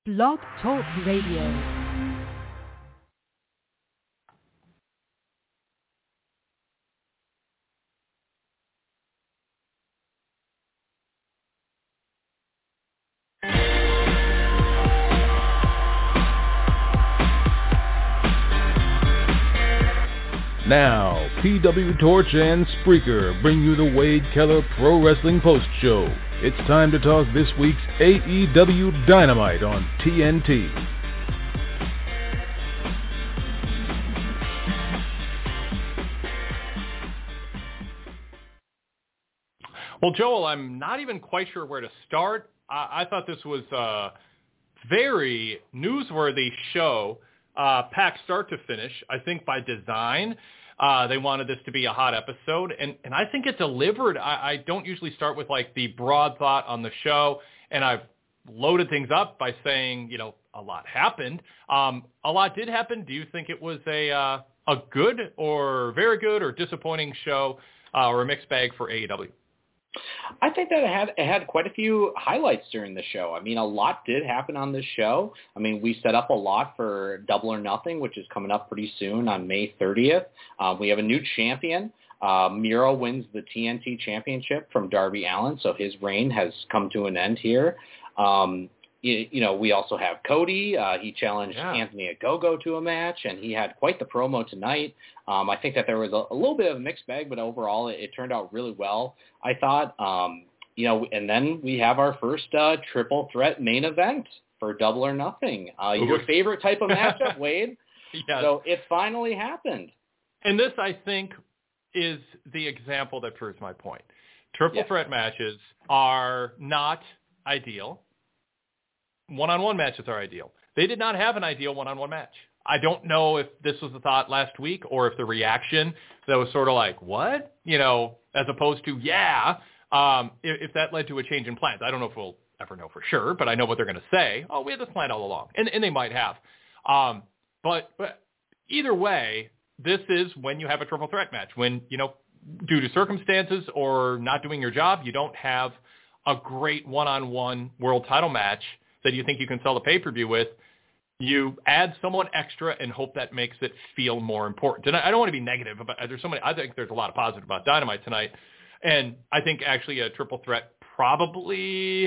Blog Talk Radio. Now, PW Torch and Spreaker bring you the Wade Keller Pro Wrestling Post Show. It's time to talk this week's AEW Dynamite on TNT. Well, Joel, I'm not even quite sure where to start. I thought this was a very newsworthy show, packed start to finish, I think by design. They wanted this to be a hot episode, and I think it delivered. I don't usually start with, like, the broad thought on the show, and I've loaded things up by saying, a lot happened. A lot did happen. Do you think it was a good or very good or disappointing show or a mixed bag for AEW? I think that it had quite a few highlights during the show. I mean, a lot did happen on this show. I mean, we set up a lot for Double or Nothing, which is coming up pretty soon on May 30th. We have a new champion. Miro wins the TNT championship from Darby Allin, so his reign has come to an end here. We also have Cody. He challenged Anthony Ogogo to a match, and he had quite the promo tonight. I think that there was a little bit of a mixed bag, but overall it turned out really well, I thought. And then we have our first triple threat main event for Double or Nothing. Your favorite type of matchup, Wade. Yes. So it finally happened. And this, I think, is the example that proves my point. Triple threat matches are not ideal. One-on-one matches are ideal. They did not have an ideal one-on-one match. I don't know if this was the thought last week or if the reaction that was sort of like, what? As opposed to, if that led to a change in plans. I don't know if we'll ever know for sure, but I know what they're going to say. Oh, we had this plan all along. And they might have. But either way, this is when you have a triple threat match. When, due to circumstances or not doing your job, you don't have a great one-on-one world title match that you think you can sell the pay-per-view with. You add someone extra and hope that makes it feel more important. And I don't want to be negative, but I think there's a lot of positive about Dynamite tonight. And I think actually a triple threat probably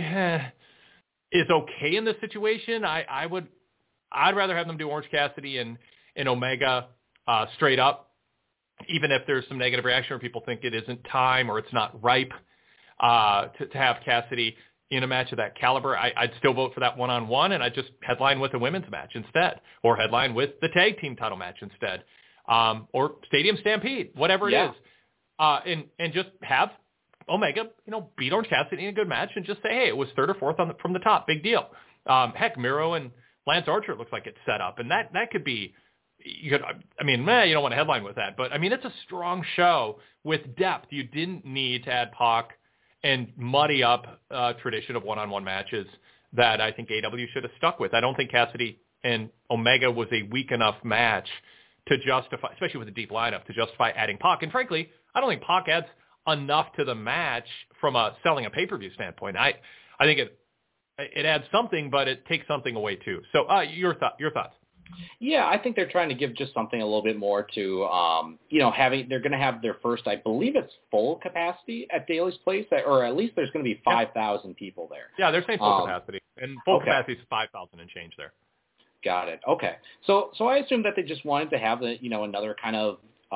is okay in this situation. I'd rather have them do Orange Cassidy and Omega straight up, even if there's some negative reaction or people think it isn't time or it's not ripe to have Cassidy in a match of that caliber. I'd still vote for that one-on-one, and I'd just headline with a women's match instead, or headline with the tag team title match instead, or Stadium Stampede, whatever it is, and just have Omega, beat Orange Cassidy in a good match, and just say, hey, it was third or fourth from the top, big deal. Heck, Miro and Lance Archer looks like it's set up, and that could be. You don't want to headline with that, but it's a strong show with depth. You didn't need to add Pac and muddy up tradition of one-on-one matches that I think AEW should have stuck with. I don't think Cassidy and Omega was a weak enough match to justify, especially with a deep lineup, to justify adding Pac. And frankly, I don't think Pac adds enough to the match from selling a pay-per-view standpoint. I think it adds something, but it takes something away too. So your thoughts? Yeah, I think they're trying to give just something a little bit more to, they're going to have their first, I believe it's full capacity at Daly's Place, or at least there's going to be 5,000 people there. Yeah, they're saying full capacity, and full capacity is 5,000 and change there. Got it. Okay. So I assume that they just wanted to have another kind of,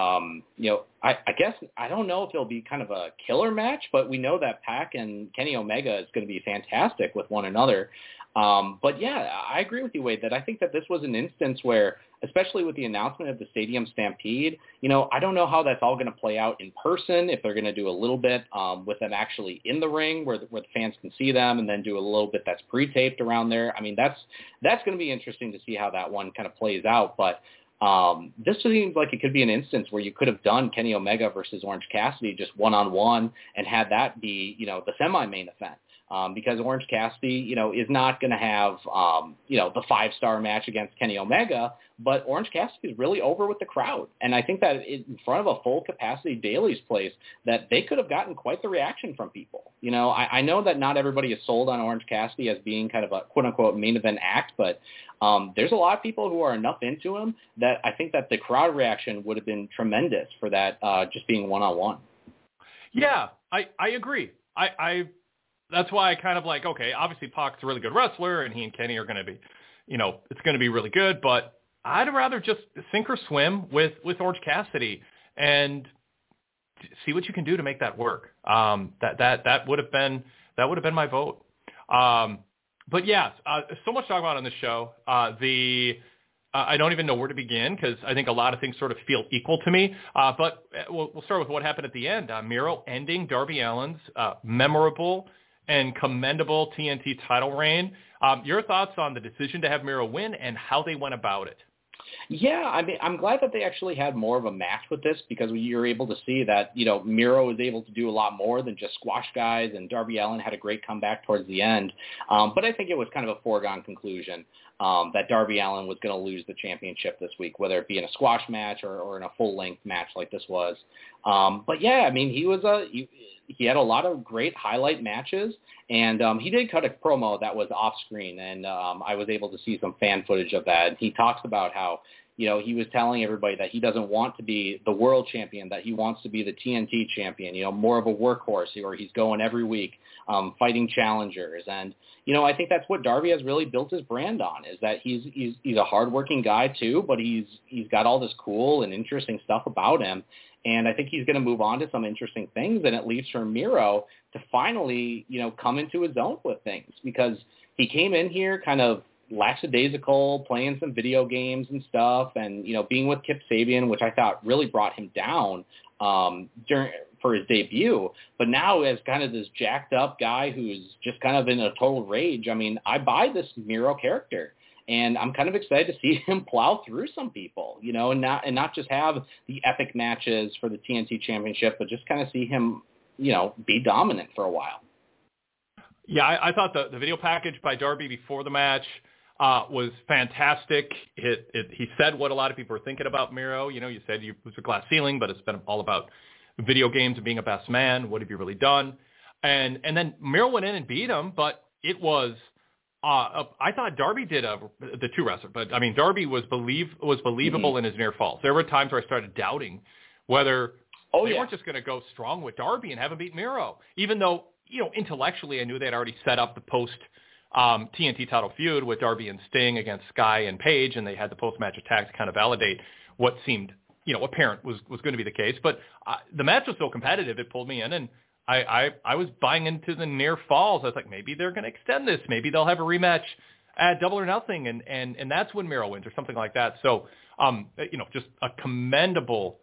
I guess, I don't know if it'll be kind of a killer match, but we know that Pac and Kenny Omega is going to be fantastic with one another. But yeah, I agree with you, Wade, that I think that this was an instance where, especially with the announcement of the Stadium Stampede, I don't know how that's all going to play out in person, if they're going to do a little bit with them actually in the ring where the fans can see them, and then do a little bit that's pre-taped around there. That's going to be interesting to see how that one kind of plays out. But this seems like it could be an instance where you could have done Kenny Omega versus Orange Cassidy just one-on-one and had that be, the semi-main event. because Orange Cassidy, is not going to have, the 5-star match against Kenny Omega, but Orange Cassidy is really over with the crowd. And I think that in front of a full capacity Daily's place, that they could have gotten quite the reaction from people. I know that not everybody is sold on Orange Cassidy as being kind of a quote unquote main event act, but there's a lot of people who are enough into him that I think that the crowd reaction would have been tremendous for that just being one-on-one. Yeah, I agree. That's why I kind of like, okay, obviously Pac's a really good wrestler, and he and Kenny are going to be, it's going to be really good, but I'd rather just sink or swim with Orange Cassidy and see what you can do to make that work. That would have been my vote. But yeah, so much to talk about on this show. I don't even know where to begin because I think a lot of things sort of feel equal to me. But we'll start with what happened at the end. Miro ending Darby Allin's memorable and commendable TNT title reign. Your thoughts on the decision to have Miro win and how they went about it? Yeah, I mean, I'm glad that they actually had more of a match with this because you're able to see that, Miro was able to do a lot more than just squash guys, and Darby Allin had a great comeback towards the end. But I think it was kind of a foregone conclusion that Darby Allin was going to lose the championship this week, whether it be in a squash match or in a full-length match like this was. But yeah, I mean, he had a lot of great highlight matches, and he did cut a promo that was off screen, and I was able to see some fan footage of that. He talks about how, he was telling everybody that he doesn't want to be the world champion, that he wants to be the TNT champion, more of a workhorse, where he's going every week, fighting challengers. And, I think that's what Darby has really built his brand on, is that he's a hardworking guy too, but he's got all this cool and interesting stuff about him. And I think he's going to move on to some interesting things, and it leaves for Miro to finally, come into his own with things, because he came in here kind of lackadaisical, playing some video games and stuff, and, being with Kip Sabian, which I thought really brought him down for his debut. But now as kind of this jacked up guy who's just kind of in a total rage, I mean, I buy this Miro character. And I'm kind of excited to see him plow through some people, and not just have the epic matches for the TNT Championship, but just kind of see him, be dominant for a while. Yeah, I thought the video package by Darby before the match was fantastic. He said what a lot of people are thinking about Miro. You said it was a glass ceiling, but it's been all about video games and being a best man. What have you really done? And then Miro went in and beat him, but it was. I thought Darby did the two wrestler, but I mean Darby was believable in his near falls. There were times where I started doubting whether they weren't just going to go strong with Darby and have him beat Miro, even though intellectually I knew they had already set up the post TNT title feud with Darby and Sting against Sky and Paige, and they had the post match attack to kind of validate what seemed apparent was going to be the case. But the match was so competitive, it pulled me in, and I was buying into the near falls. I was like, maybe they're going to extend this. Maybe they'll have a rematch at Double or Nothing, and that's when Miro wins or something like that. So, just a commendable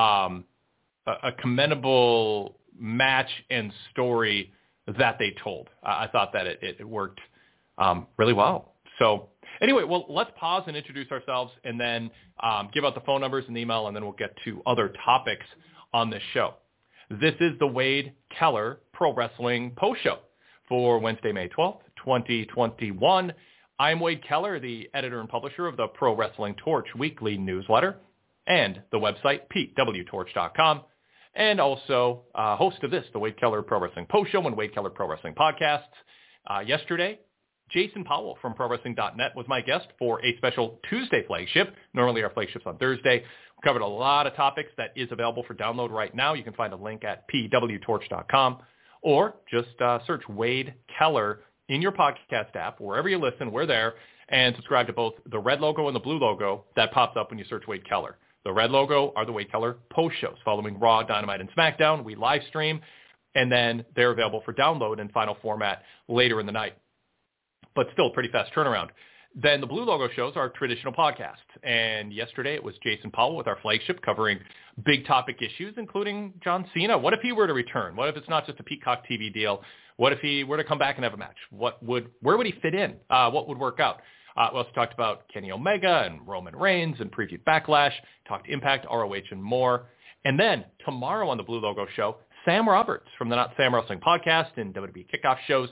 match and story that they told. I thought that it worked really well. So anyway, well, let's pause and introduce ourselves, and then give out the phone numbers and email, and then we'll get to other topics on this show. This is the Wade Keller Pro Wrestling Post Show for Wednesday, May 12th, 2021. I'm Wade Keller, the editor and publisher of the Pro Wrestling Torch weekly newsletter and the website pwtorch.com, and also host of this, the Wade Keller Pro Wrestling Post Show and Wade Keller Pro Wrestling Podcasts. Yesterday, Jason Powell from ProWrestling.net was my guest for a special Tuesday flagship. Normally our flagship's on Thursday. We covered a lot of topics that is available for download right now. You can find a link at pwtorch.com, or just search Wade Keller in your podcast app. Wherever you listen, we're there, and subscribe to both the red logo and the blue logo that pops up when you search Wade Keller. The red logo are the Wade Keller post shows following Raw, Dynamite, and SmackDown. We live stream, and then they're available for download in final format later in the night, but still a pretty fast turnaround. Then the blue logo shows are traditional podcasts. And yesterday it was Jason Powell with our flagship covering big topic issues, including John Cena. What if he were to return? What if it's not just a Peacock TV deal? What if he were to come back and have a match? Where would he fit in? What would work out? We also talked about Kenny Omega and Roman Reigns and previewed Backlash, talked Impact, ROH, and more. And then tomorrow on the blue logo show, Sam Roberts from the Not Sam Wrestling podcast and WWE Kickoff shows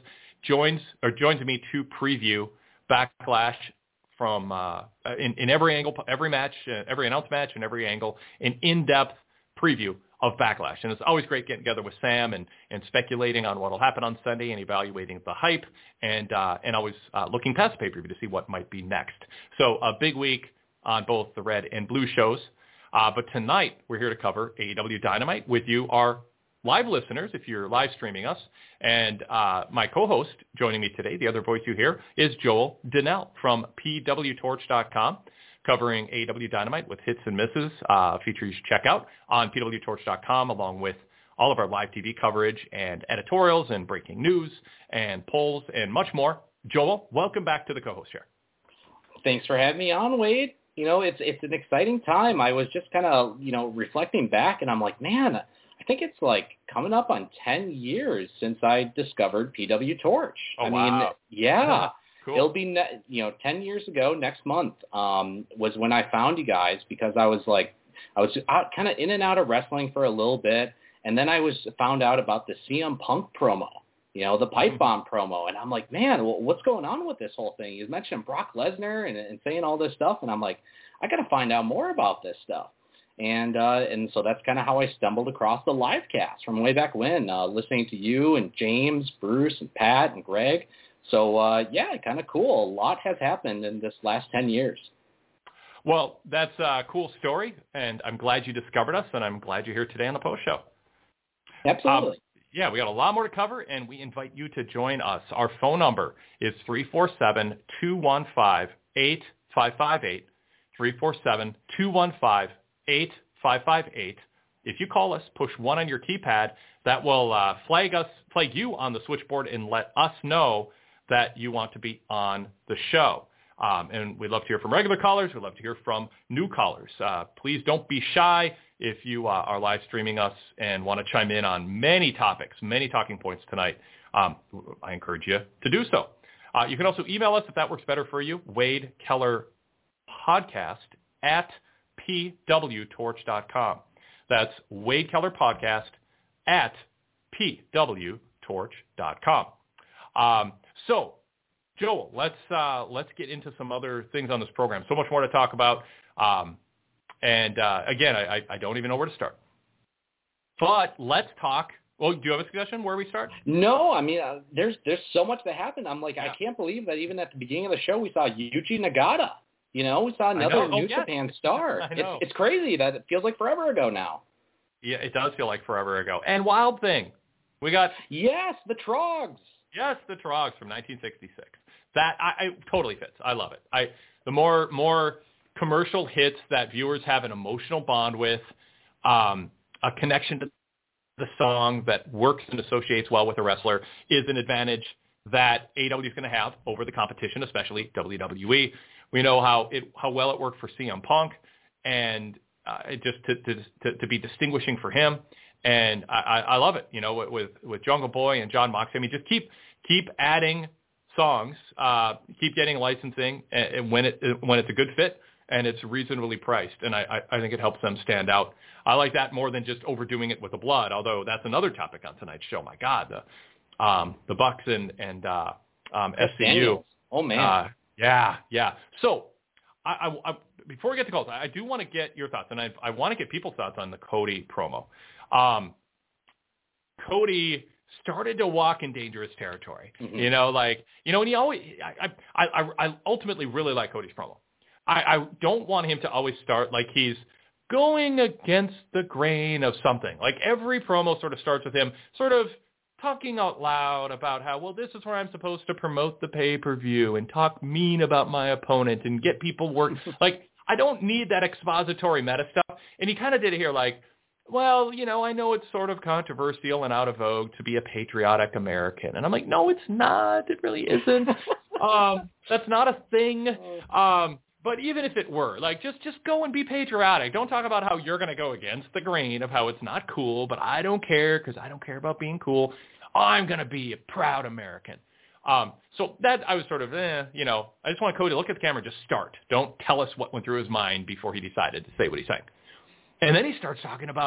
joins me to preview Backlash from in every angle, every match, every announced match, and every angle, an in-depth preview of Backlash. And it's always great getting together with Sam and speculating on what will happen on Sunday and evaluating the hype and always looking past the pay-per-view to see what might be next. So a big week on both the red and blue shows. But tonight we're here to cover AEW Dynamite with you, our live listeners, if you're live streaming us. And my co-host joining me today, the other voice you hear, is Joel Donnell from PWTorch.com, covering AEW Dynamite with hits and misses, feature you should check out on PWTorch.com, along with all of our live TV coverage and editorials and breaking news and polls and much more. Joel, welcome back to the co-host chair. Thanks for having me on, Wade. You know, it's an exciting time. I was just kind of, reflecting back, and I'm like, man, I think it's like coming up on 10 years since I discovered PW Torch. Oh, I wow. mean, yeah. Cool. It'll be, 10 years ago next month was when I found you guys, because I was kind of in and out of wrestling for a little bit, and then I found out about the CM Punk promo, the pipe bomb promo, and I'm like, man, what's going on with this whole thing? You mentioned Brock Lesnar and saying all this stuff, and I'm like, I got to find out more about this stuff. And so that's kind of how I stumbled across the live cast from way back when, listening to you and James, Bruce, and Pat, and Greg. So, yeah, kind of cool. A lot has happened in this last 10 years. Well, that's a cool story, and I'm glad you discovered us, and I'm glad you're here today on the post show. Absolutely. Yeah, we got a lot more to cover, and we invite you to join us. Our phone number is 347-215-8558, 347-215-8558. If you call us, push 1 on your keypad. That will flag you on the switchboard and let us know that you want to be on the show. And we'd love to hear from regular callers. We'd love to hear from new callers. Please don't be shy if you are live streaming us and want to chime in on many topics, many talking points tonight. I encourage you to do so. You can also email us if that works better for you, Wade Keller Podcast at pwtorch.com. That's Wade Keller Podcast at pwtorch.com. So, Joel, let's get into some other things on this program. So much more to talk about. Again, I don't even know where to start. But let's talk. Well, do you have a suggestion where we start? No, I mean, there's so much that happened. I'm like, yeah. I can't believe that even at the beginning of the show we saw Yuji Nagata. We saw another New Japan star. It's crazy that it feels like forever ago now. Yeah, it does feel like forever ago. And Wild Thing. We got... Yes, the Trogs. Yes, the Trogs from 1966. That I totally fits. I love it. The more commercial hits that viewers have an emotional bond with, a connection to the song that works and associates well with a wrestler is an advantage that AEW is going to have over the competition, especially WWE. We know how well it worked for CM Punk, and just to be distinguishing for him. And I love it, with Jungle Boy and John Moxley. I mean, just keep adding songs, keep getting licensing when it's a good fit and it's reasonably priced. And I think it helps them stand out. I like that more than just overdoing it with the blood, although that's another topic on tonight's show. My God, the Bucks and SCU. Oh man. Yeah. So I before we get to calls, I do want to get your thoughts, and I want to get people's thoughts on the Cody promo. Cody started to walk in dangerous territory. Mm-hmm. And he always, I ultimately really like Cody's promo. I don't want him to always start like he's going against the grain of something. Like every promo sort of starts with him sort of talking out loud about how, well, this is where I'm supposed to promote the pay-per-view and talk mean about my opponent and get people work. Like, I don't need that expository meta stuff. And he kind of did it here like, well, I know it's sort of controversial and out of vogue to be a patriotic American. And I'm like, no, it's not. It really isn't. That's not a thing. But even if it were, like, just go and be patriotic. Don't talk about how you're going to go against the grain of how it's not cool, but I don't care because I don't care about being cool. I'm going to be a proud American. So that I was sort of, I just want Cody to look at the camera and just start. Don't tell us what went through his mind before he decided to say what he's saying. And then he starts talking about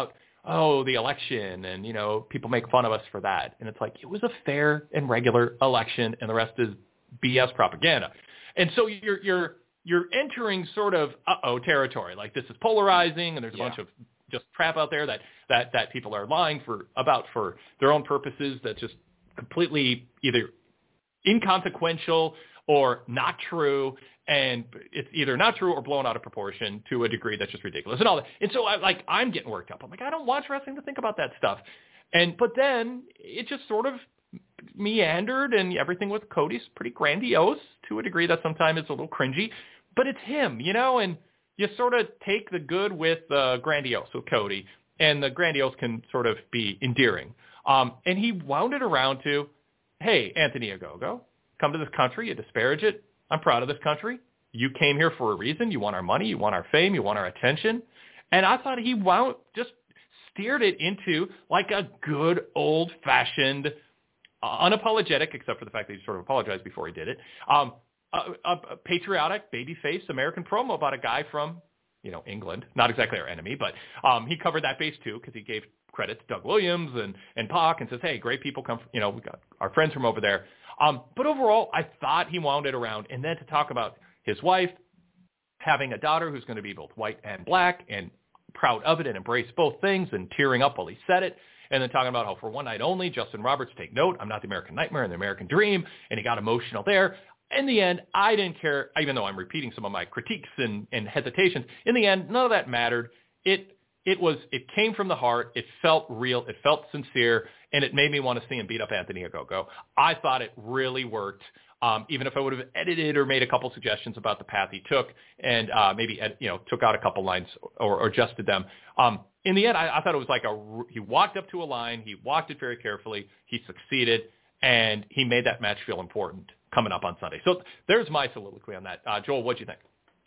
oh, the election, and, you know, people make fun of us for that. And it's like, it was a fair and regular election, and the rest is BS propaganda. And so you're entering sort of territory. Like, this is polarizing, and there's a bunch of just crap out there that people are lying about for their own purposes that's just completely either inconsequential or not true, and it's either not true or blown out of proportion to a degree that's just ridiculous and all that. And so I'm getting worked up. I'm like, I don't watch wrestling to think about that stuff. But then it just sort of meandered, and everything with Cody's pretty grandiose to a degree that sometimes it's a little cringy, but it's him, you know, and you sort of take the good with the grandiose with Cody, and the grandiose can sort of be endearing. And he wound it around to, hey, Anthony Ogogo, come to this country, you disparage it. I'm proud of this country. You came here for a reason. You want our money. You want our fame. You want our attention. And I thought he just steered it into like a good old-fashioned, unapologetic, except for the fact that he sort of apologized before he did it, a patriotic, babyface American promo about a guy from, you know, England. Not exactly our enemy, but he covered that base too, because he gave credit to Doug Williams and Pac, and says, hey, great people come from, you know, we got our friends from over there. But overall, I thought he wound it around. And then to talk about his wife having a daughter who's going to be both white and black, and proud of it, and embrace both things, and tearing up while he said it. And then talking about how for one night only, Justin Roberts, take note, I'm not the American Nightmare and the American Dream. And he got emotional there. In the end, I didn't care, even though I'm repeating some of my critiques and hesitations. In the end, none of that mattered. It came from the heart. It felt real. It felt sincere, and it made me want to see him beat up Anthony Ogogo. I thought it really worked, even if I would have edited or made a couple suggestions about the path he took, and maybe took out a couple lines or adjusted them. In the end, I thought it was like he walked up to a line. He walked it very carefully. He succeeded, and he made that match feel important coming up on Sunday. So there's my soliloquy on that. Joel, what'd you think?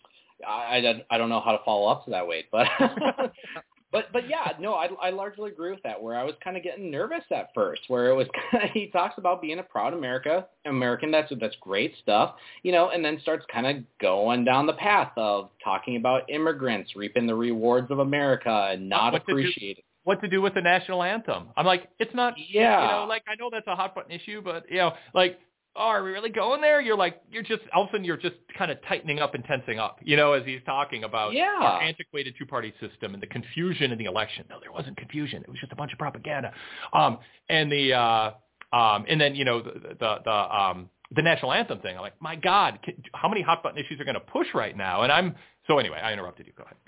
I don't know how to follow up to that, Wade, but but yeah, no, I largely agree with that, where I was kind of getting nervous at first, where it was he talks about being a proud American, that's great stuff, you know, and then starts kind of going down the path of talking about immigrants reaping the rewards of America and not appreciating. What to do with the national anthem? I'm like, it's not, you know, like, I know that's a hot button issue, but, you know, like, oh, are we really going there? You're just, all of a sudden you're just kind of tightening up and tensing up, you know, as he's talking about our antiquated two-party system and the confusion in the election. No, there wasn't confusion. It was just a bunch of propaganda. And then, you know, the national anthem thing. I'm like, my God, how many hot button issues are going to push right now? And so anyway, I interrupted you. Go ahead.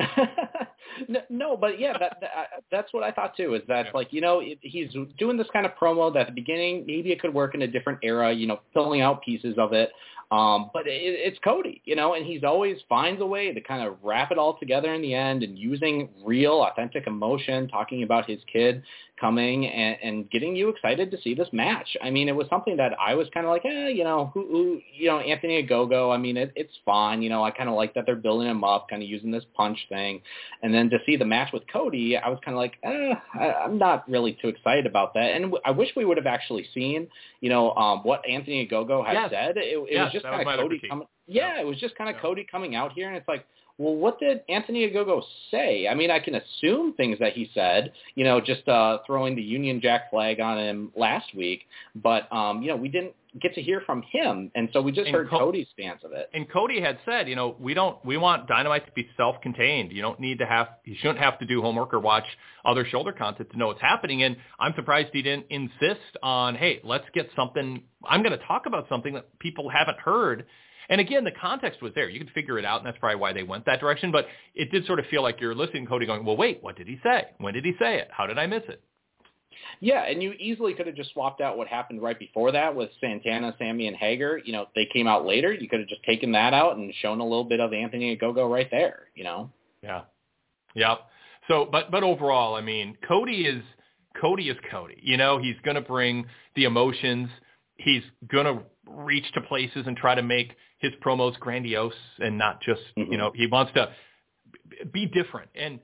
No, but yeah, that's what I thought too, is that like, you know, he's doing this kind of promo that at the beginning, maybe it could work in a different era, you know, filling out pieces of it. But it's Cody, you know, and he's always finds a way to kind of wrap it all together in the end, and using real, authentic emotion, talking about his kid coming and getting you excited to see this match. I mean, it was something that I was kind of like, you know, who you know, Anthony Ogogo, I mean, it's fine. You know, I kind of like that they're building him up, kind of using this punch thing. And then to see the match with Cody, I was kind of like, I'm not really too excited about that. And I wish we would have actually seen, you know, what Anthony Ogogo had said. It was just kind of Cody coming. Yeah, it was just kind of Cody coming out here, and it's like, well, what did Anthony Ogogo say? I mean, I can assume things that he said, you know, just throwing the Union Jack flag on him last week, but you know, we didn't get to hear from him, and so we just heard Cody's stance of it. And Cody had said, you know, we want Dynamite to be self-contained. You shouldn't have to do homework or watch other shoulder content to know what's happening. And I'm surprised he didn't insist on, hey, let's get something. I'm going to talk about something that people haven't heard. And again, the context was there. You could figure it out, and that's probably why they went that direction. But it did sort of feel like you're listening to Cody going, well, wait, what did he say? When did he say it? How did I miss it? Yeah, and you easily could have just swapped out what happened right before that with Santana, Sammy, and Hager. You know, they came out later. You could have just taken that out and shown a little bit of Anthony Ogogo right there, you know? Yeah. Yep. So, but overall, I mean, Cody is Cody. You know, he's going to bring the emotions. He's going to reach to places and try to make his promos grandiose and not just, you know, he wants to be different. And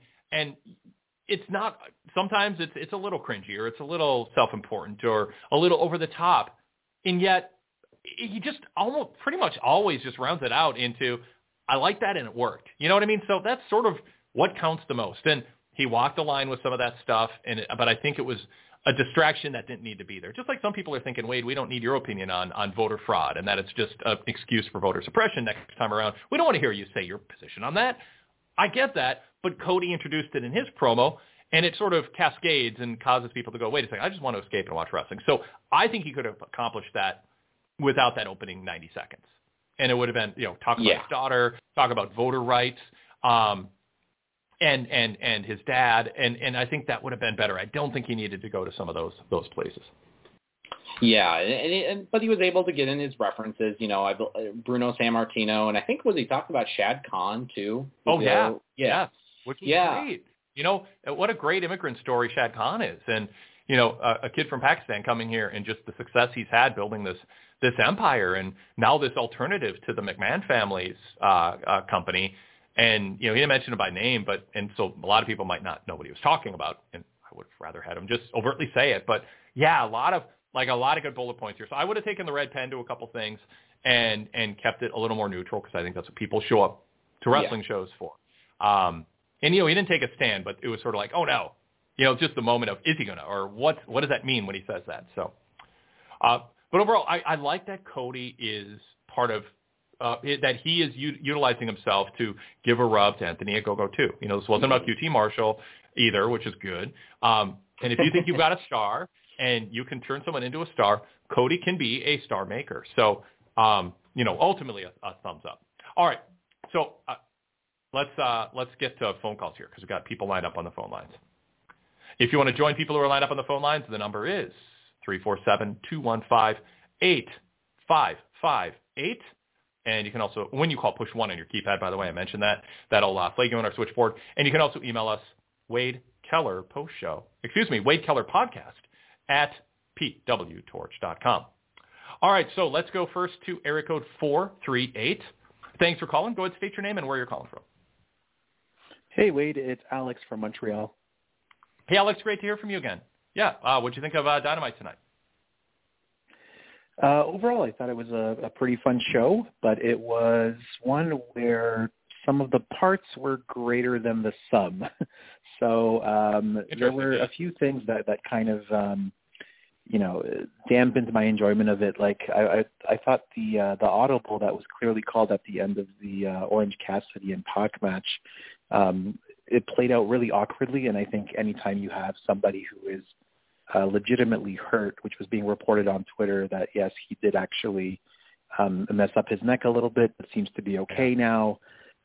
it's not, sometimes it's a little cringy, or it's a little self-important, or a little over the top. And yet he just almost pretty much always just rounds it out into, I like that and it worked. You know what I mean? So that's sort of what counts the most. And He walked the line with some of that stuff, but I think it was a distraction that didn't need to be there. Just like some people are thinking, Wade, we don't need your opinion on voter fraud and that it's just an excuse for voter suppression next time around. We don't want to hear you say your position on that. I get that, but Cody introduced it in his promo, and it sort of cascades and causes people to go, wait a second, I just want to escape and watch wrestling. So I think he could have accomplished that without that opening 90 seconds. And it would have been, talk about his daughter, talk about voter rights, and his dad, and I think that would have been better. I don't think he needed to go to some of those places. Yeah, but he was able to get in his references, Bruno Sammartino, and I think he talked about Shad Khan too. Oh yeah, which was great. What a great immigrant story Shad Khan is, and a kid from Pakistan coming here and just the success he's had building this empire, and now this alternative to the McMahon family's company. And, he didn't mention it by name, and so a lot of people might not know what he was talking about, and I would have rather had him just overtly say it. But, yeah, a lot of good bullet points here. So I would have taken the red pen to a couple things and kept it a little more neutral because I think that's what people show up to wrestling shows for. And, he didn't take a stand, but it was sort of like, oh, no. Just the moment of, is he going to, or what does that mean when he says that? So, but overall, I like that Cody is part of, that he is utilizing himself to give a rub to Anthony Ogogo too. This wasn't about QT Marshall either, which is good. And if you think you've got a star and you can turn someone into a star, Cody can be a star maker. So, ultimately a thumbs up. All right. So let's get to phone calls here because we've got people lined up on the phone lines. If you want to join people who are lined up on the phone lines, the number is 347-215-8558. And you can also, when you call, push 1 on your keypad, by the way, I mentioned that. That'll flag you on our switchboard. And you can also email us, Wade Keller Podcast at pwtorch.com. All right, so let's go first to area code 438. Thanks for calling. Go ahead and state your name and where you're calling from. Hey, Wade, it's Alex from Montreal. Hey, Alex, great to hear from you again. Yeah, what'd you think of Dynamite tonight? Overall, I thought it was a pretty fun show, but it was one where some of the parts were greater than the sum. So there were a few things that kind of, dampened my enjoyment of it. Like I thought the audible that was clearly called at the end of the Orange Cassidy and Pac match, it played out really awkwardly. And I think anytime you have somebody who is legitimately hurt, which was being reported on Twitter that, yes, he did actually mess up his neck a little bit, but seems to be okay now.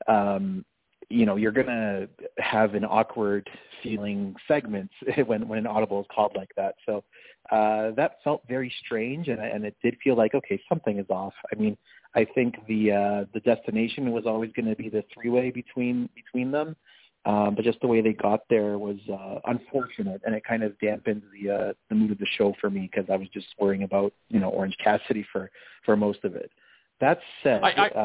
You're going to have an awkward feeling segments when an audible is called like that. So that felt very strange, and it did feel like, okay, something is off. I mean, I think the destination was always going to be the three-way between them. But just the way they got there was unfortunate, and it kind of dampened the mood of the show for me because I was just worrying about Orange Cassidy for most of it. That said,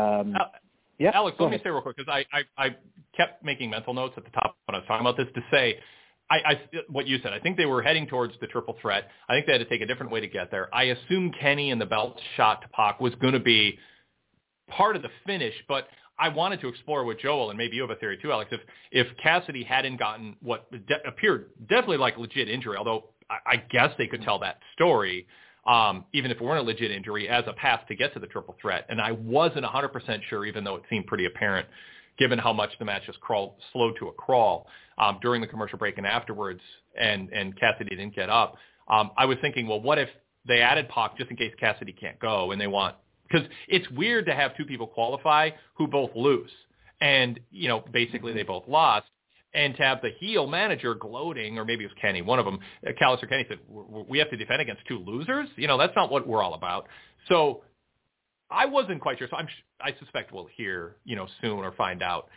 Alex, let me say real quick because I kept making mental notes at the top when I was talking about this to say what you said. I think they were heading towards the triple threat. I think they had to take a different way to get there. I assumed Kenny and the belt shot to Pac was going to be part of the finish, but I wanted to explore with Joel, and maybe you have a theory too, Alex, if Cassidy hadn't gotten what appeared definitely like legit injury, although I guess they could tell that story, even if it weren't a legit injury, as a path to get to the triple threat. And I wasn't 100% sure, even though it seemed pretty apparent, given how much the match just slowed to a crawl during the commercial break and afterwards, and Cassidy didn't get up. I was thinking, well, what if they added Pac just in case Cassidy can't go, and they want – because it's weird to have two people qualify who both lose. And, basically they both lost. And to have the heel manager gloating, or maybe it was Kenny, one of them, Callis or Kenny said, we have to defend against two losers? That's not what we're all about. So I wasn't quite sure. So I suspect we'll hear, soon or find out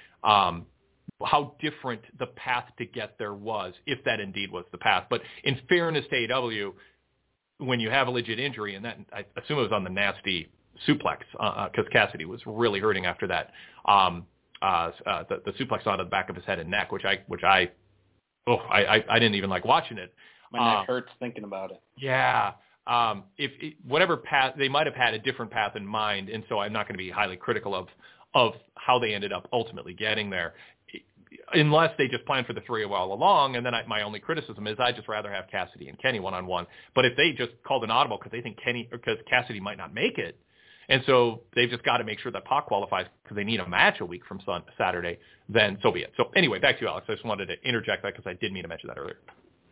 how different the path to get there was, if that indeed was the path. But in fairness to AEW, when you have a legit injury, and that I assume it was on the nasty suplex because Cassidy was really hurting after that. The suplex onto the back of his head and neck, which I didn't even like watching it. My neck hurts thinking about it. Yeah. Whatever path, they might have had a different path in mind, and so I'm not going to be highly critical of how they ended up ultimately getting there. unless they just plan for the three all along. And then my only criticism is I'd just rather have Cassidy and Kenny one-on-one. But if they just called an audible because they think because Cassidy might not make it, and so they've just got to make sure that Pac qualifies because they need a match a week from Saturday, then so be it. So anyway, back to you, Alex. I just wanted to interject that because I did mean to mention that earlier.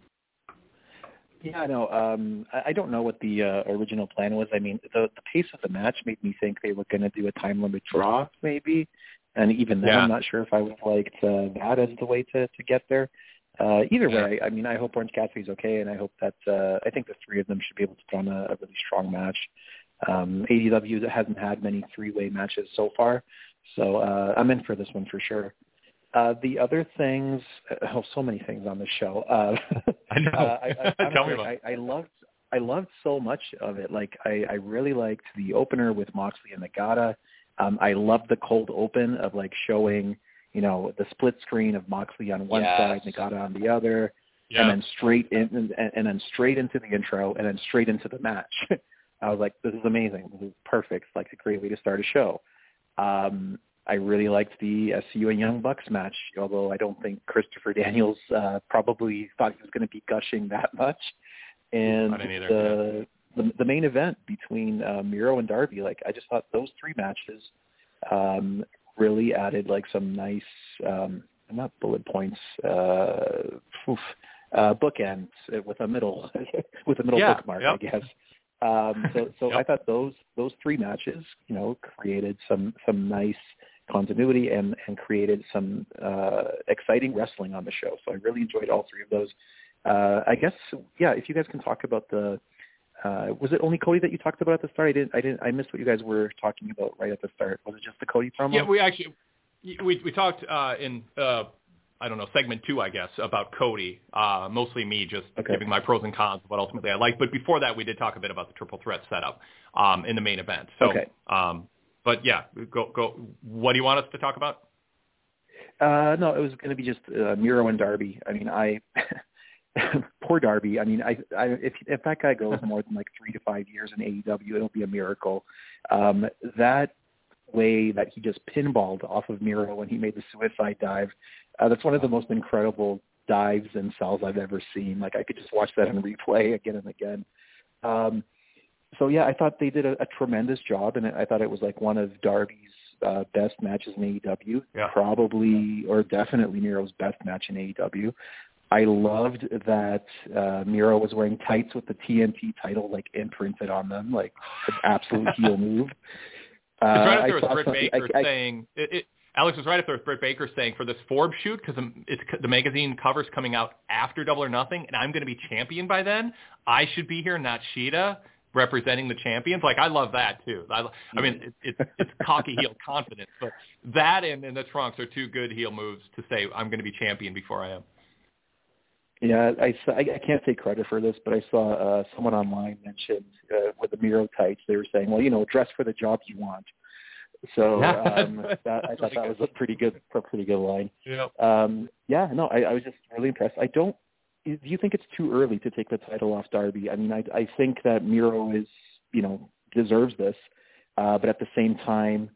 Yeah, no, I don't know what the original plan was. I mean, the pace of the match made me think they were going to do a time limit draw, maybe. And even then, I'm not sure if I would have liked that as the way to get there. Either way, I mean, I hope Orange Cassidy's okay, and I hope that I think the three of them should be able to put on a really strong match. AEW hasn't had many three-way matches so far, so I'm in for this one for sure. The other things, so many things on the show. I know. Tell me about it. I loved so much of it. Like I really liked the opener with Moxley and Nagata. I loved the cold open of like showing, the split screen of Moxley on one side, Nagata on the other, and then straight in and then straight into the intro and then straight into the match. I was like, this is amazing. This is perfect. It's like a great way to start a show. I really liked the SCU and Young Bucks match, although I don't think Christopher Daniels probably thought he was going to be gushing that much. And I didn't either, the main event between Miro and Darby, like I just thought those three matches really added like some nice, not bullet points, bookends with a middle bookmark, I guess. So I thought those three matches, created some nice continuity and created some exciting wrestling on the show. So I really enjoyed all three of those. I guess, if you guys can talk about was it only Cody that you talked about at the start? I missed what you guys were talking about right at the start. Was it just the Cody promo? Yeah, we talked in segment 2, I guess, about Cody. Mostly me just giving my pros and cons of what ultimately I liked. But before that, we did talk a bit about the triple threat setup in the main event. So, but yeah, go. What do you want us to talk about? No, it was going to be just Miro and Darby. I mean, poor Darby. I mean, if that guy goes more than like 3 to 5 years in AEW, it'll be a miracle. That way that he just pinballed off of Miro when he made the suicide dive. That's one of the most incredible dives and sells I've ever seen. Like I could just watch that on replay again and again. So yeah, I thought they did a tremendous job, and I thought it was like one of Darby's best matches in AEW, probably or definitely Miro's best match in AEW. I loved that Miro was wearing tights with the TNT title like imprinted on them, like an absolute heel move. It's right up there with Britt Baker saying Alex was right up there with Britt Baker saying for this Forbes shoot, because the magazine cover's coming out after Double or Nothing, and I'm going to be champion by then. I should be here, not Shida, representing the champions. Like, I love that, too. I mean, it's cocky heel confidence, but that and the trunks are two good heel moves to say I'm going to be champion before I am. Yeah, I can't take credit for this, but I saw someone online mentioned with the Miro tights, they were saying, well, dress for the job you want. So I thought that was a pretty good line. Yeah. I was just really impressed. Do you think it's too early to take the title off Darby? I mean, I think that Miro is, deserves this, but at the same time,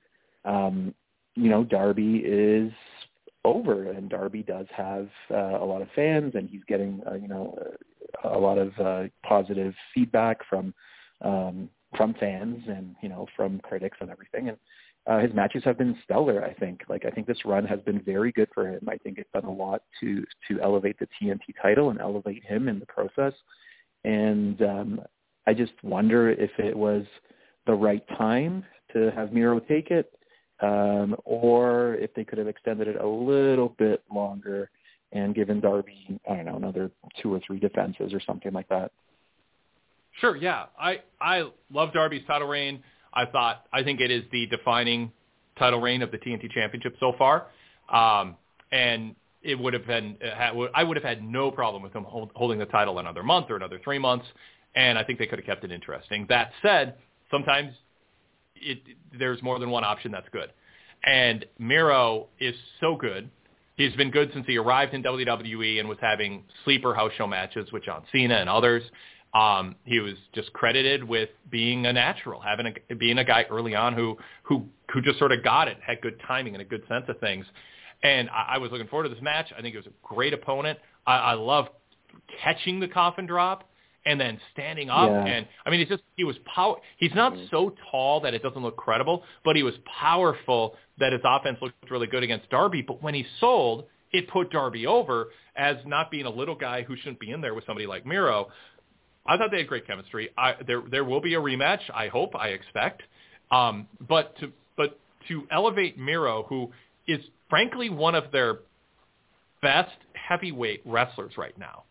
Darby is over, and Darby does have a lot of fans, and he's getting a lot of positive feedback from fans and from critics and everything, and his matches have been stellar. I think this run has been very good for him. I think it's done a lot to elevate the TNT title and elevate him in the process, and I just wonder if it was the right time to have Miro take it, or if they could have extended it a little bit longer and given Darby, I don't know, another 2 or 3 defenses or something like that. Sure, yeah. I love Darby's title reign. I think it is the defining title reign of the TNT Championship so far. And it would have been, I would have had no problem with him holding the title another month or another 3 months, and I think they could have kept it interesting. That said, sometimes there's more than one option that's good. And Miro is so good. He's been good since he arrived in WWE and was having sleeper house show matches with John Cena and others. He was just credited with being a natural, being a guy early on who just sort of got it, had good timing and a good sense of things. And I was looking forward to this match. I think it was a great opponent. I love catching the coffin drop and then standing up. Yeah. And I mean, he was power. He's not so tall that it doesn't look credible, but he was powerful that his offense looked really good against Darby. But when he sold, it put Darby over as not being a little guy who shouldn't be in there with somebody like Miro. I thought they had great chemistry. There will be a rematch, I hope, I expect. But to elevate Miro, who is frankly one of their best heavyweight wrestlers right now,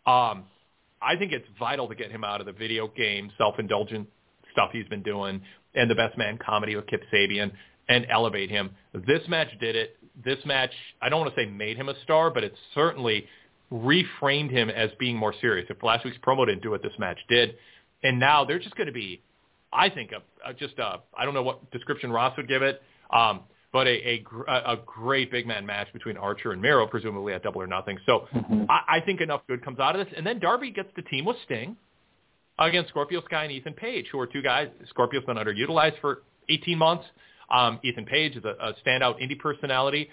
I think it's vital to get him out of the video game self-indulgent stuff he's been doing and the best man comedy with Kip Sabian and elevate him. This match did it. This match, I don't want to say made him a star, but it certainly reframed him as being more serious. If last week's promo didn't do what this match did, and now they're just going to be, I think, I don't know what description Ross would give it, but a great big man match between Archer and Miro, presumably at Double or Nothing. So I think enough good comes out of this. And then Darby gets to team with Sting against Scorpio Sky and Ethan Page, who are two guys. Scorpio's been underutilized for 18 months. Ethan Page is a standout indie personality.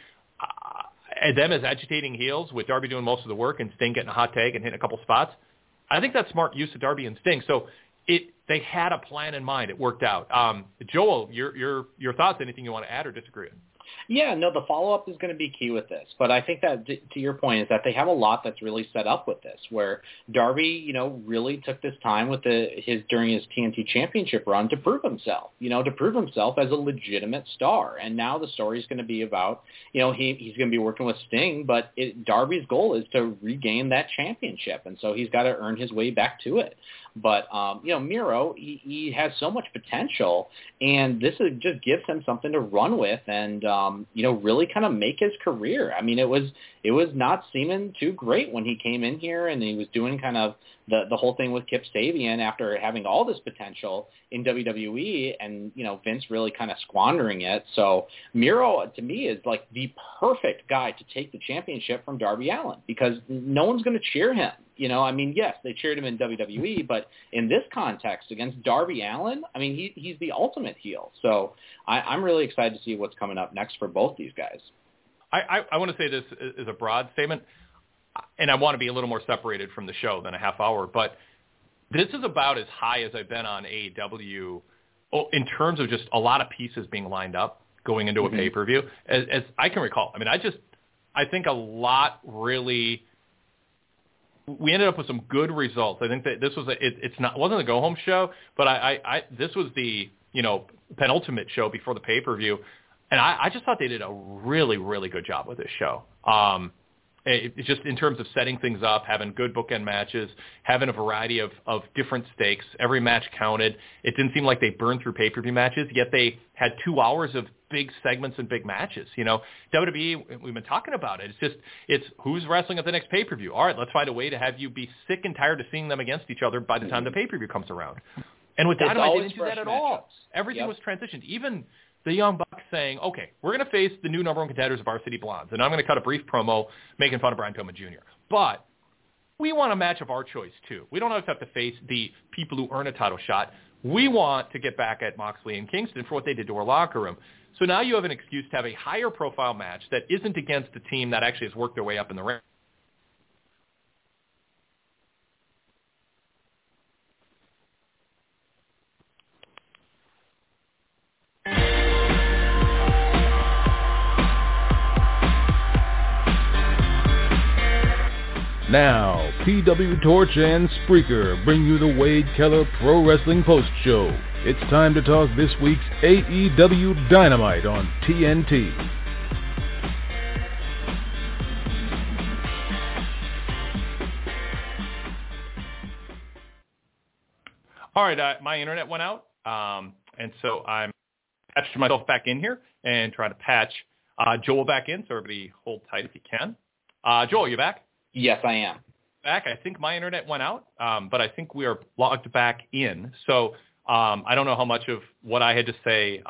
And them as agitating heels with Darby doing most of the work and Sting getting a hot tag and hitting a couple spots. I think that's smart use of Darby and Sting. So they had a plan in mind. It worked out. Joel, your thoughts, anything you want to add or disagree with? Yeah, no, the follow-up is going to be key with this. But I think that, to your point, is that they have a lot that's really set up with this, where Darby, really took this time with during his TNT Championship run to prove himself, to prove himself as a legitimate star. And now the story is going to be about, he's going to be working with Sting, but Darby's goal is to regain that championship. And so he's got to earn his way back to it. But, Miro, he has so much potential, and this just gives him something to run with and, really kind of make his career. I mean, it was not seeming too great when he came in here and he was doing kind of the whole thing with Kip Sabian after having all this potential in WWE and, Vince really kind of squandering it. So Miro, to me, is like the perfect guy to take the championship from Darby Allin because no one's going to cheer him. Yes, they cheered him in WWE, but in this context against Darby Allin, he's the ultimate heel. So I'm really excited to see what's coming up next for both these guys. I want to say this is a broad statement, and I want to be a little more separated from the show than a half hour, but this is about as high as I've been on AEW in terms of just a lot of pieces being lined up going into a pay-per-view as I can recall. I think a lot really... We ended up with some good results. I think that this was it wasn't a go home show, but this was the penultimate show before the pay per view, and I just thought they did a really really good job with this show. It's just in terms of setting things up, having good bookend matches, having a variety of different stakes. Every match counted. It didn't seem like they burned through pay-per-view matches, yet they had 2 hours of big segments and big matches. WWE, we've been talking about it. It's who's wrestling at the next pay-per-view. All right, let's find a way to have you be sick and tired of seeing them against each other by the time the pay-per-view comes around. And with Dynamite, they didn't do that at all. Everything was transitioned. Even the Young Bucks saying, okay, we're going to face the new number one contenders of Varsity Blondes, and I'm going to cut a brief promo making fun of Brian Pillman Jr. But we want a match of our choice, too. We don't have to face the people who earn a title shot. We want to get back at Moxley and Kingston for what they did to our locker room. So now you have an excuse to have a higher profile match that isn't against a team that actually has worked their way up in the ring. Now, PW Torch and Spreaker bring you the Wade Keller Pro Wrestling Post Show. It's time to talk this week's AEW Dynamite on TNT. All right, my internet went out, and so I'm patching myself back in here and trying to patch Joel back in, so everybody hold tight if you can. Joel, you back? Yes, I am. Back. I think my internet went out, but I think we are logged back in. So I don't know how much of what I had to say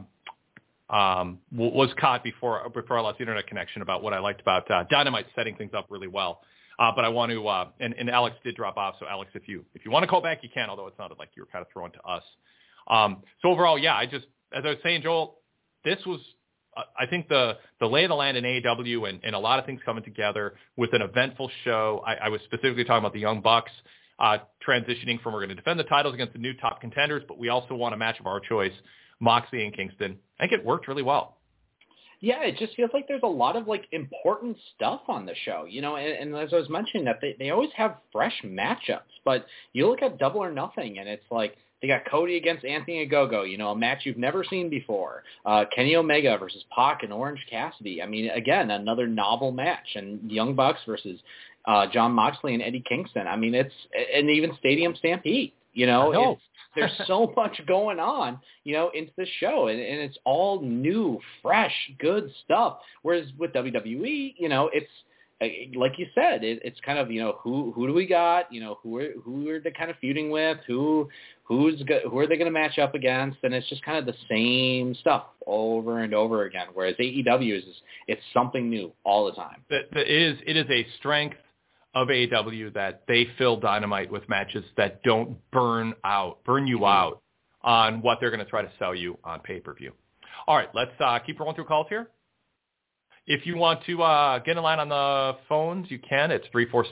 was caught before I lost the internet connection about what I liked about Dynamite setting things up really well. But I want to, and Alex did drop off. So Alex, if you want to call back, you can, although it sounded like you were kind of throwing to us. So overall, yeah, as I was saying, Joel, this was I think the lay of the land in AEW and a lot of things coming together with an eventful show. I was specifically talking about the Young Bucks transitioning from we're going to defend the titles against the new top contenders, but we also want a match of our choice, Moxley and Kingston. I think it worked really well. Yeah, it just feels like there's a lot of important stuff on the show, and as I was mentioning that they always have fresh matchups, but you look at Double or Nothing and it's like they got Cody against Anthony Ogogo, a match you've never seen before. Kenny Omega versus Pac and Orange Cassidy. I mean, again, another novel match, and Young Bucks versus Jon Moxley and Eddie Kingston. I mean, and even Stadium Stampede. There's so much going on, into the show, and it's all new, fresh, good stuff. Whereas with WWE, it's like you said, it's kind of who do we got? Who are they kind of feuding with? Who are they going to match up against? And it's just kind of the same stuff over and over again. Whereas AEW it's something new all the time. It is a strength of AEW that they fill Dynamite with matches that don't burn you out on what they're going to try to sell you on pay-per-view. All right, let's keep rolling through calls here. If you want to get in line on the phones, you can. It's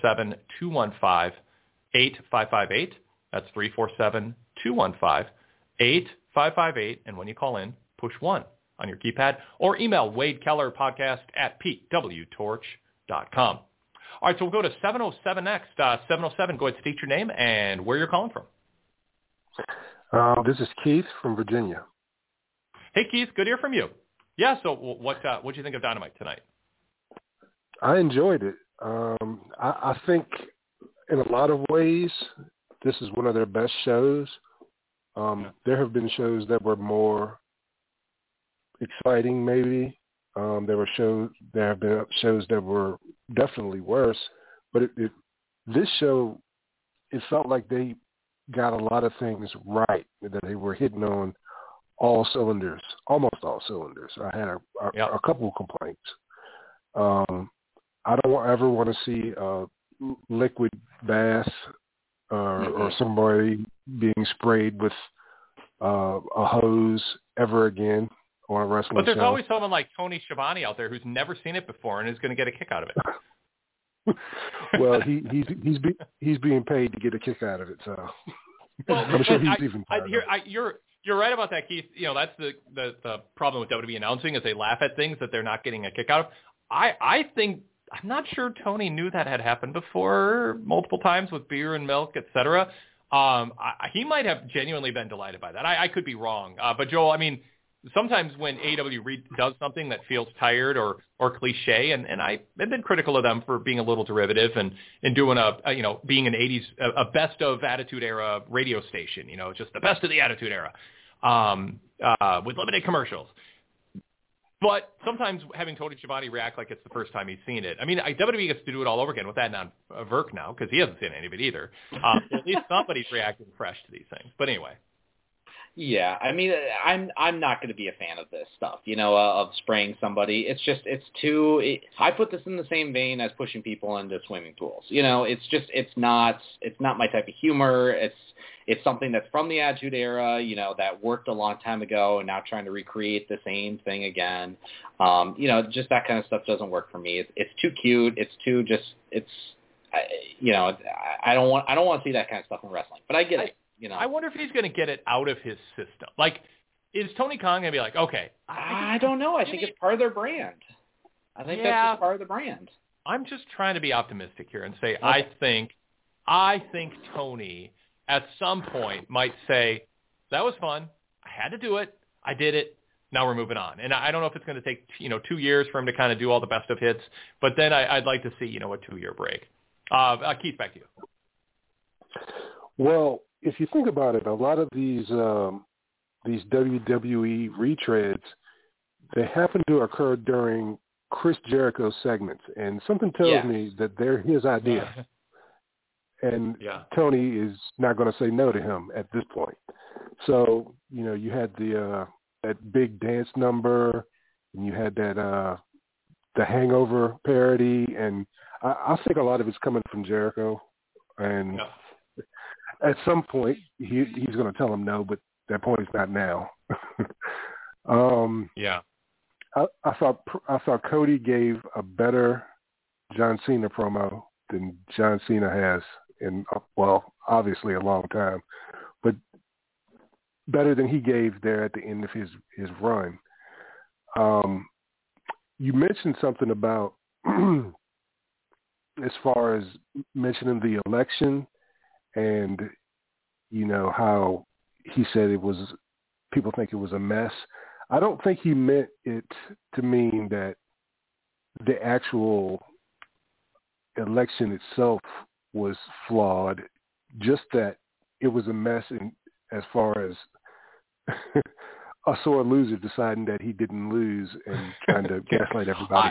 347-215-8558. That's 347-215-8558. And when you call in, push 1 on your keypad or email wadekellerpodcast@pwtorch.com. All right, so we'll go to 707 next. 707, go ahead, state your name and where you're calling from. This is Keith from Virginia. Hey, Keith, good to hear from you. Yeah, so what did you think of Dynamite tonight? I enjoyed it. I think in a lot of ways, this is one of their best shows. There have been shows that were more exciting, maybe. There have been shows that were definitely worse, but this show, it felt like they got a lot of things right, that they were hitting on all cylinders, almost all cylinders. I had a couple of complaints. I don't ever want to see a liquid bath or somebody being sprayed with a hose ever again on a wrestling show. But there's always someone like Tony Schiavone out there who's never seen it before and is going to get a kick out of it. Well, he's being paid to get a kick out of it, so I'm sure he's even. You're right about that, Keith. That's the problem with WWE announcing is they laugh at things that they're not getting a kick out of. I think I'm not sure Tony knew that had happened before multiple times with beer and milk, etc. He might have genuinely been delighted by that. I could be wrong, but Joel, I mean, sometimes when AEW does something that feels tired or cliche, and I've been critical of them for being a little derivative and doing being an 80s, a best of Attitude Era radio station, just the best of the Attitude Era, with limited commercials. But sometimes having Tony Schiavone react like it's the first time he's seen it. I mean, WWE gets to do it all over again with that on Verk now because he hasn't seen any of it either. At least somebody's reacting fresh to these things. But anyway. Yeah, I mean, I'm not going to be a fan of this stuff, of spraying somebody. It's too. I put this in the same vein as pushing people into swimming pools. It's not my type of humor. It's something that's from the Attitude Era, that worked a long time ago, and now trying to recreate the same thing again. Just that kind of stuff doesn't work for me. It's too cute. It's too just. I don't want to see that kind of stuff in wrestling. But I get it. I wonder if he's going to get it out of his system. Like, is Tony Khan going to be like, okay? I don't know. I think it's part of their brand. I think that's just part of the brand. I'm just trying to be optimistic here and say I think Tony at some point might say, that was fun. I had to do it. I did it. Now we're moving on. And I don't know if it's going to take 2 years for him to kind of do all the best of hits, but then I'd like to see a 2-year break. Keith, back to you. Well, if you think about it, a lot of these WWE retreads, they happen to occur during Chris Jericho's segments, and something tells me that they're his idea. And Tony is not going to say no to him at this point. So, you had that big dance number, and you had that the Hangover parody, and I think a lot of it's coming from Jericho, and at some point he's going to tell him no, but that point is not now. I thought Cody gave a better John Cena promo than John Cena has in, well, obviously a long time, but better than he gave there at the end of his run. You mentioned something about as far as mentioning the election and, you know, how he said it was, people think it was a mess. I don't think he meant it to mean that the actual election itself was flawed, just that it was a mess in, as far as a sore loser deciding that he didn't lose and trying to gaslight everybody.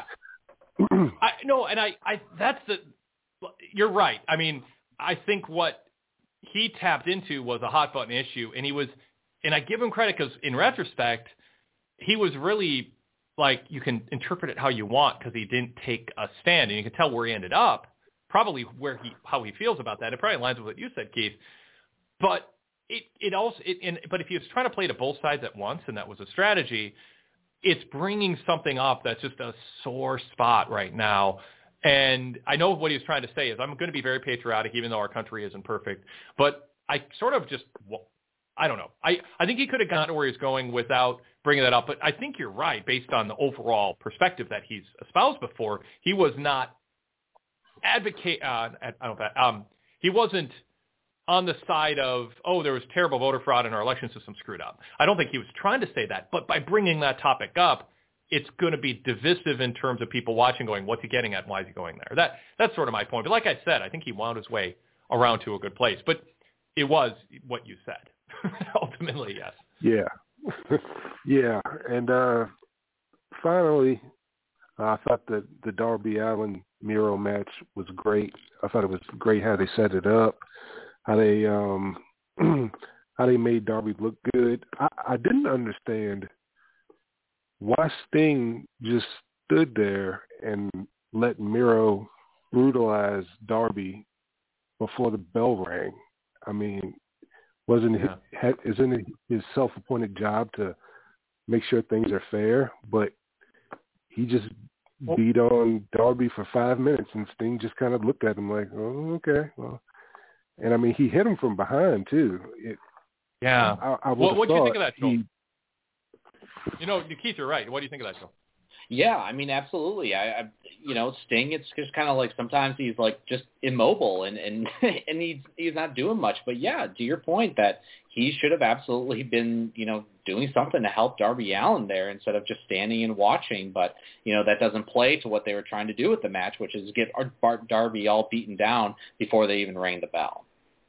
You're right. I mean, I think what he tapped into was a hot button issue, and and I give him credit because in retrospect, he was really like, you can interpret it how you want because he didn't take a stand, and you can tell where he ended up, probably how he feels about that. It probably aligns with what you said, Keith. But but if he was trying to play to both sides at once, and that was a strategy, it's bringing something up that's just a sore spot right now. And I know what he was trying to say is, I'm going to be very patriotic, even though our country isn't perfect. But I sort of just, I don't know. I think he could have gotten to where he's going without bringing that up. But I think you're right, based on the overall perspective that he's espoused before. He was not he wasn't on the side of, there was terrible voter fraud and our election system screwed up. I don't think he was trying to say that. But by bringing that topic up, it's going to be divisive in terms of people watching going, what's he getting at? Why is he going there? That's sort of my point. But like I said, I think he wound his way around to a good place. But it was what you said. Ultimately, yes. Yeah. Yeah. And finally, I thought that the Darby Allin Miro match was great. I thought it was great how they set it up, how they made Darby look good. I didn't understand why Sting just stood there and let Miro brutalize Darby before the bell rang. I mean, isn't it his self-appointed job to make sure things are fair? But he just beat on Darby for 5 minutes, and Sting just kind of looked at him like, oh, okay, well. And, I mean, he hit him from behind, too. What do you think of that, Joel? Keith, you're right. What do you think of that, Joel? Yeah, I mean, absolutely. I Sting, it's just kind of like sometimes he's like just immobile and and he's not doing much. But yeah, to your point that he should have absolutely been, doing something to help Darby Allin there instead of just standing and watching. But, that doesn't play to what they were trying to do with the match, which is get Darby all beaten down before they even rang the bell.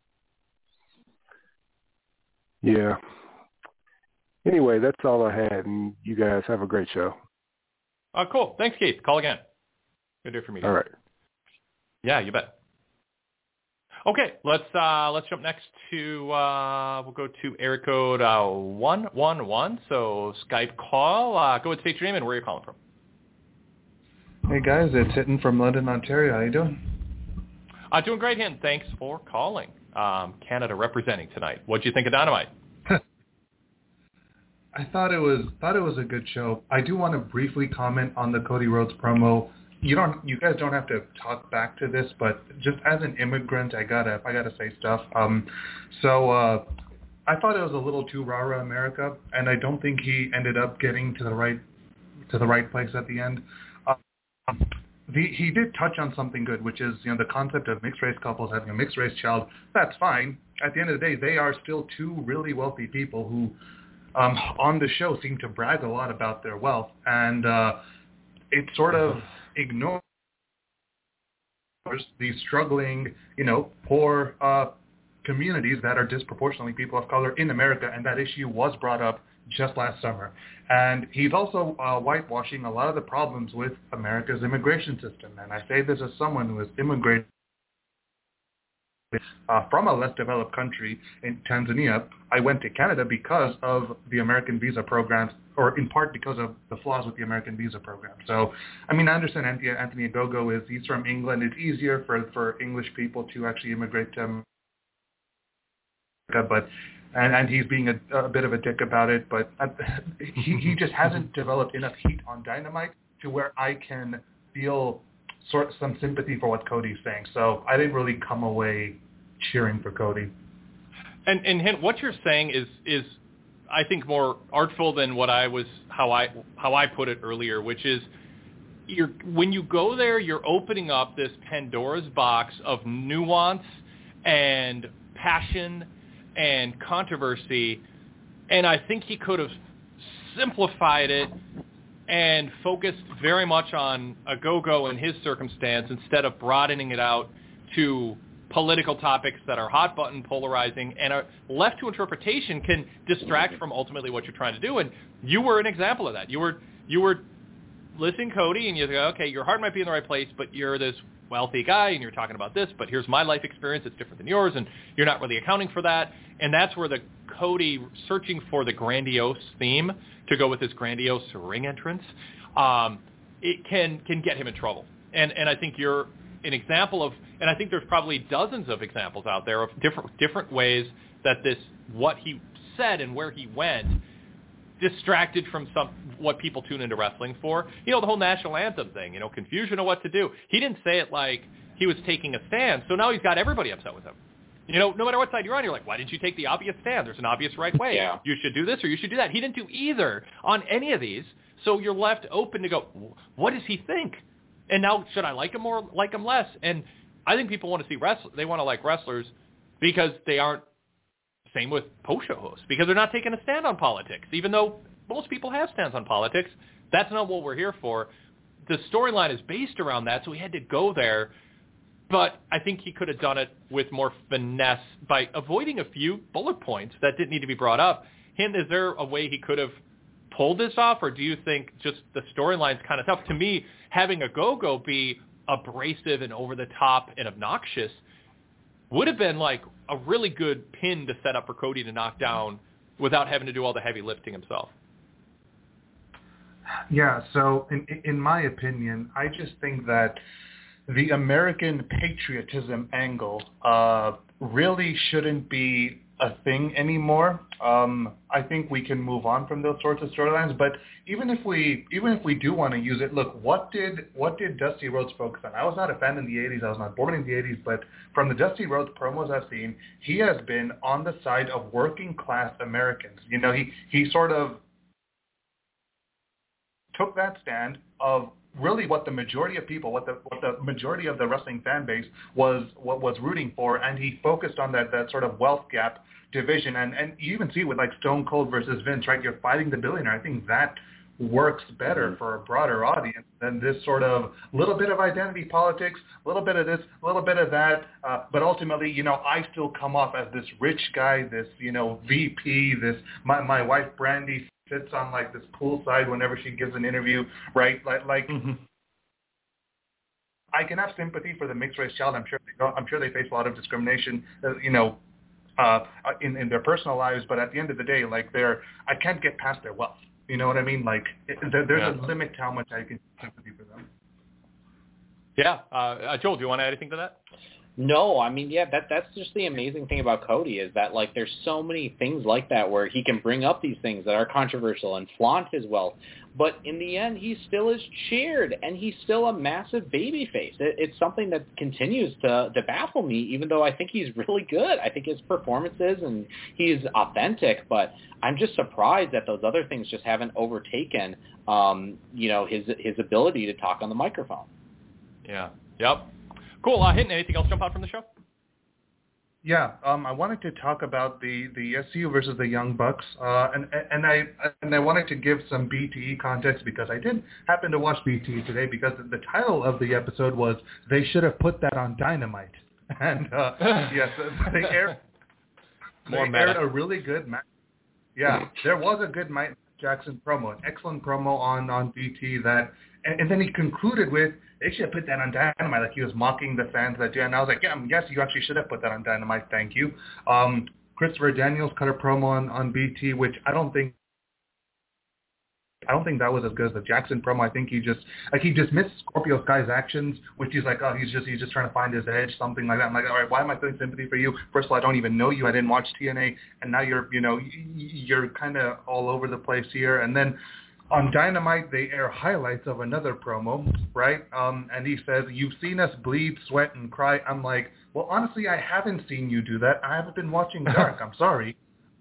Yeah. Anyway, that's all I had, and you guys have a great show. Cool. Thanks, Keith. Call again. Good to hear from you. All right. Yeah, you bet. Okay, let's jump next to we'll go to area code 111. So Skype call. Go ahead, state your name and where you're calling from. Hey guys, it's Hitton from London, Ontario. How you doing? Doing great, Hitton. Thanks for calling. Canada representing tonight. What'd you think of Dynamite? I thought it was a good show. I do want to briefly comment on the Cody Rhodes promo. You guys don't have to talk back to this, but just as an immigrant, I gotta say stuff. So I thought it was a little too rah-rah America, and I don't think he ended up getting to the right place at the end. He did touch on something good, which is the concept of mixed race couples having a mixed race child. That's fine. At the end of the day, they are still two really wealthy people who, on the show, seem to brag a lot about their wealth, and it sort of ignores the struggling, poor communities that are disproportionately people of color in America, and that issue was brought up just last summer. And he's also whitewashing a lot of the problems with America's immigration system. And I say this as someone who has immigrated from a less developed country in Tanzania. I went to Canada because of the American visa programs, or in part because of the flaws with the American visa program. So, I mean, I understand Anthony Ogogo he's from England. It's easier for English people to actually immigrate to America, but and he's being a bit of a dick about it, but he just hasn't developed enough heat on Dynamite to where I can feel some sympathy for what Cody's saying. So I didn't really come away cheering for Cody. And Hint, what you're saying is I think more artful than how I put it earlier, which is when you go there, you're opening up this Pandora's box of nuance and passion and controversy, and I think he could have simplified it and focused very much on a go-go in his circumstance instead of broadening it out to political topics that are hot-button, polarizing, and are left to interpretation can distract from ultimately what you're trying to do. And you were an example of that. You were listening to Cody, and you go, okay, your heart might be in the right place, but you're this wealthy guy, and you're talking about this, but here's my life experience. It's different than yours, and you're not really accounting for that. And that's where the Cody searching for the grandiose theme to go with his grandiose ring entrance, it can get him in trouble. And I think you're an example of, and I think there's probably dozens of examples out there of different ways that what he said and where he went distracted from what people tune into wrestling for. The whole national anthem thing, confusion of what to do. He didn't say it like he was taking a stand, so now he's got everybody upset with him. No matter what side you're on, you're like, why didn't you take the obvious stand? There's an obvious right way. Yeah. You should do this or you should do that. He didn't do either on any of these, so you're left open to go, what does he think? And now, should I like him or like him less? And I think people want to see they want to like wrestlers because they aren't, same with post-show hosts, because they're not taking a stand on politics, even though most people have stands on politics. That's not what we're here for. The storyline is based around that, so we had to go there. But I think he could have done it with more finesse by avoiding a few bullet points that didn't need to be brought up. Is there a way he could have pulled this off, or do you think just the storyline's kind of tough? To me, having a go-go be abrasive and over-the-top and obnoxious would have been like a really good pin to set up for Cody to knock down without having to do all the heavy lifting himself. Yeah, so in my opinion, I just think that the American patriotism angle really shouldn't be a thing anymore. I think we can move on from those sorts of storylines. But even if we do want to use it, look, what did Dusty Rhodes focus on? I was not a fan in the 80s. I was not born in the 80s. But from the Dusty Rhodes promos I've seen, he has been on the side of working class Americans. He sort of took that stand of really what the majority of people, what the majority of the wrestling fan base was rooting for, and he focused on that sort of wealth gap division. And you even see with like Stone Cold versus Vince, right? You're fighting the billionaire. I think that works better for a broader audience than this sort of little bit of identity politics, a little bit of this, a little bit of that. But ultimately, I still come off as this rich guy, this, VP, this, my wife Brandy sits on like this poolside whenever she gives an interview, right? Like mm-hmm. I can have sympathy for the mixed race child. I'm sure they face a lot of discrimination, in their personal lives. But at the end of the day, like I can't get past their wealth. You know what I mean? Like there's a limit to how much I can sympathy for them. Yeah, Joel, do you want to add anything to that? No, I mean, yeah, that's just the amazing thing about Cody is that, like, there's so many things like that where he can bring up these things that are controversial and flaunt his wealth, but in the end, he still is cheered, and he's still a massive babyface. It's something that continues to baffle me, even though I think he's really good. I think his performances, and he's authentic, but I'm just surprised that those other things just haven't overtaken, his ability to talk on the microphone. Yeah. Yep. Cool. Hinton, anything else jump out from the show? Yeah, I wanted to talk about the SCU versus the Young Bucks, and I wanted to give some BTE context because I did happen to watch BTE today because the title of the episode was "They Should Have Put That on Dynamite," and yes, they aired a really good match. Yeah, there was a good Mike Jackson promo, an excellent promo on BTE that. And then he concluded with, they should have put that on Dynamite, like he was mocking the fans that do. And I was like, yeah, yes, you actually should have put that on Dynamite, thank you. Christopher Daniels cut a promo on BT, which I don't think I don't think that was as good as the Jackson promo. I think he just missed Scorpio Sky's actions, which he's like, oh, he's just trying to find his edge, something like that. I'm like, all right, why am I feeling sympathy for you? First of all, I don't even know you. I didn't watch TNA, and now you're kind of all over the place here. And then on Dynamite, they air highlights of another promo, right? And he says, you've seen us bleed, sweat, and cry. I'm like, well, honestly, I haven't seen you do that. I haven't been watching Dark. I'm sorry.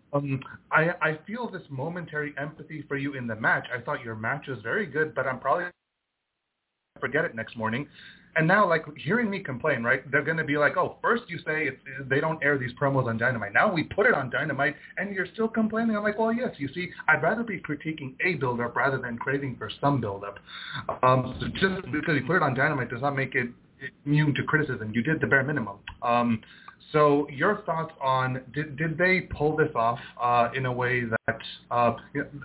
I feel this momentary empathy for you in the match. I thought your match was very good, but I'm probably going to forget it next morning. And now, like, hearing me complain, right, they're going to be like, oh, first you say they don't air these promos on Dynamite. Now we put it on Dynamite, and you're still complaining. I'm like, well, yes, you see, I'd rather be critiquing a build-up rather than craving for some build-up. So just because you put it on Dynamite does not make it immune to criticism. You did the bare minimum. So your thoughts on, did they pull this off in a way that,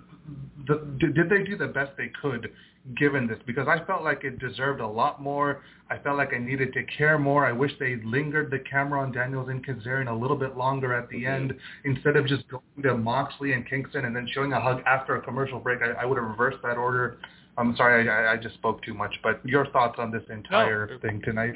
did they do the best they could given this? Because I felt like it deserved a lot more. I felt like I needed to care more. I wish they lingered the camera on Daniels and Kazarian a little bit longer at the end instead of just going to Moxley and Kingston and then showing a hug after a commercial break. I would have reversed that order. I'm sorry, I just spoke too much. But your thoughts on this entire thing tonight?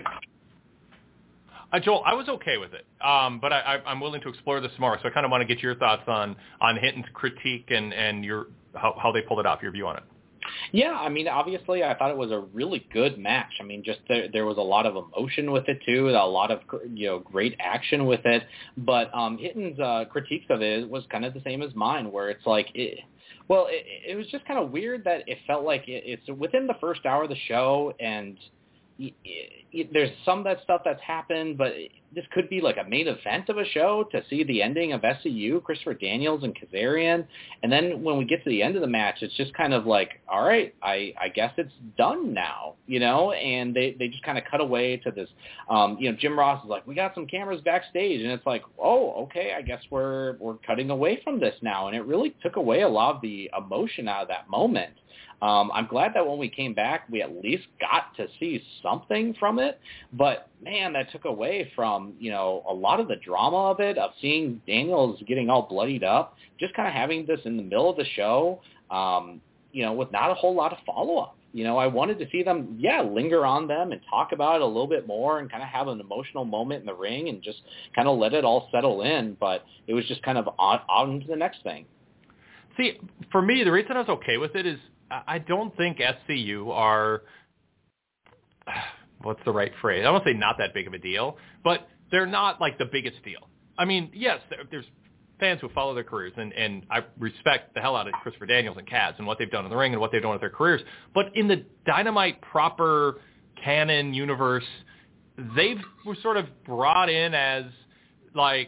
Joel, I was okay with it, but I'm willing to explore this more. So I kind of want to get your thoughts on Hinton's critique and your how they pulled it off, your view on it. Yeah, I mean, obviously, I thought it was a really good match. I mean, just there was a lot of emotion with it too, a lot of great action with it. But Hinton's critiques of it was kind of the same as mine, where it's like, it was just kind of weird that it felt like it's within the first hour of the show, and there's some of that stuff that's happened, but this could be like a main event of a show to see the ending of SCU, Christopher Daniels and Kazarian. And then when we get to the end of the match, it's just kind of like, all right, I guess it's done now, and they just kind of cut away to this, Jim Ross is like, we got some cameras backstage, and it's like, oh, okay, I guess we're cutting away from this now. And it really took away a lot of the emotion out of that moment. I'm glad that when we came back, we at least got to see something from it. But, man, that took away from, a lot of the drama of it, of seeing Daniels getting all bloodied up, just kind of having this in the middle of the show, with not a whole lot of follow-up. I wanted to see them, linger on them and talk about it a little bit more and kind of have an emotional moment in the ring and just kind of let it all settle in. But it was just kind of on to the next thing. See, for me, the reason I was okay with it is I don't think SCU are, what's the right phrase? I won't say not that big of a deal, but they're not like the biggest deal. I mean, yes, there's fans who follow their careers, and I respect the hell out of Christopher Daniels and Kaz and what they've done in the ring and what they've done with their careers. But in the Dynamite proper canon universe, they were sort of brought in as like,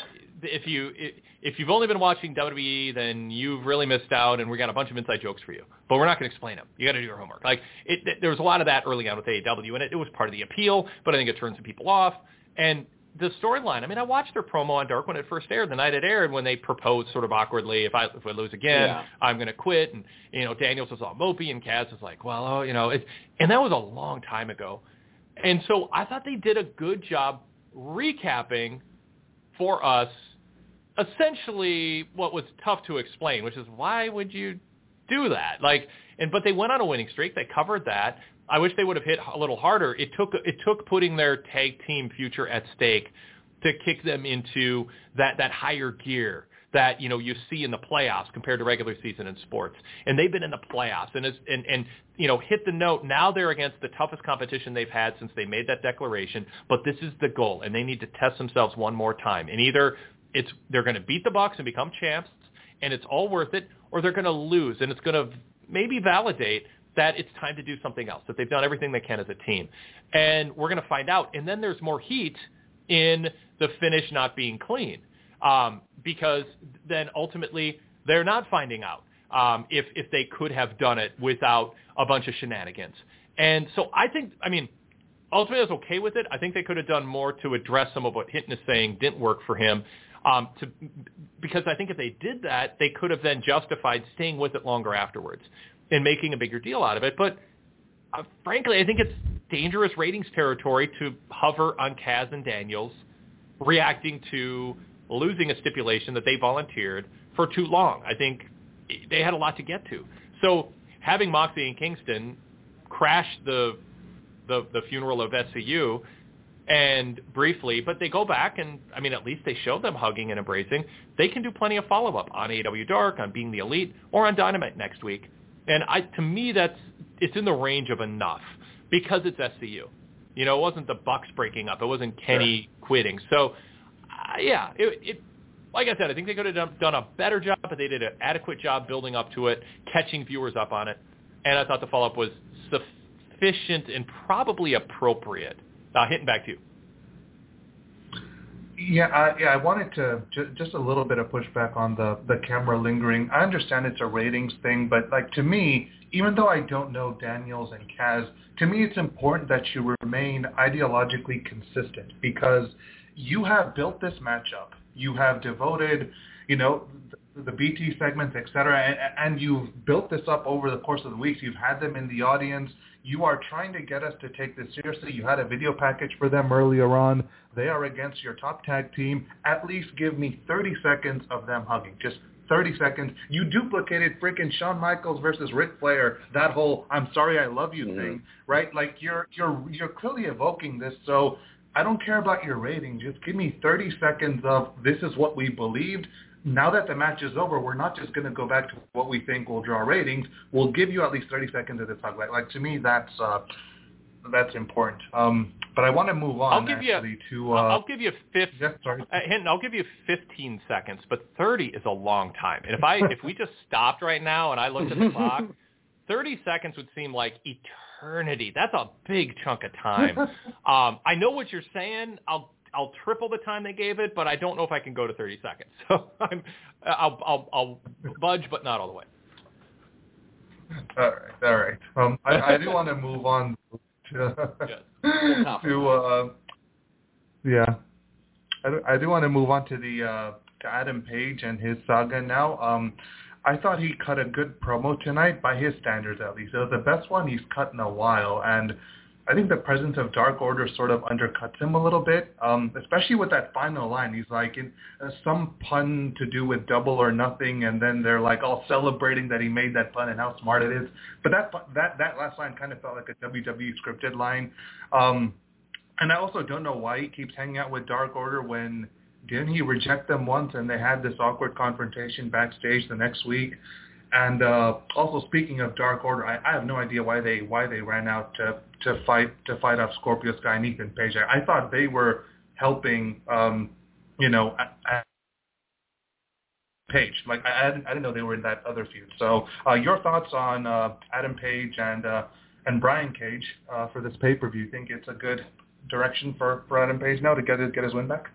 if you've only been watching WWE, then you've really missed out, and we got a bunch of inside jokes for you. But we're not going to explain them. You got to do your homework. Like there was a lot of that early on with AEW, and it was part of the appeal. But I think it turned some people off. And the storyline. I mean, I watched their promo on Dark when it first aired, the night it aired, when they proposed sort of awkwardly, if I lose again, I'm going to quit. And Daniels was all mopey, and Kaz was like, well, and that was a long time ago. And so I thought they did a good job recapping for us essentially what was tough to explain, which is why would you do that? But they went on a winning streak. They covered that. I wish they would have hit a little harder. It took putting their tag team future at stake to kick them into that higher gear that you see in the playoffs compared to regular season in sports. And they've been in the playoffs and hit the note. Now they're against the toughest competition they've had since they made that declaration. But this is the goal, and they need to test themselves one more time. And either they're going to beat the Bucks and become champs, and it's all worth it, or they're going to lose, and it's going to maybe validate that it's time to do something else, that they've done everything they can as a team. And we're going to find out. And then there's more heat in the finish not being clean, because then ultimately they're not finding out if they could have done it without a bunch of shenanigans. And so ultimately I was okay with it. I think they could have done more to address some of what Hinton is saying didn't work for him. Because I think if they did that, they could have then justified staying with it longer afterwards and making a bigger deal out of it. But frankly, I think it's dangerous ratings territory to hover on Kaz and Daniels reacting to losing a stipulation that they volunteered for too long. I think they had a lot to get to. So having Moxley and Kingston crash the funeral of SCU and briefly, but they go back and, I mean, at least they showed them hugging and embracing. They can do plenty of follow-up on AEW Dark, on Being the Elite, or on Dynamite next week. And to me, it's in the range of enough because it's SCU. You know, it wasn't the Bucks breaking up. It wasn't Kenny quitting. So, yeah, it like I said, I think they could have done a better job, but they did an adequate job building up to it, catching viewers up on it. And I thought the follow-up was sufficient and probably appropriate. Hinton, back to you. Yeah, I wanted to just a little bit of pushback on the camera lingering. I understand it's a ratings thing, but like to me, even though I don't know Daniels and Kaz, to me it's important that you remain ideologically consistent because you have built this matchup. You have devoted, the BT segments, et cetera, and you've built this up over the course of the weeks. You've had them in the audience. You are trying to get us to take this seriously. You had a video package for them earlier on. They are against your top tag team. At least give me 30 seconds of them hugging. Just 30 seconds. You duplicated freaking Shawn Michaels versus Ric Flair, that whole "I'm sorry I love you" thing, right? Like you're clearly evoking this. So I don't care about your rating. Just give me 30 seconds of this is what we believed. Now that the match is over, we're not just going to go back to what we think will draw ratings. We'll give you at least 30 seconds of this hug. Like to me, that's important. But I want to move on. I'll give you 15 seconds, but 30 is a long time. And if we just stopped right now and I looked at the clock, 30 seconds would seem like eternity. That's a big chunk of time. I know what you're saying. I'll triple the time they gave it, but I don't know if I can go to 30 seconds. So I'll budge, but not all the way. All right. I do want to move on I do want to move on to to Adam Page and his saga now. I thought he cut a good promo tonight, by his standards at least. It was the best one he's cut in a while, and I think the presence of Dark Order sort of undercuts him a little bit, especially with that final line. He's like, some pun to do with Double or Nothing, and then they're like all celebrating that he made that pun and how smart it is. But that last line kind of felt like a WWE scripted line. And I also don't know why he keeps hanging out with Dark Order when didn't he reject them once and they had this awkward confrontation backstage the next week. And also speaking of Dark Order, I have no idea why they ran out to fight off Scorpio Sky and Ethan Page. I thought they were helping, Page. Like I didn't know they were in that other feud. So your thoughts on Adam Page and Brian Cage for this pay-per-view? You think it's a good direction for Adam Page now to get his win back?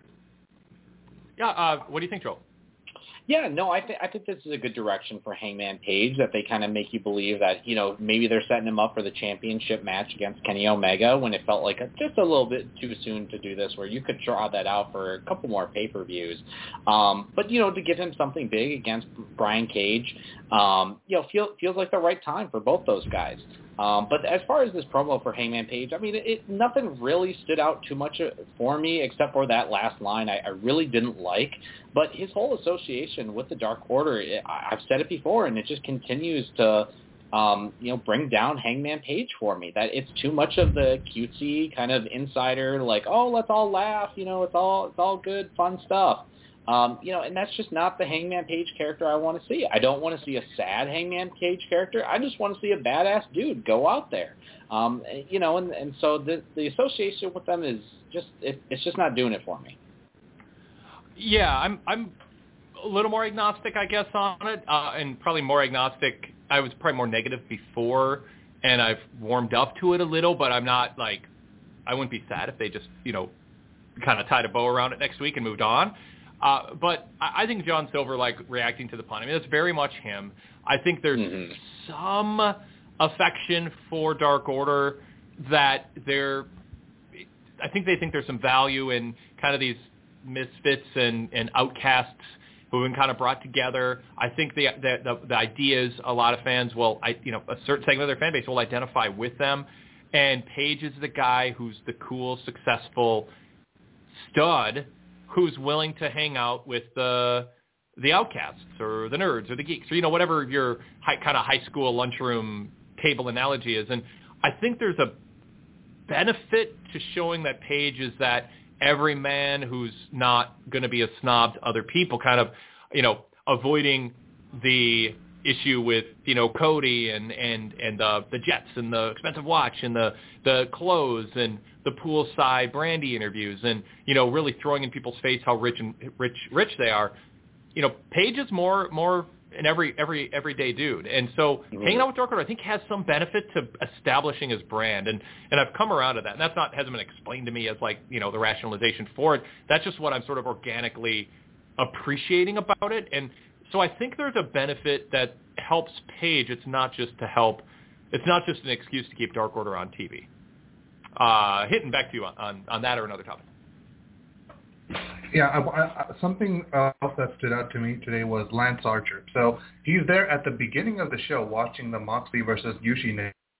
Yeah. What do you think, Joel? Yeah, no, I think this is a good direction for Hangman Page, that they kind of make you believe that, maybe they're setting him up for the championship match against Kenny Omega when it felt like just a little bit too soon to do this, where you could draw that out for a couple more pay-per-views. But, to give him something big against Brian Cage, feels like the right time for both those guys. But as far as this promo for Hangman Page, I mean, nothing really stood out too much for me except for that last line I really didn't like. But his whole association with the Dark Order, I've said it before, and it just continues to, bring down Hangman Page for me. That it's too much of the cutesy kind of insider, like, oh, let's all laugh, it's all good, fun stuff. And that's just not the Hangman Page character I want to see. I don't want to see a sad Hangman Page character. I just want to see a badass dude go out there. And so the association with them is just, it's just not doing it for me. Yeah, I'm a little more agnostic, I guess, on it, and probably more agnostic. I was probably more negative before, and I've warmed up to it a little, but I'm not like, I wouldn't be sad if they just, kind of tied a bow around it next week and moved on. But I think John Silver, reacting to the pun, I mean, that's very much him. I think there's some affection for Dark Order that I think they think there's some value in kind of these misfits and outcasts who have been kind of brought together. I think the idea is a lot of fans will, a certain segment of their fan base will identify with them. And Page is the guy who's the cool, successful stud who's willing to hang out with the the outcasts or the nerds or the geeks or, whatever your kind of high school lunchroom table analogy is. And I think there's a benefit to showing that Paige is that every man who's not going to be a snob to other people, kind of, avoiding the issue with, Cody and the jets and the expensive watch and the clothes and the poolside brandy interviews and, really throwing in people's face how rich they are. Paige is more an everyday dude. And so hanging out with Dark Order, I think, has some benefit to establishing his brand. And I've come around to that. And that's hasn't been explained to me as the rationalization for it. That's just what I'm sort of organically appreciating about it. And so I think there's a benefit that helps Paige. It's not just an excuse to keep Dark Order on TV. Hitting back to you on that or another topic. Yeah, something else that stood out to me today was Lance Archer. So he's there at the beginning of the show watching the Moxley versus Yushi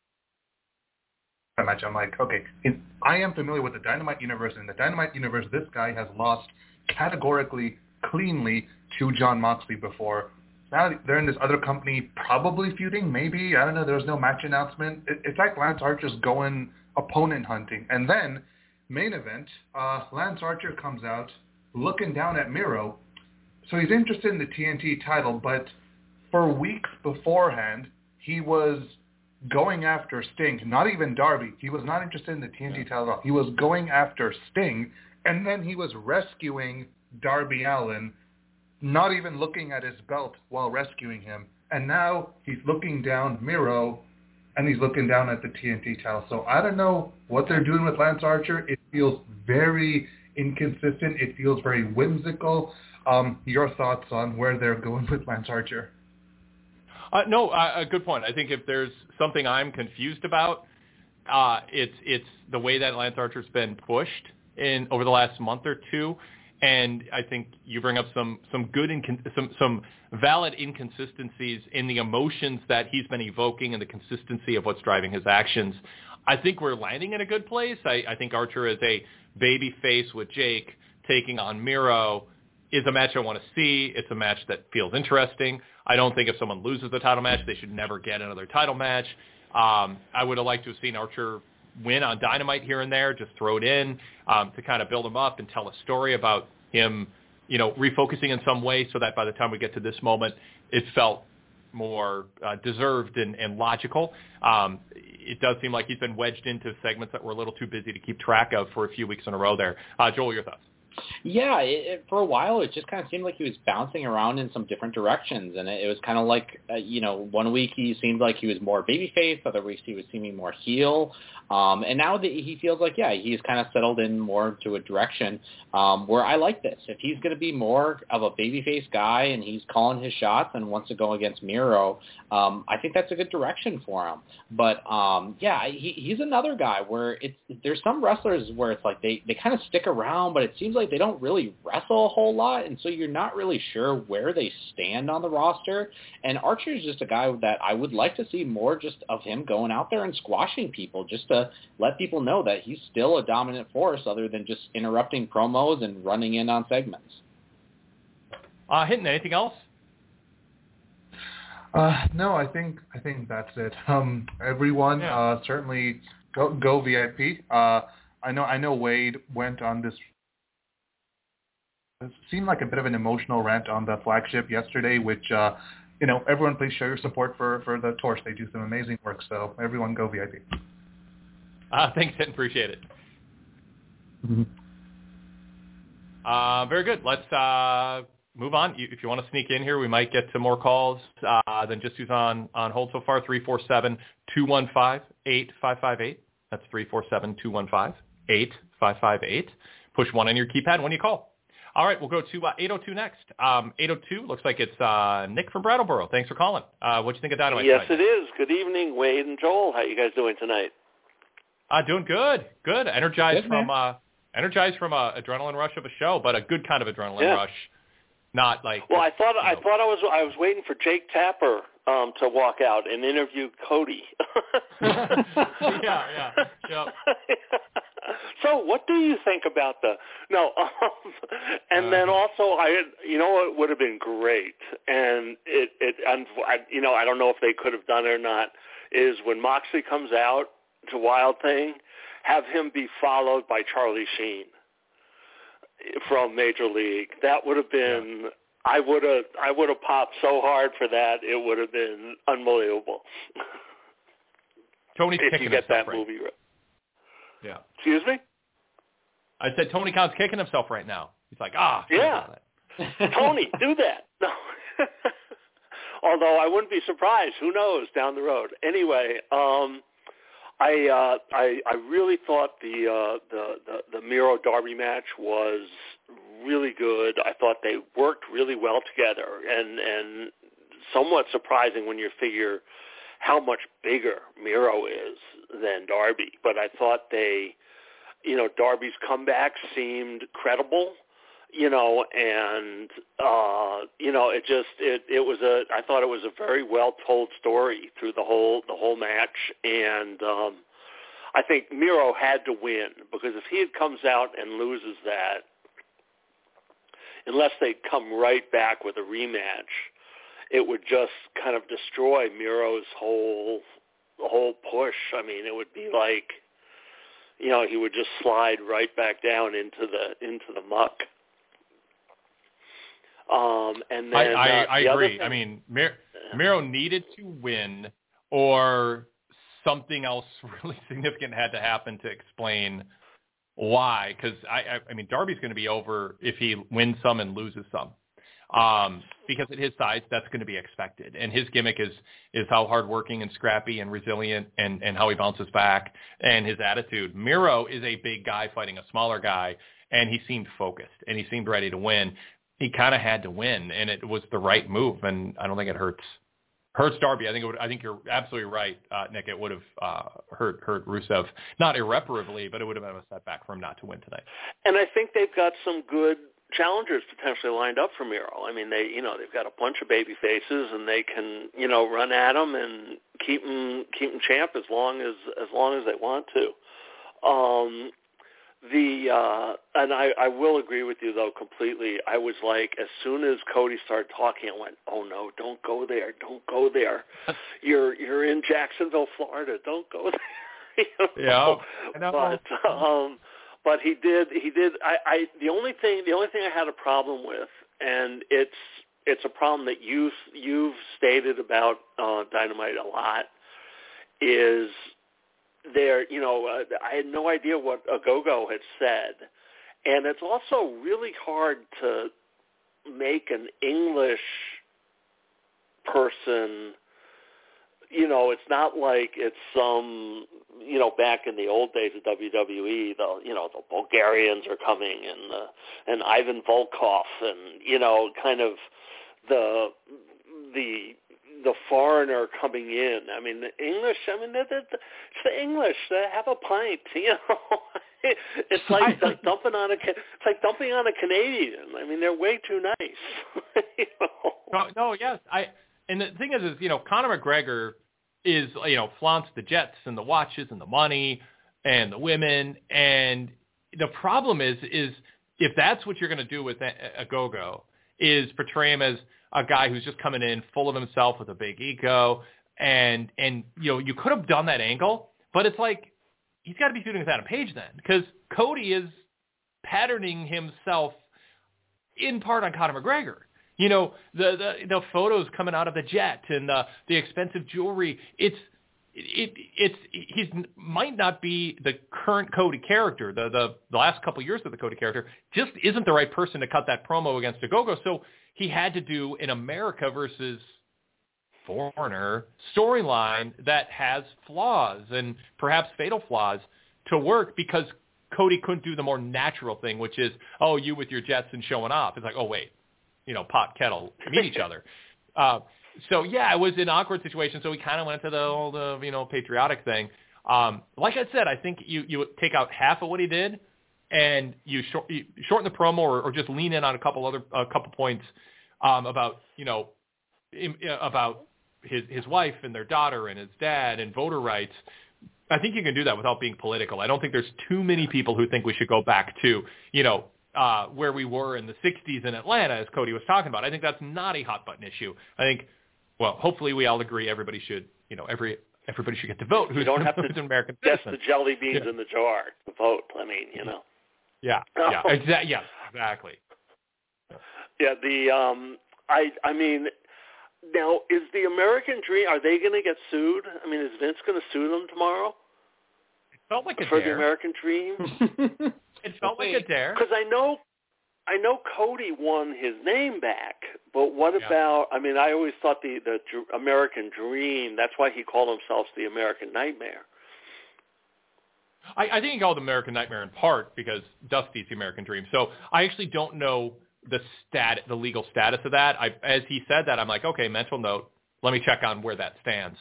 match. I'm like, okay, I am familiar with the Dynamite universe. In the Dynamite universe, this guy has lost categorically, cleanly to Jon Moxley before. Now they're in this other company, probably feuding, maybe. I don't know. There was no match announcement. It's like Lance Archer's going opponent hunting. And then, main event, Lance Archer comes out looking down at Miro. So he's interested in the TNT title, but for weeks beforehand, he was going after Sting, not even Darby. He was not interested in the TNT title at all. He was going after Sting, and then he was rescuing Darby Allin, not even looking at his belt while rescuing him. And now he's looking down Miro, and he's looking down at the TNT title. So I don't know what they're doing with Lance Archer. It feels very inconsistent. It feels very whimsical. Your thoughts on where they're going with Lance Archer? No, a good point. I think if there's something I'm confused about, it's the way that Lance Archer's been pushed over the last month or two. And I think you bring up some good some valid inconsistencies in the emotions that he's been evoking and the consistency of what's driving his actions. I think we're landing in a good place. I think Archer is a baby face with Jake taking on Miro is a match I want to see. It's a match that feels interesting. I don't think if someone loses the title match, they should never get another title match. I would have liked to have seen Archer win on Dynamite here and there, just throw it in to kind of build him up and tell a story about him, refocusing in some way so that by the time we get to this moment, it felt more deserved and logical. It does seem like he's been wedged into segments that were a little too busy to keep track of for a few weeks in a row there. Joel, your thoughts? Yeah, for a while it just kind of seemed like he was bouncing around in some different directions, and it was kind of like, 1 week he seemed like he was more babyface, other weeks he was seeming more heel, and now that he feels like, he's kind of settled in more to a direction where I like this. If he's going to be more of a babyface guy and he's calling his shots and wants to go against Miro, I think that's a good direction for him. But he's another guy where there's some wrestlers where it's like they kind of stick around, but it seems like they don't really wrestle a whole lot, and so you're not really sure where they stand on the roster. And Archer's just a guy that I would like to see more just of him going out there and squashing people, just to let people know that he's still a dominant force other than just interrupting promos and running in on segments. Hinton, anything else? No, I think that's it. Everyone, certainly go VIP. I know Wade went on this. It seemed like a bit of an emotional rant on the flagship yesterday, which, everyone please show your support for the Torch. They do some amazing work, so everyone go VIP. Thanks, Hinton. Appreciate it. Mm-hmm. Very good. Let's move on. If you want to sneak in here, we might get to more calls than just who's on hold so far. 347-215-8558. That's 347-215-8558. Push 1 on your keypad when you call. All right, we'll go to 802 next. 802 looks like it's Nick from Brattleboro. Thanks for calling. What do you think of Dynamite tonight? Yes, it is. Good evening, Wade and Joel. How you guys doing tonight? Doing good. Good. Energized from adrenaline rush of a show, but a good kind of adrenaline rush. Not like. Well, I thought I was waiting for Jake Tapper to walk out and interview Cody. yeah. So what do you think about and then also what would have been great, and I don't know if they could have done it or not, is when Moxley comes out to Wild Thing, have him be followed by Charlie Sheen from Major League. That would have been, I would have popped so hard for that, it would have been unbelievable. Tony's if kicking you get himself that movie right. Yeah. Excuse me? I said Tony Khan's kicking himself right now. He's like, yeah. Tony, do that. No. Although I wouldn't be surprised. Who knows down the road? Anyway, I really thought the Miro Darby match was really good. I thought they worked really well together, and somewhat surprising when you figure how much bigger Miro is than Darby. But I thought Darby's comeback seemed credible, and I thought it was a very well told story through the whole match, and I think Miro had to win, because if he comes out and loses that, unless they come right back with a rematch, it would just kind of destroy Miro's whole push. I mean, it would be like, he would just slide right back down into the muck. And then I agree. I mean, Miro needed to win, or something else really significant had to happen to explain why. Because I mean, Darby's going to be over if he wins some and loses some. Because at his size, that's going to be expected. And his gimmick is how hardworking and scrappy and resilient and how he bounces back and his attitude. Miro is a big guy fighting a smaller guy, and he seemed focused and he seemed ready to win. He kind of had to win, and it was the right move, and I don't think it hurts Darby. I think you're absolutely right, Nick. It would have hurt Rusev, not irreparably, but it would have been a setback for him not to win tonight. And I think they've got some good challengers potentially lined up for Miro. I mean, they've got a bunch of baby faces, and they can run at him and keep him champ as long as they want to. And I will agree with you though completely. I was like, as soon as Cody started talking, I went, "Oh no, don't go there! Don't go there! You're in Jacksonville, Florida. Don't go there." Yeah, I know. But he did. The only thing I had a problem with, and it's a problem that you've stated about Dynamite a lot, is there. I had no idea what Ogogo had said, and it's also really hard to make an English person. It's not like it's some, back in the old days of WWE, the Bulgarians are coming and Ivan Volkov and, kind of the foreigner coming in. I mean, the English, it's the English. They have a pint, It's like dumping on a Canadian. I mean, they're way too nice. No, yes. And the thing is, Conor McGregor is, flaunts the jets and the watches and the money and the women. And the problem is if that's what you're going to do with Ogogo, is portray him as a guy who's just coming in full of himself with a big ego. And you could have done that angle, but it's like, he's got to be shooting with Adam Page then, because Cody is patterning himself in part on Conor McGregor. The photos coming out of the jet and the expensive jewelry. He might not be the current Cody character. The last couple of years of the Cody character just isn't the right person to cut that promo against Ogogo. So he had to do an America versus foreigner storyline that has flaws and perhaps fatal flaws to work, because Cody couldn't do the more natural thing, which is, you with your jets and showing off. It's like, wait. Pot, kettle, meet each other. So, yeah, it was an awkward situation. So we kind of went to the old, patriotic thing. Like I said, I think you take out half of what he did, and you shorten the promo or just lean in on a couple points about, about his wife and their daughter and his dad and voter rights. I think you can do that without being political. I don't think there's too many people who think we should go back to, where we were in the 60s in Atlanta, as Cody was talking about. I think that's not a hot button issue. I think, well, hopefully we all agree everybody should, everybody should get to vote. You don't have to an American guess citizen. the jelly beans in the jar to vote. I mean, Yeah, exactly. Yeah, I mean, now, is the American Dream, are they going to get sued? I mean, is Vince going to sue them tomorrow? It felt like a for dare. the American Dream? It felt like a dare. Because I know Cody won his name back, but what about, I mean, I always thought the American Dream, that's why he called himself the American Nightmare. I think he called American Nightmare in part because Dusty's the American Dream. So I actually don't know the legal status of that. As he said that, I'm like, okay, mental note. Let me check on where that stands.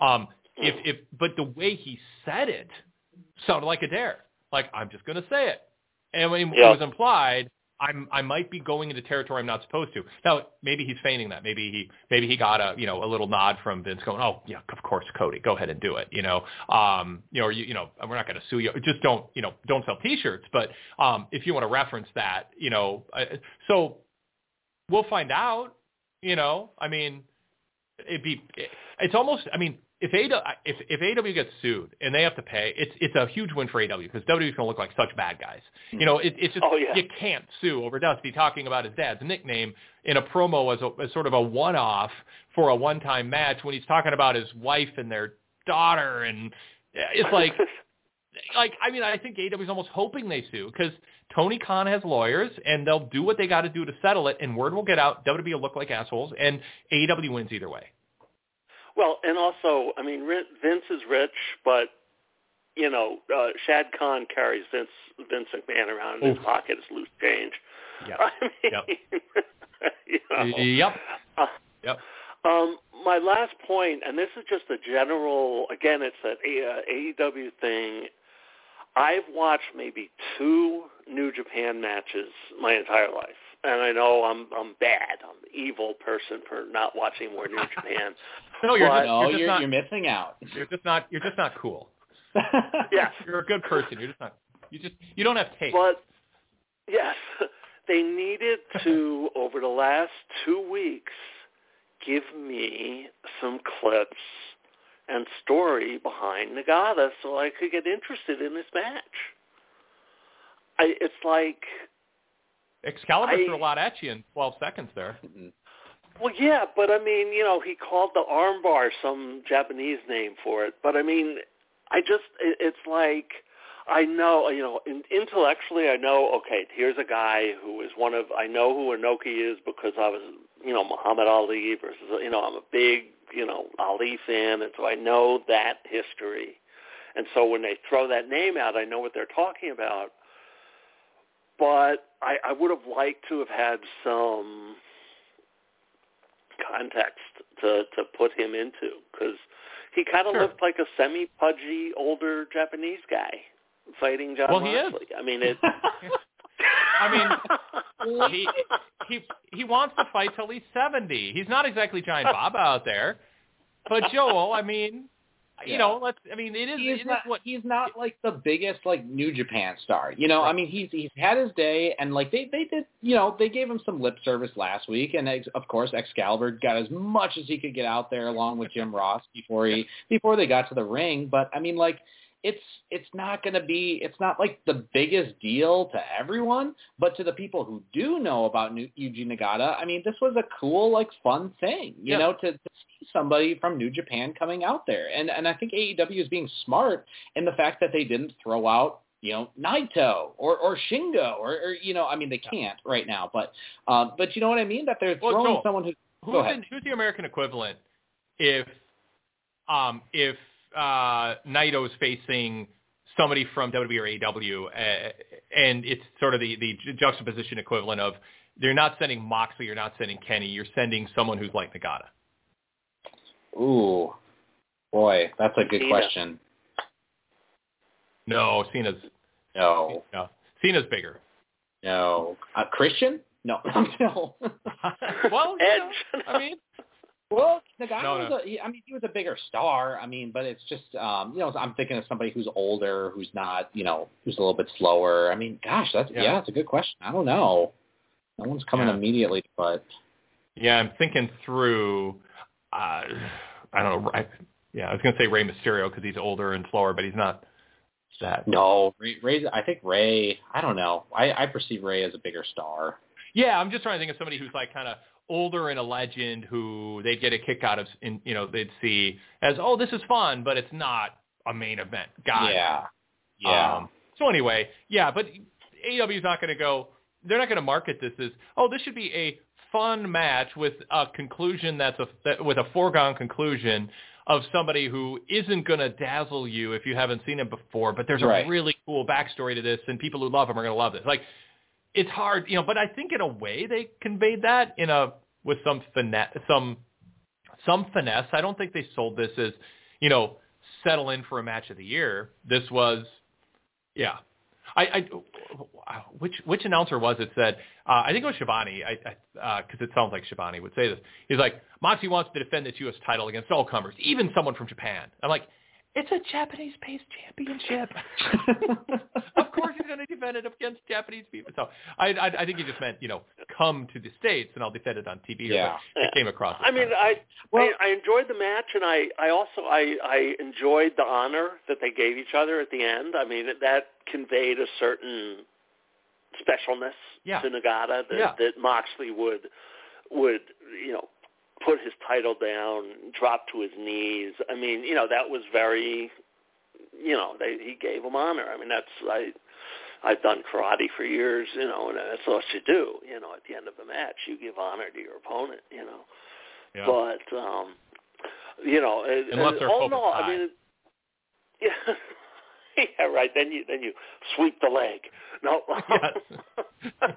But the way he said it sounded like a dare. Like, I'm just going to say it. And when it was implied, I might be going into territory I'm not supposed to. Now, maybe he's feigning that. Maybe he got a little nod from Vince going, oh yeah, of course, Cody, go ahead and do it. Or we're not going to sue you. Just don't sell T-shirts. But if you want to reference that, so we'll find out. I mean, it's almost. I mean, if AEW gets sued and they have to pay, it's a huge win for AEW because WWE's going to look like such bad guys. It's just you can't sue over Dusty talking about his dad's nickname in a promo as sort of a one-off for a one-time match when he's talking about his wife and their daughter, and it's like I mean, I think AEW's almost hoping they sue because Tony Khan has lawyers and they'll do what they got to do to settle it, and word will get out. WWE will look like assholes, and AEW wins either way. Well, and also, I mean, Vince is rich, but, Shad Khan carries Vince McMahon around in his pocket as loose change. Yep. I mean, Yep. My last point, and this is just a general, again, it's an AEW thing. I've watched maybe 2 New Japan matches my entire life. And I know I'm bad. I'm an evil person for not watching more New Japan. No, you're missing out. You're just not cool. Yes. You're a good person. You're just not. You don't have taste. But yes, they needed to over the last 2 weeks give me some clips and story behind Nagata so I could get interested in this match. It's like Excalibur threw a lot at you in 12 seconds there. Well, yeah, but I mean, he called the armbar some Japanese name for it. But I mean, it's like, I know, intellectually I know, okay, here's a guy who is I know who Inoki is because I was, Muhammad Ali versus, I'm a big, Ali fan, and so I know that history. And so when they throw that name out, I know what they're talking about. But I would have liked to have had some context to put him into, because he kind of looked like a semi-pudgy older Japanese guy fighting John Moxley. He is. I mean, it. he wants to fight till he's 70. He's not exactly Giant Bob out there, but Joel, I mean. He's not like the biggest New Japan star. I mean, he's had his day, and they did, they gave him some lip service last week, and of course Excalibur got as much as he could get out there along with Jim Ross before they got to the ring. But I mean, it's not going to be, it's not the biggest deal to everyone, but to the people who do know about Yuji Nagata, I mean, this was a cool, fun thing, to see somebody from New Japan coming out there. And I think AEW is being smart in the fact that they didn't throw out, Naito or Shingo or I mean, they can't right now, but you know what I mean? That they're throwing someone who's the American equivalent if Naito's facing somebody from WWE or AEW, and it's sort of the juxtaposition equivalent of you're not sending Moxley, you're not sending Kenny, you're sending someone who's like Nagata. Ooh, boy, that's a good question. No, Cena's bigger. No, Christian? No, no. Well, Edge. I mean, Well, Nagata he was a bigger star. I mean, but it's just, I'm thinking of somebody who's older, who's not, who's a little bit slower. I mean, gosh, that's a good question. I don't know. No one's coming immediately, but. Yeah, I'm thinking through, I don't know. I was going to say Rey Mysterio because he's older and slower, but he's not that. No, I think Rey, I don't know. I perceive Rey as a bigger star. Yeah, I'm just trying to think of somebody who's like kind of older and a legend who they'd get a kick out of, they'd see as, oh, this is fun, but it's not a main event guy. Yeah. So anyway, but AEW is not going to go, they're not going to market this as, oh, this should be a fun match with a conclusion with a foregone conclusion of somebody who isn't going to dazzle you if you haven't seen him before, but there's a really cool backstory to this, and people who love him are going to love this. Like, it's hard, but I think in a way they conveyed that with some finesse. Some finesse. I don't think they sold this as, settle in for a match of the year. This was, which announcer was it said? I think it was Shivani. Because it sounds like Shivani would say this. He's like, Moxie wants to defend its U.S. title against all comers, even someone from Japan. I'm like, it's a Japanese-based championship. Of course he's going to defend it against Japanese people. So I think he just meant, come to the States and I'll defend it on TV. Yeah. But it came across. I mean, I enjoyed the match, and I also enjoyed the honor that they gave each other at the end. I mean, that conveyed a certain specialness to Nagata that Moxley would put his title down, drop to his knees. I mean, that was very, he gave him honor. I mean, I've done karate for years, and that's what you do. At the end of a match, you give honor to your opponent. Yeah. But unless they're focused high. I mean, yeah, right. Then you sweep the leg. No. Yes.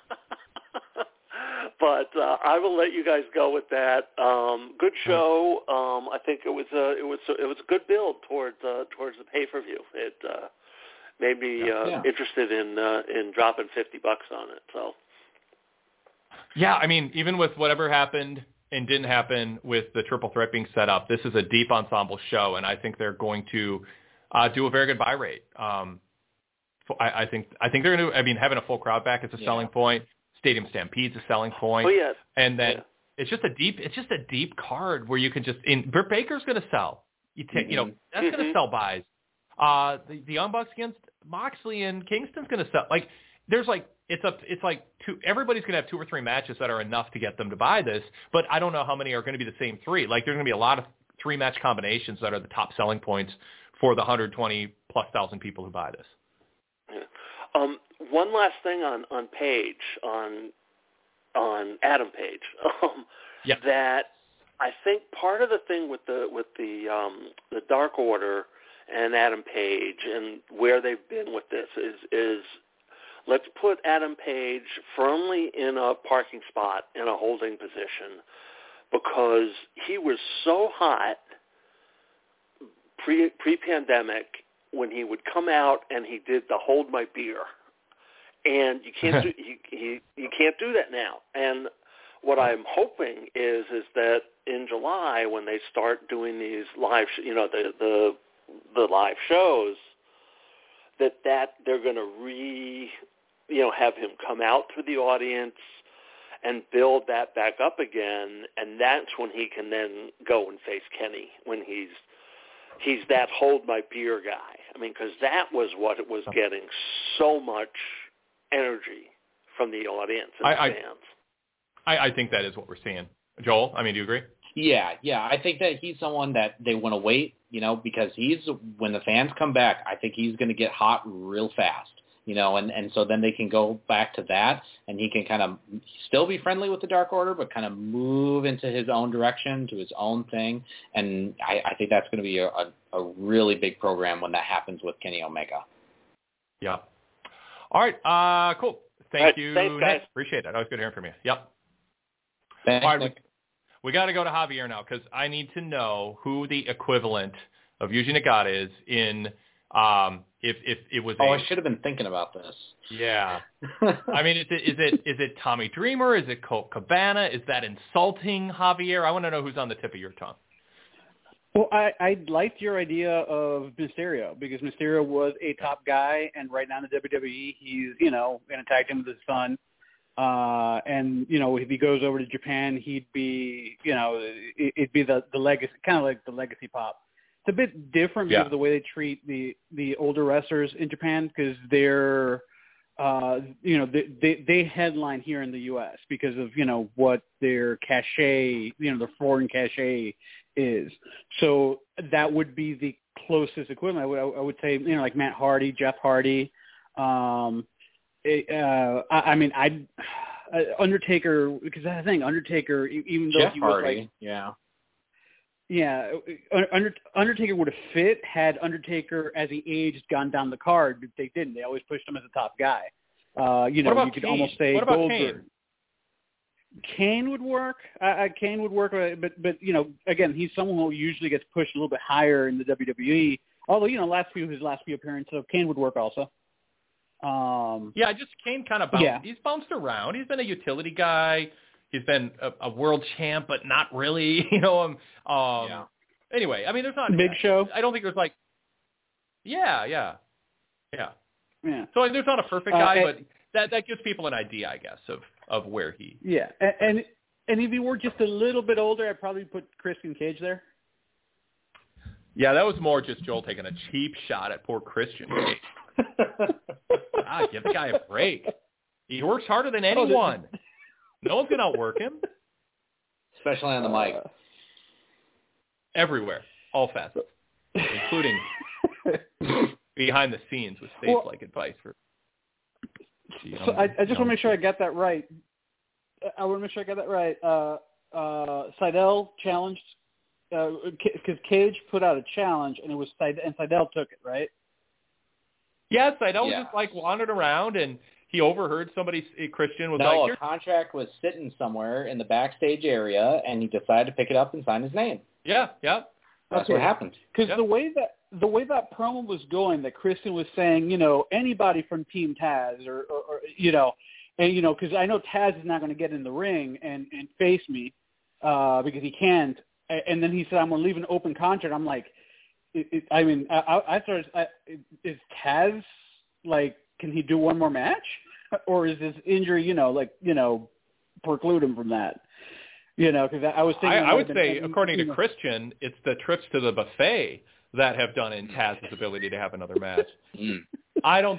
But I will let you guys go with that. Good show. I think it was a good build towards the pay-per-view. It made me interested in dropping $50 on it. So. Yeah, I mean, even with whatever happened and didn't happen with the triple threat being set up, this is a deep ensemble show, and I think they're going to do a very good buy rate. I think they're going to. I mean, having a full crowd back is a selling point. Stadium Stampede's a selling point. Oh yeah. And then it's just a deep card where you can just Britt Baker's going to sell. That's going to sell buys. The Young Bucks against Moxley and Kingston's going to sell. Like there's like it's like everybody's going to have 2 or 3 matches that are enough to get them to buy this, but I don't know how many are going to be the same 3. Like there's going to be a lot of 3-match combinations that are the top selling points for the 120,000+ people who buy this. Yeah. One last thing on Page, on Adam Page, that I think part of the thing with the Dark Order and Adam Page and where they've been with this is let's put Adam Page firmly in a parking spot in a holding position, because he was so hot pre-pandemic when he would come out and he did the Hold My Beer. And you can't do you can't do that now. And what I'm hoping is that in July, when they start doing these live, the live shows, that they're going to have him come out to the audience and build that back up again, and that's when he can then go and face Kenny, when he's that Hold My Beer guy. I mean, because that was what it was getting so much energy from the audience and the fans. I think that is what we're seeing. Joel, I mean, do you agree? Yeah. I think that he's someone that they want to wait, because when the fans come back, I think he's going to get hot real fast, and so then they can go back to that, and he can kind of still be friendly with the Dark Order, but kind of move into his own direction, to his own thing. And I think that's going to be a really big program when that happens with Kenny Omega. Yeah. All right. Cool. Thank you, thanks, guys. Nick. Appreciate it. Always good hearing from you. Yep. Thanks, all right, Nick. We got to go to Javier now, because I need to know who the equivalent of Yuji Nagata is in If it was I should have been thinking about this. Yeah. I mean, is it Tommy Dreamer? Is it Colt Cabana? Is that insulting Javier? I want to know who's on the tip of your tongue. Well, I liked your idea of Mysterio because Mysterio was a top guy, and right now in the WWE, he's, in a tag team with his son. And, if he goes over to Japan, he'd be, it'd be the legacy, kind of like the legacy pop. It's a bit different because of the way they treat the older wrestlers in Japan because they're, they headline here in the U.S. because of, what their cachet, their foreign cachet is. So that would be the closest equivalent. I would say, like Matt Hardy, Jeff Hardy. Undertaker, because that's the thing, Undertaker, even though Jeff he was Hardy, Undertaker would have fit had Undertaker, as he aged, gone down the card, but they didn't. They always pushed him as a top guy. You could Kane? almost say what about Goldberg. Kane would work. Kane would work, but again, he's someone who usually gets pushed a little bit higher in the WWE. Although his last few appearances, so Kane would work also. Kane kind of bounced. He's bounced around. He's been a utility guy. He's been a world champ, but not really. Anyway, I mean, there's not Big Show. I don't think there's like. Yeah. So there's not a perfect guy, but that gives people an idea, I guess, of where he. Yeah, and if he were just a little bit older, I'd probably put Christian Cage there. Yeah, that was more just Joel taking a cheap shot at poor Christian. Give the guy a break. He works harder than anyone. No one's going to outwork him. Especially on the mic. Everywhere. All facets. Including behind the scenes with stage-like advice. So I just want to make sure I got that right. Seidel challenged, because Cage put out a challenge, and Seidel took it, right? Yeah, Seidel just wandered around, and he overheard Christian was a contract was sitting somewhere in the backstage area, and he decided to pick it up and sign his name. Yeah. That's what happened. Because the way that promo was going, that Christian was saying, anybody from Team Taz, or because I know Taz is not going to get in the ring and face me because he can't. And then he said, I'm going to leave an open contract. I'm like, I started. Is Taz can he do one more match, or is his injury, preclude him from that? Because I was thinking. I would say, according to Christian, it's the trips to the buffet that have done in Taz's ability to have another match. I don't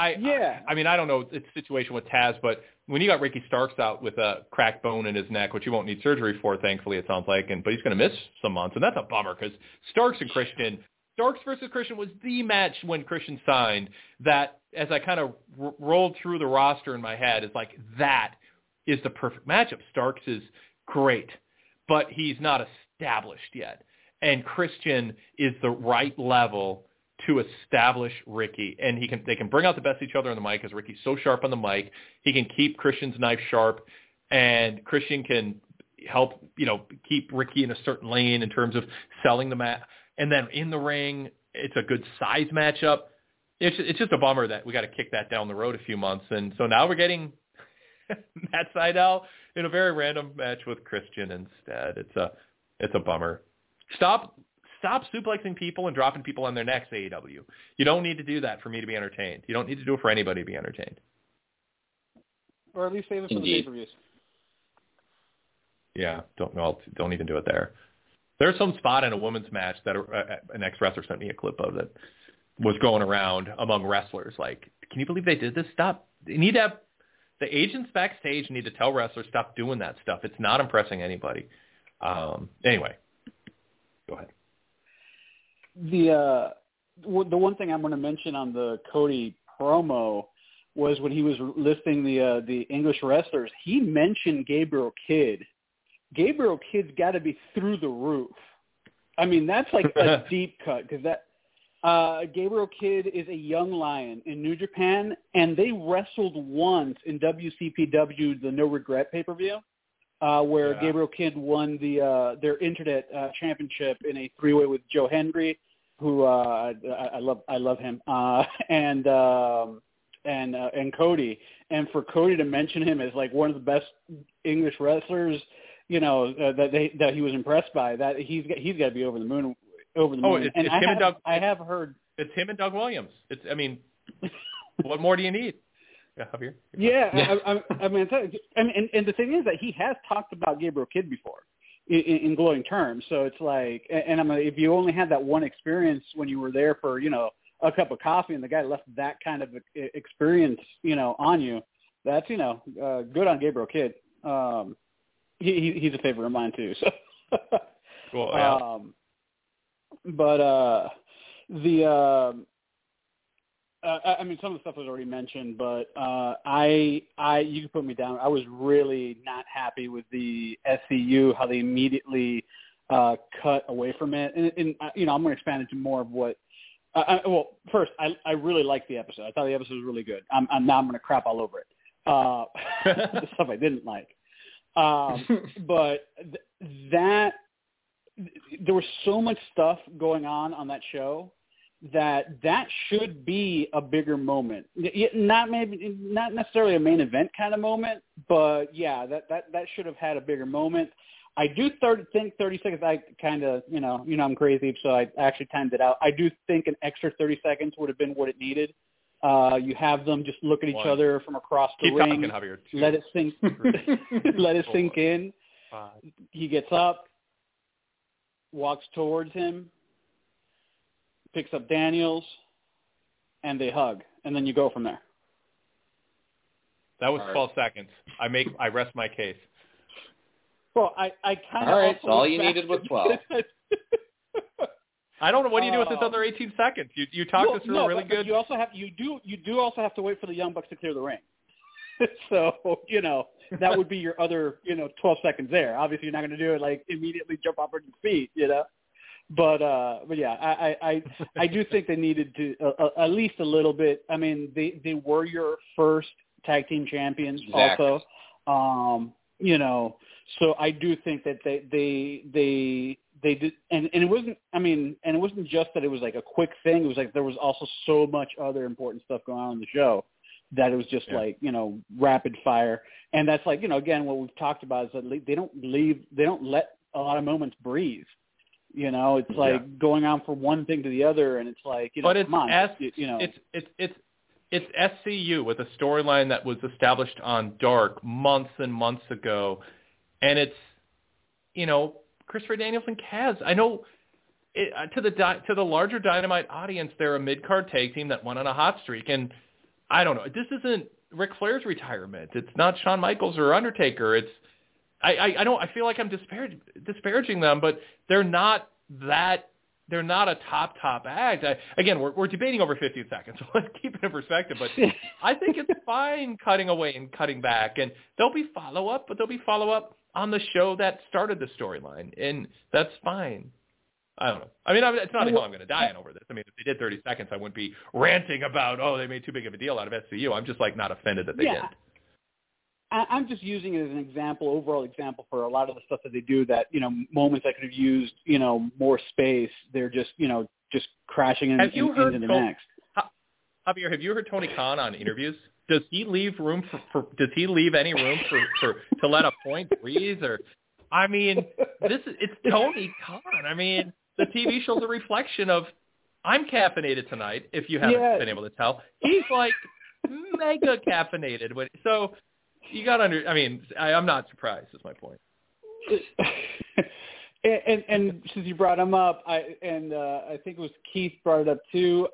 know the situation with Taz, but when you got Ricky Starks out with a cracked bone in his neck, which he won't need surgery for, thankfully, it sounds like, but he's going to miss some months, and that's a bummer because Starks versus Christian was the match when Christian signed that, as I kind of rolled through the roster in my head, is like, that is the perfect matchup. Starks is great, but he's not established yet. And Christian is the right level to establish Ricky, and they can bring out the best of each other on the mic because Ricky's so sharp on the mic. He can keep Christian's knife sharp, and Christian can help keep Ricky in a certain lane in terms of selling the match. And then in the ring, it's a good size matchup. It's just a bummer that we got to kick that down the road a few months, and so now we're getting Matt Sydal in a very random match with Christian instead. It's a bummer. Stop suplexing people and dropping people on their necks, AEW. You don't need to do that for me to be entertained. You don't need to do it for anybody to be entertained. Or at least save it for the pay-per-views. Yeah, don't even do it there. There's some spot in a women's match that an ex-wrestler sent me a clip of that was going around among wrestlers. Like, can you believe they did this? Stop. They need to have the agents backstage need to tell wrestlers stop doing that stuff. It's not impressing anybody. Anyway, go ahead. The one thing I'm going to mention on the Cody promo was when he was listing the English wrestlers, he mentioned Gabriel Kidd. Gabriel Kidd's got to be through the roof. I mean, that's like a deep cut because Gabriel Kidd is a young lion in New Japan, and they wrestled once in WCPW, the No Regret pay-per-view, where Gabriel Kidd won their Internet championship in a three-way with Joe Hendry, who I love him, and Cody, and for Cody to mention him as like one of the best English wrestlers, that he was impressed by, that he's got to be over the moon. It's him and Doug. I have heard it's him and Doug Williams. What more do you need? Yeah, Javier. Yeah, I mean, and the thing is that he has talked about Gabriel Kidd before in glowing terms. So it's like, and if you only had that one experience when you were there for a cup of coffee, and the guy left that kind of experience on you, that's good on Gabriel Kidd. He's a favorite of mine too. So. Cool. Yeah. But some of the stuff was already mentioned, but you can put me down. I was really not happy with the SCU, how they immediately cut away from it. And I'm going to expand into more of what. First, I really liked the episode. I thought the episode was really good. Now I'm going to crap all over it. The stuff I didn't like, but there was so much stuff going on that show that should be a bigger moment. Not necessarily a main event kind of moment, but yeah, that should have had a bigger moment. I do think 30 seconds. I kind of, I'm crazy, so I actually timed it out. I do think an extra 30 seconds would have been what it needed. You have them just look at each other from across the ring. Talking, Javier. Let it sink. Let it sink in. He gets up, walks towards him, picks up Daniels, and they hug, and then you go from there. That was 12 seconds. I rest my case. Well, I kind of. All right, so all you needed was 12. I don't know. What do you do with this other 18 seconds? You talked us through really good. You also have you do also have to wait for the Young Bucks to clear the ring. So that would be your other 12 seconds there. Obviously, you're not going to do it like immediately jump off your feet, But yeah, I do think they needed to at least a little bit. I mean, they were your first tag team champions, also. So I do think that they did, and it wasn't. I mean, and it wasn't just that it was like a quick thing. It was like there was also so much other important stuff going on in the show that it was just like rapid fire. And that's like again what we've talked about is that they don't let a lot of moments breathe. It's like going on from one thing to the other, and it's like but it's come on, it's SCU with a storyline that was established on Dark months and months ago, and it's Christopher Daniels and Kaz. I know to the larger Dynamite audience, they're a mid-card tag team that went on a hot streak, and I don't know. This isn't Ric Flair's retirement. It's not Shawn Michaels or Undertaker. It's I feel like I'm disparaging them, but they're not that. They're not a top act. Again, we're debating over 15 seconds, so let's keep it in perspective. But I think it's fine cutting away and cutting back, and there'll be follow-up, but there'll be follow-up on the show that started the storyline, and that's fine. I don't know. I mean, it's not a hill I'm going to die on over this. I mean, if they did 30 seconds, I wouldn't be ranting about, they made too big of a deal out of SCU. I'm just not offended that they did. I'm just using it as an overall example for a lot of the stuff that they do that, moments that could have used, more space. They're just, just crashing into the next. Javier, have you heard Tony Khan on interviews? Does he leave room does he leave any room for to let a point breathe? Or, I mean, it's Tony Khan. I mean, the TV show's a reflection of, I'm caffeinated tonight, if you haven't been able to tell. He's mega caffeinated. So, you got to I'm not surprised, is my point. and since you brought him up, I think it was Keith brought it up too.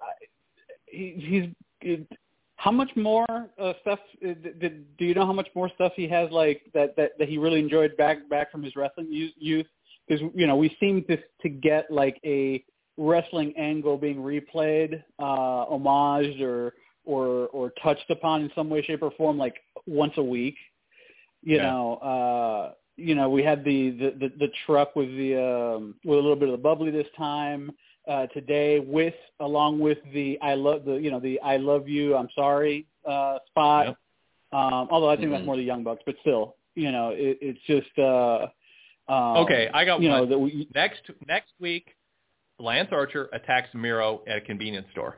How much more stuff? Do you know how much more stuff he has that he really enjoyed back from his wrestling youth? Because we seem to get a wrestling angle being replayed, homaged or touched upon in some way, shape, or form, once a week. We had the truck with a little bit of the bubbly this time today, along with the I love you, I'm sorry spot. Yep. Although I think that's more the Young Bucks, but still, it's just okay. I got one. Next week, Lance Archer attacks Miro at a convenience store.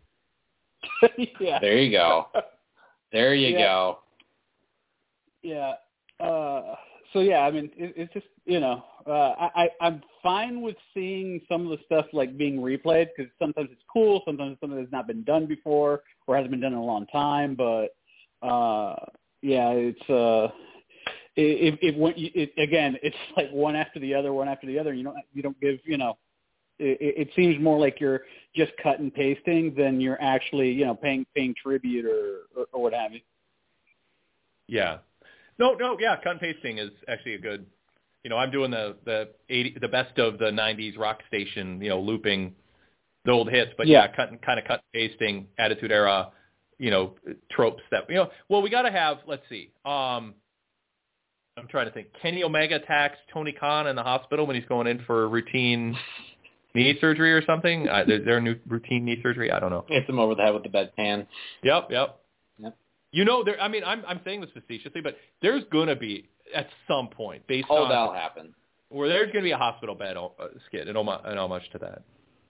Yeah. There you go. There you go. Yeah. So yeah, I mean, it's just, you know, I'm fine with seeing some of the stuff like being replayed because sometimes it's cool, sometimes it's something that's not been done before or hasn't been done in a long time. But yeah, it's again, it's like one after the other. You don't give, you know. It seems more like you're just cut and pasting than you're actually, you know, paying tribute or what have you. Yeah. No, yeah, cut and pasting is actually a good, you know, I'm doing the best of the 90s rock station, you know, looping the old hits, but yeah cut and pasting Attitude Era, you know, tropes that, you know, well, we got to have, let's see. I'm trying to think. Kenny Omega attacks Tony Khan in the hospital when he's going in for routine knee surgery or something. Is there a new routine knee surgery? I don't know. Hits him over the head with the bedpan. Yep. You know, I mean, I'm saying this facetiously, but there's going to be, at some point, based on... that'll happen. Where there's going to be a hospital bed skit, and homage to that.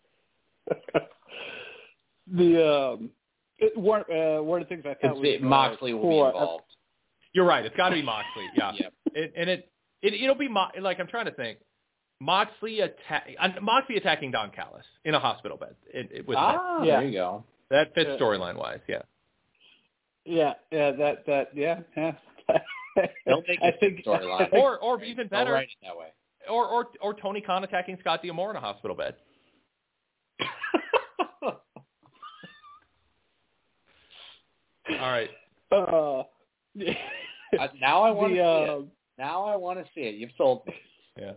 One of the things I thought was... Moxley will be involved. You're right. It's got to be Moxley, yeah. Yep. It'll be, like, I'm trying to think. Moxley attacking Don Callis in a hospital bed. There you go. That fits storyline-wise, yeah. Yeah, that. They'll make it storyline. Or even better, they'll write it that way. Or Tony Khan attacking Scott D'Amore in a hospital bed. All right. Now I want to see it. Now I want to see it. You've sold me. Yeah.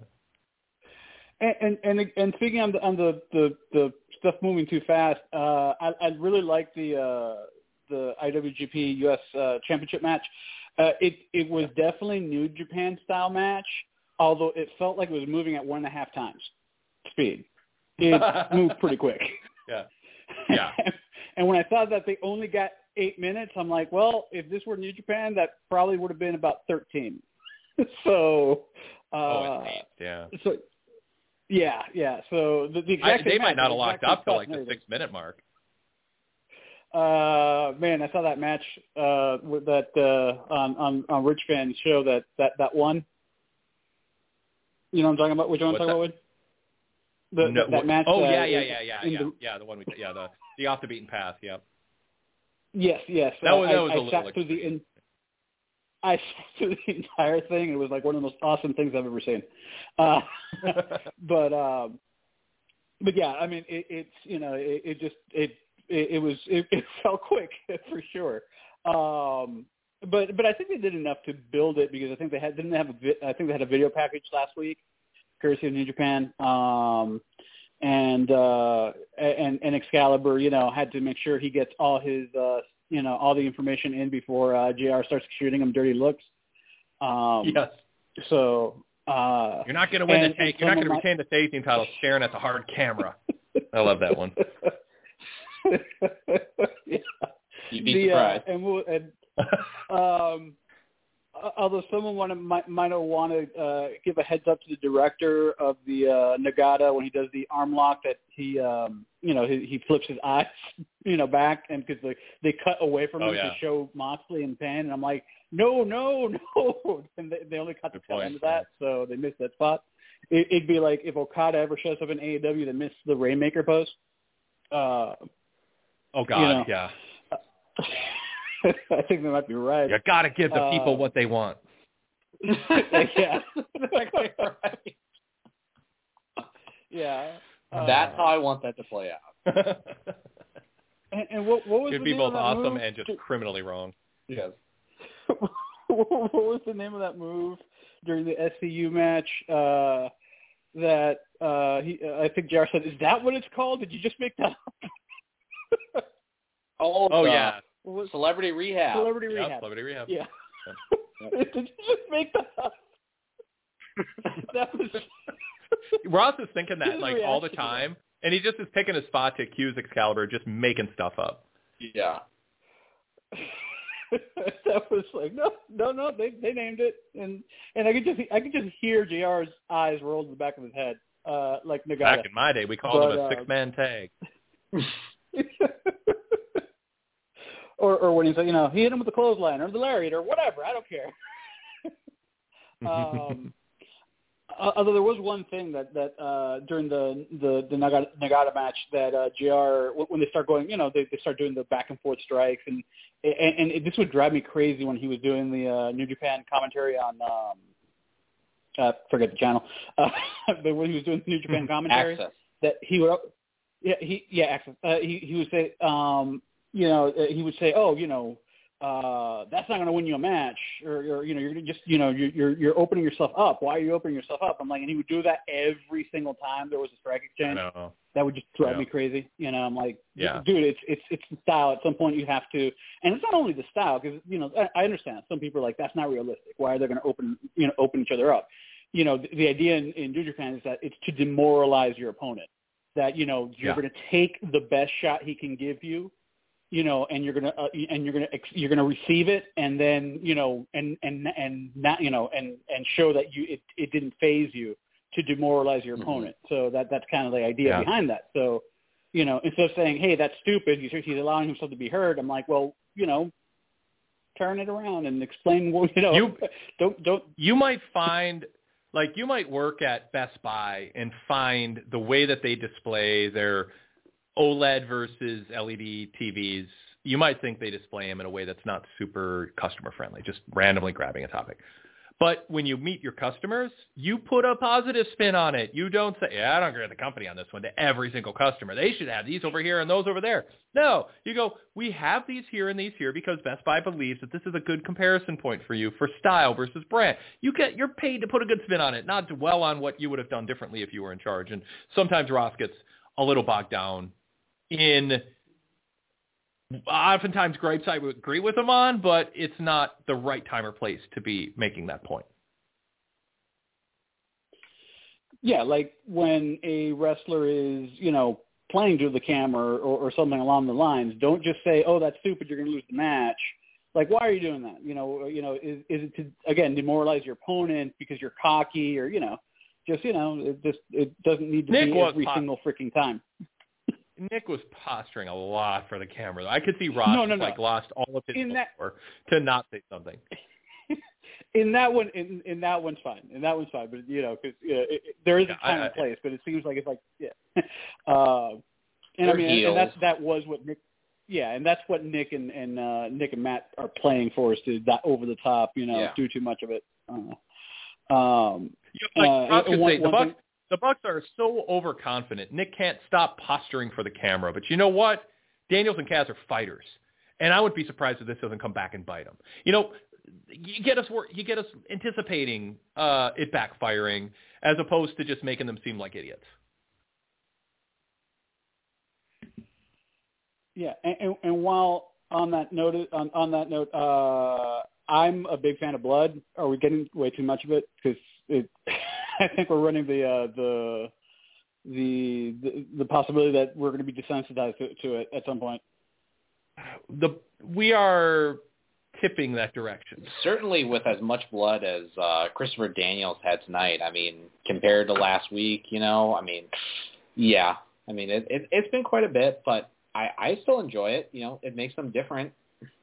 And speaking on the stuff moving too fast, I really like the IWGP US Championship match. It was definitely New Japan style match, although it felt like it was moving at 1.5 times speed. It moved pretty quick. Yeah. And when I thought that they only got 8 minutes, I'm like, well, if this were New Japan, that probably would have been about 13. So, yeah. So, yeah. So the exact they might not have locked up till like the 6-minute mark. Man, I saw that match with that on Rich Fan's show that one. You know what I'm talking about? Which one I'm talking about? That match. Oh yeah. The one the off the beaten path. Yeah. Yes. That was a little. I sat through the entire thing. It was like one of the most awesome things I've ever seen. But yeah, I mean, it felt quick for sure. But I think they did enough to build it because I think they had a video package last week, courtesy of New Japan. And Excalibur, you know, had to make sure he gets all his all the information in before JR starts shooting him dirty looks. Yes. So you're not going to win the take. You're not going to retain the tag team title staring at the hard camera. I love that one. Yeah. You'd be surprised. Although someone might want to give a heads up to the director of the Nagata when he does the arm lock that he flips his eyes back, and because they cut away from him to show Moxley in pain, and I'm like, no, and they only cut the tail end of that, so they missed that spot. It'd be like if Okada ever shows up in AEW to miss the Rainmaker pose. Oh God, yeah. I think they might be right. You got to give the people what they want. Yeah, exactly right. Yeah, that's how I want that to play out. and what was it'd be both awesome and just criminally wrong. Yes. What was the name of that move during the SCU match? That I think JR said, "Is that what it's called? Did you just make that up?" Oh yeah. Celebrity Rehab. Celebrity Rehab. Yeah. Did you just make that up? That was... Ross is thinking that like all the time, and he just is picking a spot to accuse Excalibur just making stuff up. Yeah. That was like no, they named it, and I could just hear JR's eyes roll to the back of his head like Nagata. Back in my day, we called him a six-man tag. or when he's like, he hit him with the clothesline or the lariat or whatever. I don't care. Although there was one thing that during the Nagata match that JR, when they start going, they start doing the back and forth strikes, and this would drive me crazy when he was doing the New Japan commentary on forget the channel, but when he was doing the New Japan commentary, Access. That he would, Access. He would say, he would say, that's not going to win you a match, or you're just, you're opening yourself up. Why are you opening yourself up? I'm like, and he would do that every single time there was a strike exchange. I know. That would just drive me crazy. I'm like, yeah. Dude, it's the style. At some point, you have to, and it's not only the style because I understand some people are like, that's not realistic. Why are they going to open each other up? The idea in New Japan is that it's to demoralize your opponent. That you're going to take the best shot he can give you. And you're gonna receive it, and then and not and show that it didn't faze you to demoralize your opponent. So that's kind of the idea behind that. So instead of saying, hey, that's stupid, he's allowing himself to be heard. I'm like, well, turn it around and explain what don't. You might find. Like, you might work at Best Buy and find the way that they display their OLED versus LED TVs, you might think they display them in a way that's not super customer-friendly, just randomly grabbing a topic. But when you meet your customers, you put a positive spin on it. You don't say, I don't agree with the company on this one, to every single customer. They should have these over here and those over there. No, you go, we have these here and these here because Best Buy believes that this is a good comparison point for you for style versus brand. You're paid to put a good spin on it, not dwell on what you would have done differently if you were in charge. And sometimes Ross gets a little bogged down in oftentimes gripes I would agree with him on, but it's not the right time or place to be making that point. Yeah, like when a wrestler is, playing to the camera or something along the lines, don't just say, oh, that's stupid, you're going to lose the match. Like, why are you doing that? Is it to, again, demoralize your opponent because you're cocky or, it doesn't need to be every single freaking time. Nick was posturing a lot for the camera. I could see Ross lost all of his power to not say something. In that one, in that one's fine. But because there is a time and place, but it seems like it's like and I mean, and that was what Nick. Yeah, and that's what Nick and Nick and Matt are playing for, is to that over the top, do too much of it. The Bucks are so overconfident. Nick can't stop posturing for the camera. But you know what? Daniels and Kaz are fighters, and I would be surprised if this doesn't come back and bite them. You get us anticipating it backfiring as opposed to just making them seem like idiots. Yeah, and while on that note, I'm a big fan of blood. Are we getting way too much of it? Because I think we're running the possibility that we're going to be desensitized to it at some point. We are tipping that direction. Certainly with as much blood as Christopher Daniels had tonight. I mean, compared to last week, it's been quite a bit, but I still enjoy it. It makes them different.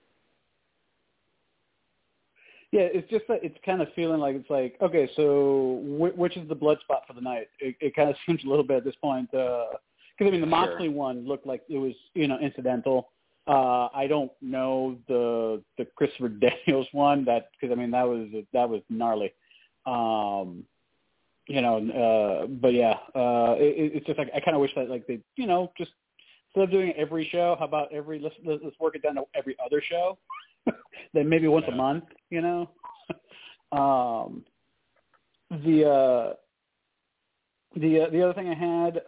Yeah, it's just that it's kind of feeling like it's like, okay, so which is the blood spot for the night? It kind of seems a little bit at this point. Because, the Moxley one looked like it was, incidental. I don't know the Christopher Daniels one, because, that was gnarly. But yeah, it's just like I kind of wish that, like, they, just instead of doing it every show, how about let's work it down to every other show? Then maybe once a month, The other thing I had,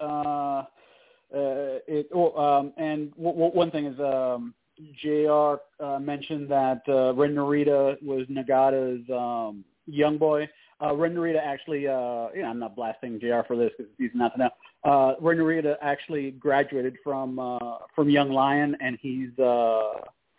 and one thing is JR mentioned that Ren Narita was Nagata's young boy. Ren Narita actually, I'm not blasting JR for this because he's not to know. Ren Narita actually graduated from Young Lion, and he's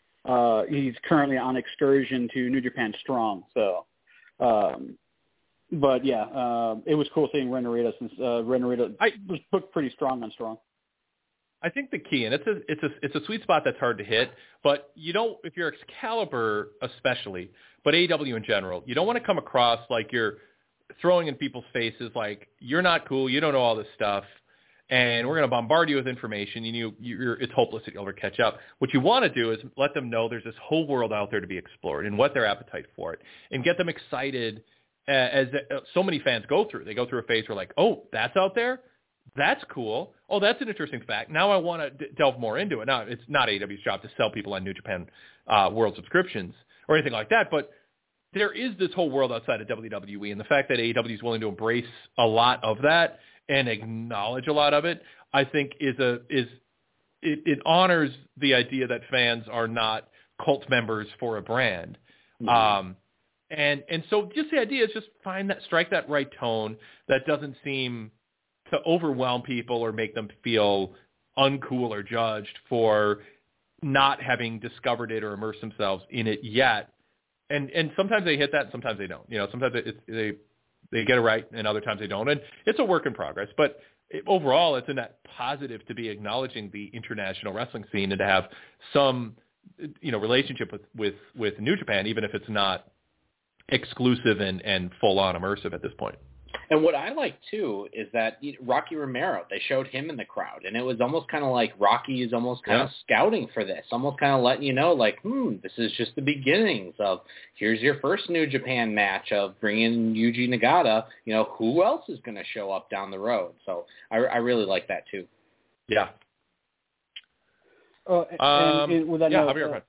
currently on excursion to New Japan Strong. So, But yeah, it was cool seeing Ren Narita since Ren Narita was booked pretty strong on Strong. I think the key, and it's a sweet spot that's hard to hit, but you don't, if you're Excalibur especially, but AEW in general, you don't want to come across like you're throwing in people's faces like you're not cool, you don't know all this stuff, and we're going to bombard you with information, and it's hopeless that you'll ever catch up. What you want to do is let them know there's this whole world out there to be explored and what their appetite for it, and get them excited as so many fans go through. They go through a phase where like, oh, that's out there? That's cool. Oh, that's an interesting fact. Now I want to delve more into it. Now, it's not AEW's job to sell people on New Japan World subscriptions or anything like that, but there is this whole world outside of WWE, and the fact that AEW is willing to embrace a lot of that and acknowledge a lot of it, I think it honors the idea that fans are not cult members for a brand. Mm-hmm. And so just the idea is just strike that right tone that doesn't seem to overwhelm people or make them feel uncool or judged for not having discovered it or immersed themselves in it yet. And sometimes they hit that, and sometimes they don't. Sometimes they get it right, and other times they don't. And it's a work in progress. But overall, it's a net positive to be acknowledging the international wrestling scene and to have some relationship with New Japan, even if it's not exclusive and full-on immersive at this point. And what I like, too, is that Rocky Romero, they showed him in the crowd, and it was almost kind of like Rocky is almost kind of scouting for this, almost kind of letting you know, like, this is just the beginnings of here's your first New Japan match of bringing in Yuji Nagata. Who else is going to show up down the road? So I really like that, too. Yeah. And with that note, Javier,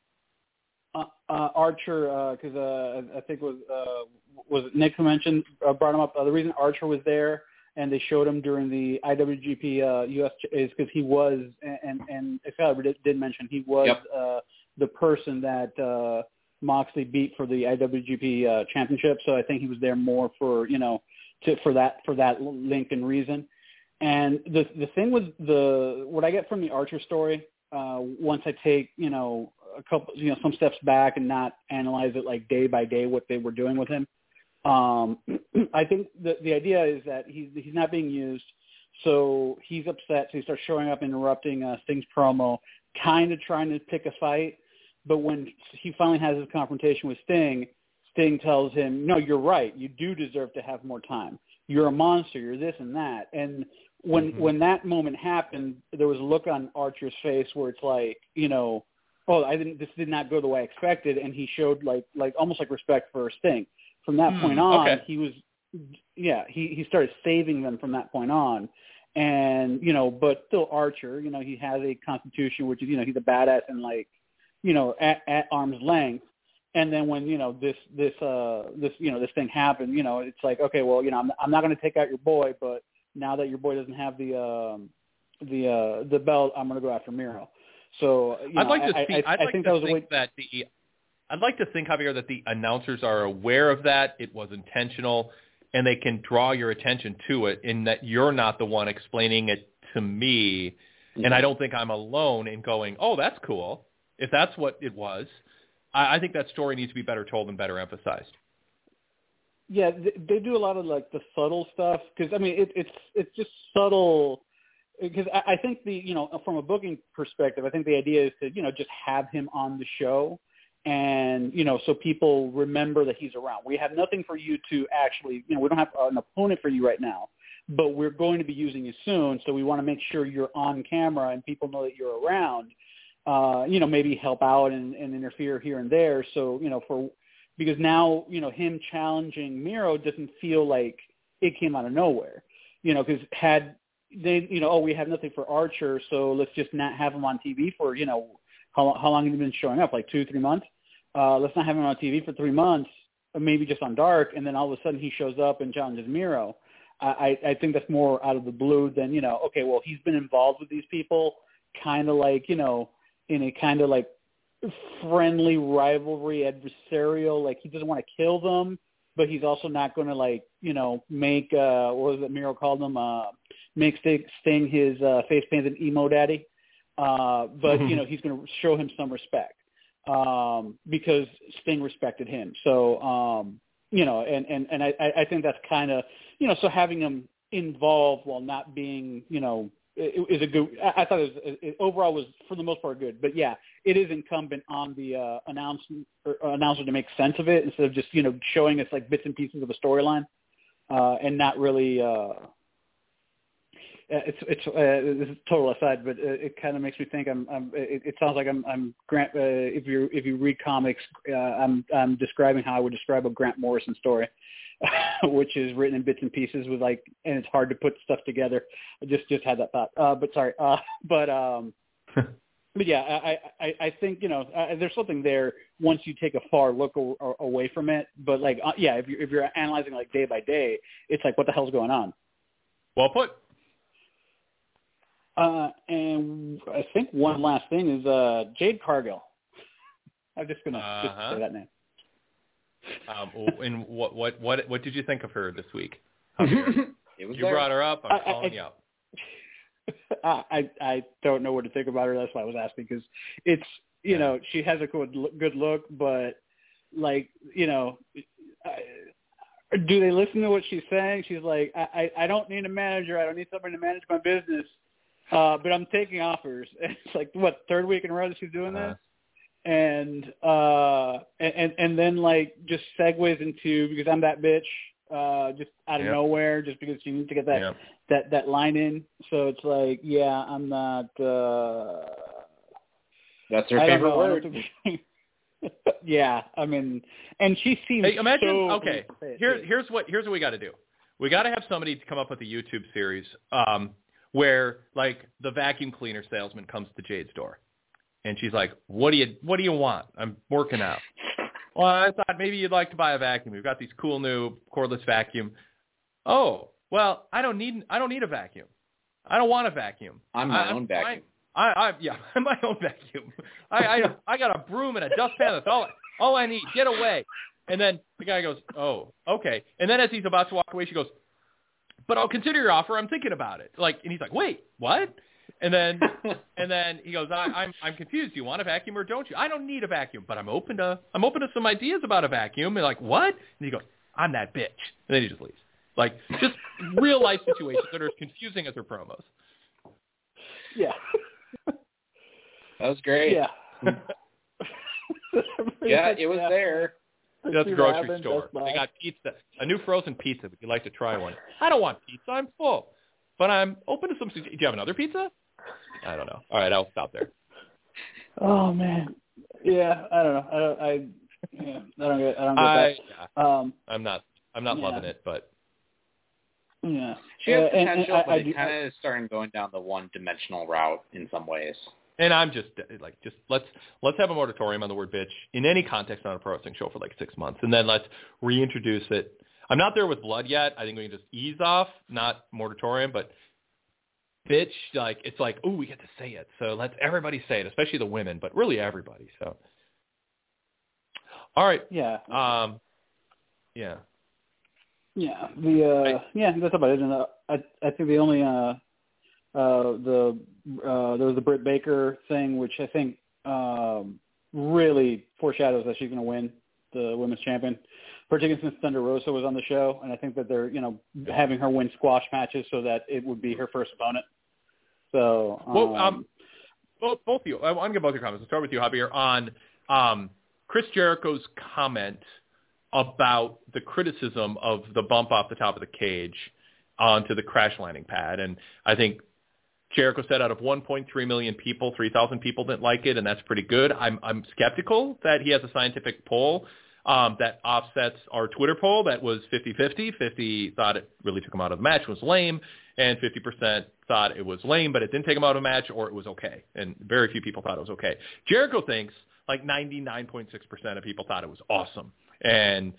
Archer, because I think was Nick who mentioned, brought him up. The reason Archer was there and they showed him during the IWGP US is because he was, and Excalibur did mention, he was the person that Moxley beat for the IWGP championship. So I think he was there more for, for that link and reason. And the thing with what I get from the Archer story, once I take, a couple, some steps back and not analyze it like day by day what they were doing with him. I think the idea is that he's not being used, so he's upset. So he starts showing up, interrupting Sting's promo, kind of trying to pick a fight. But when he finally has his confrontation with Sting, Sting tells him, "No, you're right. You do deserve to have more time. You're a monster. You're this and that." And when that moment happened, there was a look on Archer's face where it's like, this did not go the way I expected, and he showed like almost like respect for Sting. From that point on, he was, he started saving them from that point on, and but still Archer, he has a constitution which is, he's a badass and like, at arm's length, and then when this thing happened, it's like, okay, well, I'm not going to take out your boy, but now that your boy doesn't have the belt, I'm going to go after Miro. So I'd like to think, Javier, that the announcers are aware of that. It was intentional, and they can draw your attention to it in that you're not the one explaining it to me. Mm-hmm. And I don't think I'm alone in going, oh, that's cool. If that's what it was, I think that story needs to be better told and better emphasized. Yeah, they do a lot of like the subtle stuff because, I mean, it's just subtle. Because I think from a booking perspective, I think the idea is to, just have him on the show and, so people remember that he's around. We have nothing for you to actually, we don't have an opponent for you right now, but we're going to be using you soon. So we want to make sure you're on camera and people know that you're around, maybe help out and interfere here and there. So, because now, him challenging Miro doesn't feel like it came out of nowhere, because had they, we have nothing for Archer, so let's just not have him on TV for, how long have he been showing up? Like 2-3 months? Let's not have him on TV for 3 months, or maybe just on Dark, and then all of a sudden he shows up and challenges Miro. I think that's more out of the blue than, okay, well, he's been involved with these people kind of like, in a kind of like friendly rivalry, adversarial, like he doesn't want to kill them, but he's also not going to like, make, what was it Miro called him, make Sting his face painted emo daddy. But, he's going to show him some respect because Sting respected him. So, and I think that's kind of, so having them involved while not being, is a good. I thought it overall was for the most part good, but yeah, it is incumbent on the announcer to make sense of it instead of just showing us like bits and pieces of a storyline, and not really. It's this is a total aside, but it kind of makes me think. It sounds like I'm Grant. If you read comics, I'm describing how I would describe a Grant Morrison story. Which is written in bits and pieces and it's hard to put stuff together. I just had that thought. But yeah, I think, there's something there once you take a far look away from it. But if you're analyzing like day by day, it's like, what the hell's going on? Well put. And I think one last thing is Jade Cargill. I'm just going to say that name. And what did you think of her this week? You brought her up. I'm calling you out. I don't know what to think about her. That's why I was asking, because it's she has a good look, but do they listen to what she's saying? She's like, I don't need a manager. I don't need somebody to manage my business, but I'm taking offers. It's like what, third week in a row that she's doing this. And then just segues into, because I'm that bitch, just out of nowhere, just because you need to get that line in. So it's like, yeah, I'm not. That's her favorite word. Yeah, I mean, and she seems. Hey, imagine. So okay, here's what we got to do. We got to have somebody to come up with a YouTube series where the vacuum cleaner salesman comes to Jade's door. And she's like, what do you want? I'm working out. Well, I thought maybe you'd like to buy a vacuum. We've got these cool new cordless vacuum. Oh, well, I don't need a vacuum. I don't want a vacuum. I'm my own vacuum. I'm my own vacuum. I got a broom and a dustpan. That's all I need. Get away. And then the guy goes, oh, okay. And then as he's about to walk away, she goes, but I'll consider your offer. I'm thinking about it. And he's like, wait, what? And then he goes, I'm confused. Do you want a vacuum or don't you? I don't need a vacuum, but I'm open to some ideas about a vacuum. And what? And he goes, I'm that bitch. And then he just leaves. Just real life situations that are as confusing as her promos. Yeah. That was great. Yeah. Yeah, it was there. That's a grocery store. They got pizza, a new frozen pizza. Would you like to try one? I don't want pizza. I'm full. But I'm open to some. Do you have another pizza? I don't know. All right, I'll stop there. Oh man, yeah, I don't know. I don't get that. I'm not loving it, but yeah, she has potential, but it kind of is starting going down the one-dimensional route in some ways. And I'm just let's have a moratorium on the word bitch in any context on a pro wrestling show for 6 months, and then let's reintroduce it. I'm not there with blood yet. I think we can just ease off, not moratorium, but bitch, it's oh, we get to say it. So let's everybody say it, especially the women, but really everybody. So, all right. Yeah. Yeah. Yeah. That's about it. And I think the only there was the Britt Baker thing, which I think really foreshadows that she's going to win the women's champion, particularly since Thunder Rosa was on the show, and I think that they're having her win squash matches so that it would be her first opponent. So both of you. I'm going to get both your comments. I'll start with you, Javier, on Chris Jericho's comment about the criticism of the bump off the top of the cage onto the crash landing pad, and I think Jericho said out of 1.3 million people, 3,000 people didn't like it, and that's pretty good. I'm skeptical that he has a scientific poll that offsets our Twitter poll that was 50-50. 50 thought it really took him out of the match, was lame, and 50% thought it was lame, but it didn't take him out of the match, or it was okay. And very few people thought it was okay. Jericho thinks 99.6% of people thought it was awesome. And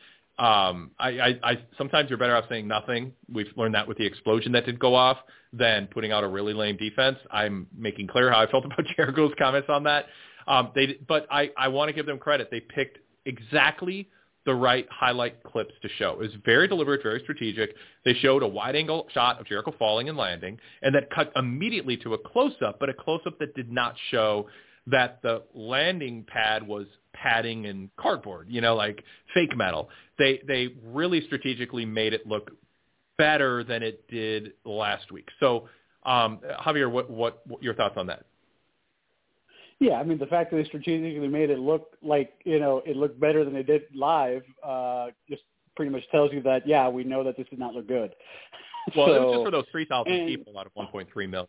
I sometimes you're better off saying nothing. We've learned that with the explosion that did go off than putting out a really lame defense. I'm making clear how I felt about Jericho's comments on that. But I want to give them credit. They picked exactly the right highlight clips to show. It was very deliberate, very strategic. They showed a wide-angle shot of Jericho falling and landing, and that cut immediately to a close-up, but a close-up that did not show that the landing pad was padding and cardboard, like fake metal. They really strategically made it look better than it did last week. So, Javier, what your thoughts on that? Yeah, I mean, the fact that they strategically made it look like, it looked better than it did live just pretty much tells you that, yeah, we know that this did not look good. Well, it was just for those 3,000 people out of 1.3 million.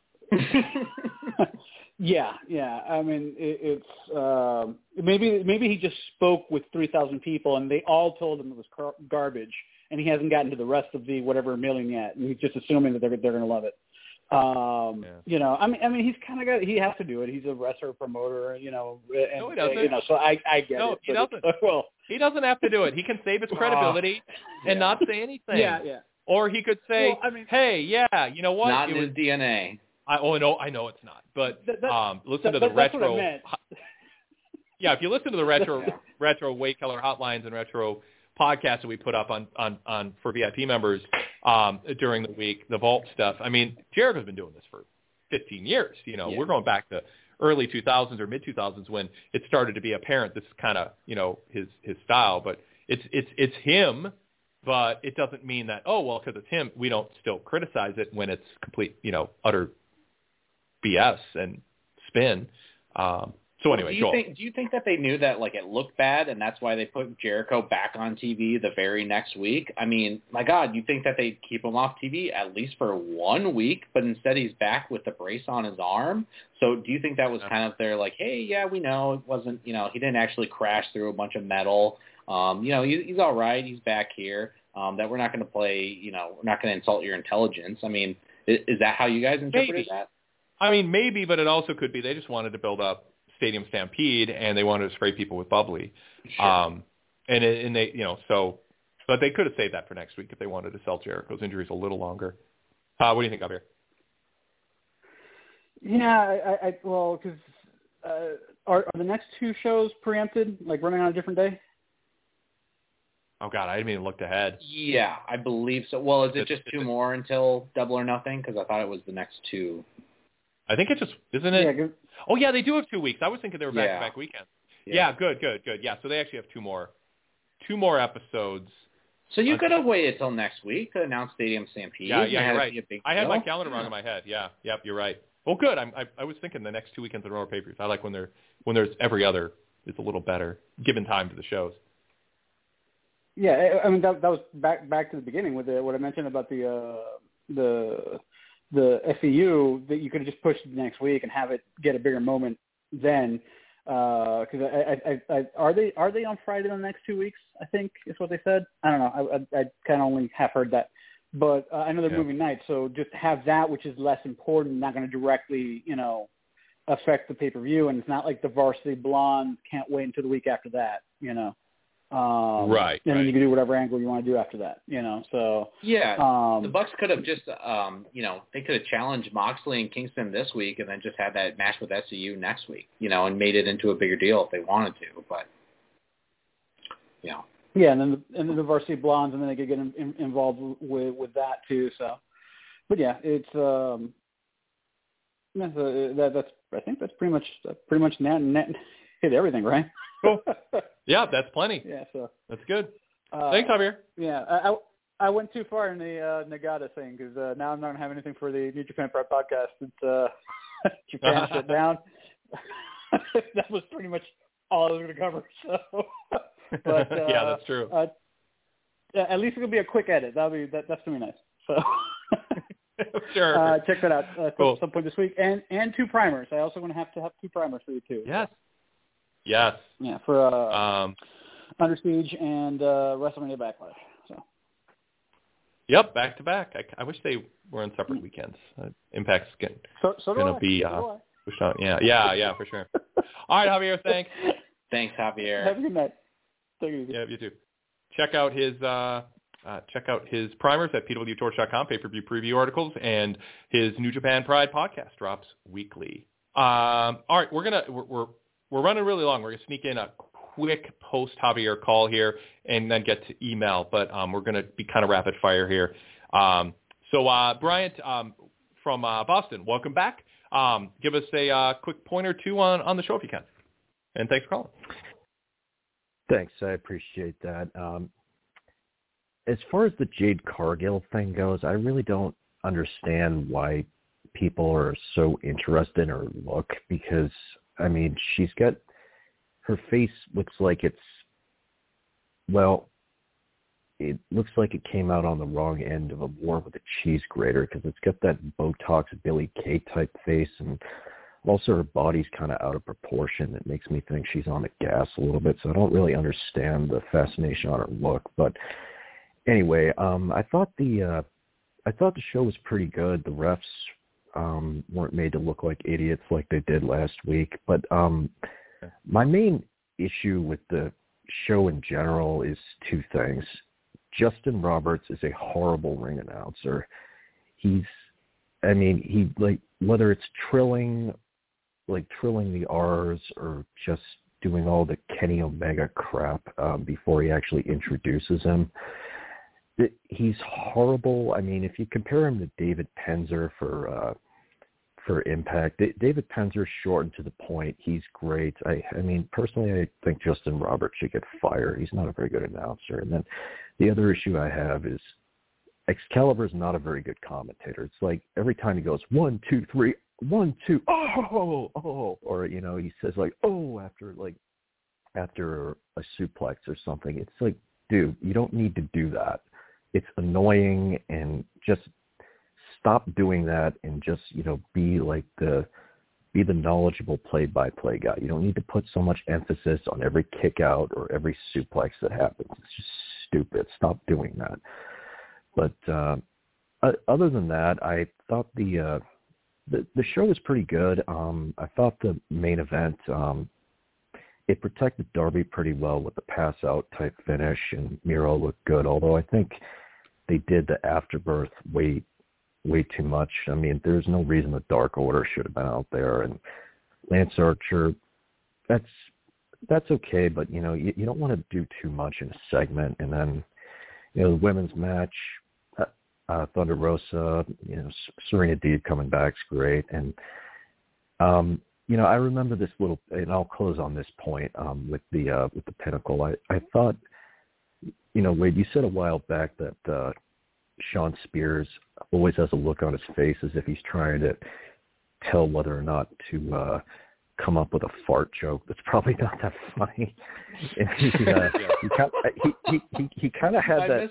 Yeah. I mean, it's maybe he just spoke with 3,000 people and they all told him it was garbage, and he hasn't gotten to the rest of the whatever million yet, and he's just assuming that they're going to love it. I mean, he's kind of he has to do it. He's a wrestler promoter, and, no, he doesn't. So I get it. No, he doesn't. Well, he doesn't have to do it. He can save his credibility and not say anything. Yeah. Or he could say, well, I mean, hey, yeah, you know what? Not in his DNA. I know it's not. But listen to the that's retro. What I meant. Yeah, if you listen to the retro Wade Keller hotlines and retro podcasts that we put up on for VIP members during the week, the Vault stuff. I mean, Jericho's been doing this for 15 years. We're going back to early 2000s or mid 2000s when it started to be apparent this is kind of his style. But it's him. But it doesn't mean that because it's him, we don't still criticize it when it's complete utter BS and spin. So anyway, do you think that they knew that it looked bad and that's why they put Jericho back on TV the very next week? I mean, my God, you think that they'd keep him off TV at least for 1 week, but instead he's back with the brace on his arm. So do you think that was kind of their hey, yeah, we know it wasn't, he didn't actually crash through a bunch of metal. He's all right. He's back here. That we're not going to play, we're not going to insult your intelligence. I mean, is that how you guys interpreted that? I mean, maybe, but it also could be they just wanted to build up Stadium Stampede and they wanted to spray people with bubbly. Sure. And they, but they could have saved that for next week if they wanted to sell Jericho's injuries a little longer. What do you think, Javier? Yeah, well, because are the next two shows preempted, running on a different day? Oh, God, I didn't even look ahead. Yeah, I believe so. Well, is it just two more until Double or Nothing? Because I thought it was the next two. I think it's just, isn't it? Yeah, oh, yeah, they do have 2 weeks. I was thinking they were back-to-back weekends. Yeah, good. Yeah, so they actually have two more episodes. So you could have waited till next week to announce Stadium Stampede. Yeah, you're right. I had my calendar wrong in my head. Yeah, yep, you're right. Well, good. I was thinking the next 2 weekends in a row are pay-per-views. I like when there's every other. It's a little better, given time to the shows. Yeah, I mean that was back to the beginning with what I mentioned about the FEU, that you could have just pushed it next week and have it get a bigger moment then. Because are they on Friday the next 2 weeks? I think is what they said. I don't know. I kind of only half heard that, but I know they're moving nights, so just have that, which is less important, not going to directly affect the pay-per-view, and it's not like the Varsity Blonde can't wait until the week after that. Right. And then you can do whatever angle you want to do after that, so. Yeah. The Bucks could have just, they could have challenged Moxley and Kingston this week and then just had that match with SCU next week, and made it into a bigger deal if they wanted to, but, Yeah, and then the Varsity Blondes, and then they could get involved with that too, so. But yeah, it's, I think that's pretty much net hit everything, right? Cool. Yeah, that's plenty. Yeah, so that's good. Thanks, Javier. Yeah, I went too far in the Nagata thing because now I'm not going to have anything for the New Japan Pride podcast. It's Japan shut down. That was pretty much all I was going to cover. So, but yeah, that's true. At least it'll be a quick edit. That's going to be nice. So. Sure. Check that out cool. At some point this week, and 2 primers. I also want to have 2 primers for you too. Yes. Yeah, for Under Siege and WrestleMania Backlash. So. Yep, back to back. I wish they were on separate weekends. Impact's going to be pushed out. Yeah, for sure. All right, Javier. Thanks. Thanks, Javier. Have a good night. Take it easy. Yeah, you too. Check out his primers at pwtorch.com, pay-per-view preview articles, and his New Japan Pride podcast drops weekly. All right, we're running really long. We're going to sneak in a quick post-Javier call here and then get to email, but we're going to be kind of rapid fire here. So Bryant from Boston, welcome back. Give us a quick point or two on the show if you can. And thanks for calling. Thanks. I appreciate that. As far as the Jade Cargill thing goes, I really don't understand why people are so interested in her look because, I mean, she's got her face looks like it looks like it came out on the wrong end of a war with a cheese grater because it's got that Botox Billy Kay type face, and also her body's kind of out of proportion. It makes me think she's on the gas a little bit, so I don't really understand the fascination on her look. But anyway, I thought the show was pretty good. The refs weren't made to look like idiots like they did last week. But my main issue with the show in general is two things. Justin Roberts is a horrible ring announcer. Whether it's trilling the R's or just doing all the Kenny Omega crap before he actually introduces him. He's horrible. I mean, if you compare him to David Penzer for Impact, David Penzer's short and to the point. He's great. I mean, personally, I think Justin Roberts should get fired. He's not a very good announcer. And then the other issue I have is Excalibur's not a very good commentator. It's like every time he goes 1, 2, 3, 1, 2, oh, or he says like oh after a suplex or something. It's like, dude, you don't need to do that. It's annoying, and just stop doing that and just, be the knowledgeable play-by-play guy. You don't need to put so much emphasis on every kick out or every suplex that happens. It's just stupid. Stop doing that. But other than that, I thought the show was pretty good. I thought the main event, it protected Darby pretty well with the pass-out type finish, and Miro looked good, although I think they did the afterbirth way too much. I mean, there's no reason the Dark Order should have been out there. And Lance Archer, that's okay, but, you don't want to do too much in a segment. And then, the women's match, Thunder Rosa, Serena Deeb coming back's great. And, I remember this little, and I'll close on this point with the Pinnacle. I thought, Wade, you said a while back that Sean Spears always has a look on his face as if he's trying to tell whether or not to come up with a fart joke that's probably not that funny. And he kind of had that.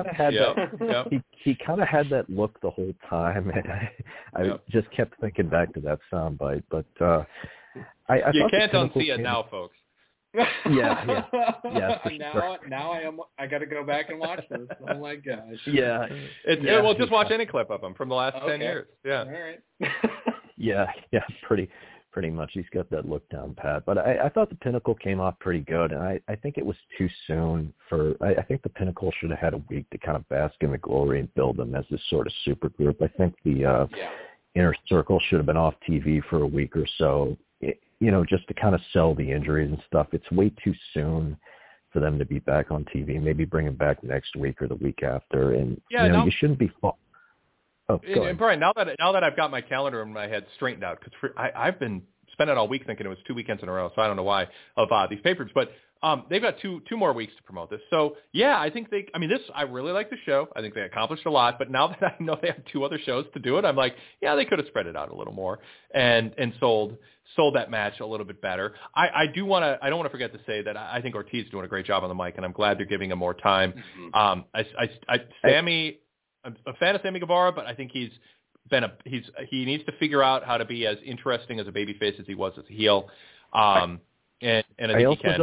He kind of had that look the whole time, and I just kept thinking back to that soundbite. But I you can't unsee it now, folks. Yeah. Now I got to go back and watch this. Oh my gosh. Yeah. Well, just watch any clip of him from the last 10 years. Yeah. All right. Yeah. Pretty much. He's got that look down pat. But I thought the Pinnacle came off pretty good, and I think it was too soon I think the Pinnacle should have had a week to kind of bask in the glory and build them as this sort of super group. I think the Inner Circle should have been off TV for a week or so, just to kind of sell the injuries and stuff. It's way too soon for them to be back on TV. Maybe bring them back next week or the week after. And, you shouldn't be and Brian, now that I've got my calendar in my head straightened out, because I've been spending all week thinking it was 2 weekends in a row, so I don't know why, of these papers. But they've got two more weeks to promote this. So, yeah, I think I really like the show. I think they accomplished a lot. But now that I know they have 2 other shows to do it, I'm like, yeah, they could have spread it out a little more and sold that match a little bit better. I don't want to forget to say that I think Ortiz is doing a great job on the mic, and I'm glad they're giving him more time. Mm-hmm. I'm a fan of Sammy Guevara, but I think he needs to figure out how to be as interesting as a babyface as he was as a heel. And I think he can.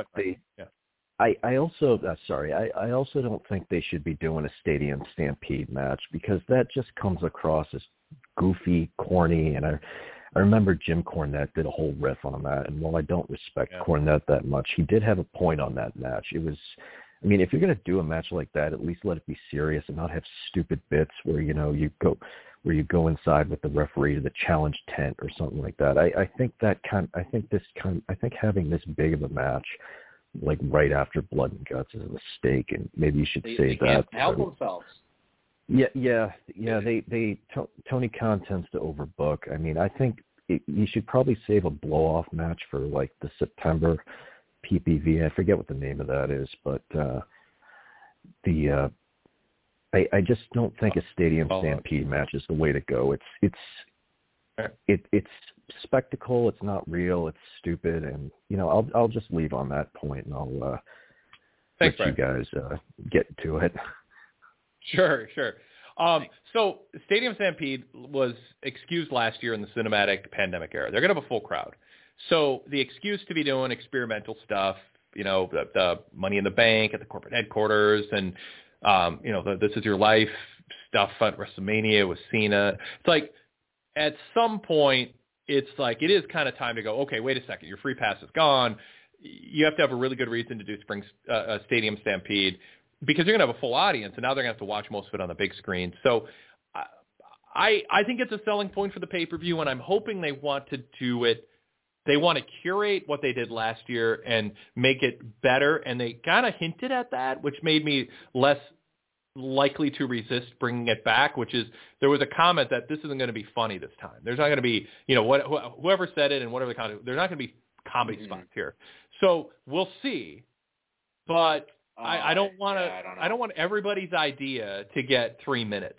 I also don't think they should be doing a Stadium Stampede match, because that just comes across as goofy, corny, and I remember Jim Cornette did a whole riff on that, and while I don't respect Cornette that much, he did have a point on that match. It was, if you're going to do a match like that, at least let it be serious and not have stupid bits where, you go inside with the referee to the challenge tent or something like that. I think having this big of a match, like right after Blood and Guts, is a mistake, and maybe you should save that. They can't help themselves. Tony Khan tends to overbook. I think you should probably save a blow-off match for like the September PPV. I forget what the name of that is, but I just don't think a Stadium Stampede match is the way to go. It's spectacle. It's not real. It's stupid, and I'll just leave on that point, and I'll let you guys get to it. Sure. So Stadium Stampede was excused last year in the cinematic pandemic era. They're going to have a full crowd. So the excuse to be doing experimental stuff, the Money in the Bank at the corporate headquarters and, the This Is Your Life stuff at WrestleMania with Cena. It's like at some point, it's like it is kind of time to go, okay, wait a second, your free pass is gone. You have to have a really good reason to do Stadium Stampede because you're going to have a full audience, and now they're going to have to watch most of it on the big screen. So I think it's a selling point for the pay-per-view, and I'm hoping they want to do it. They want to curate what they did last year and make it better, and they kind of hinted at that, which made me less likely to resist bringing it back, which is there was a comment that this isn't going to be funny this time. There's not going to be, whoever said it and whatever the content, there's not going to be comedy spots here. So we'll see, but I don't want to. I don't want everybody's idea to get 3 minutes.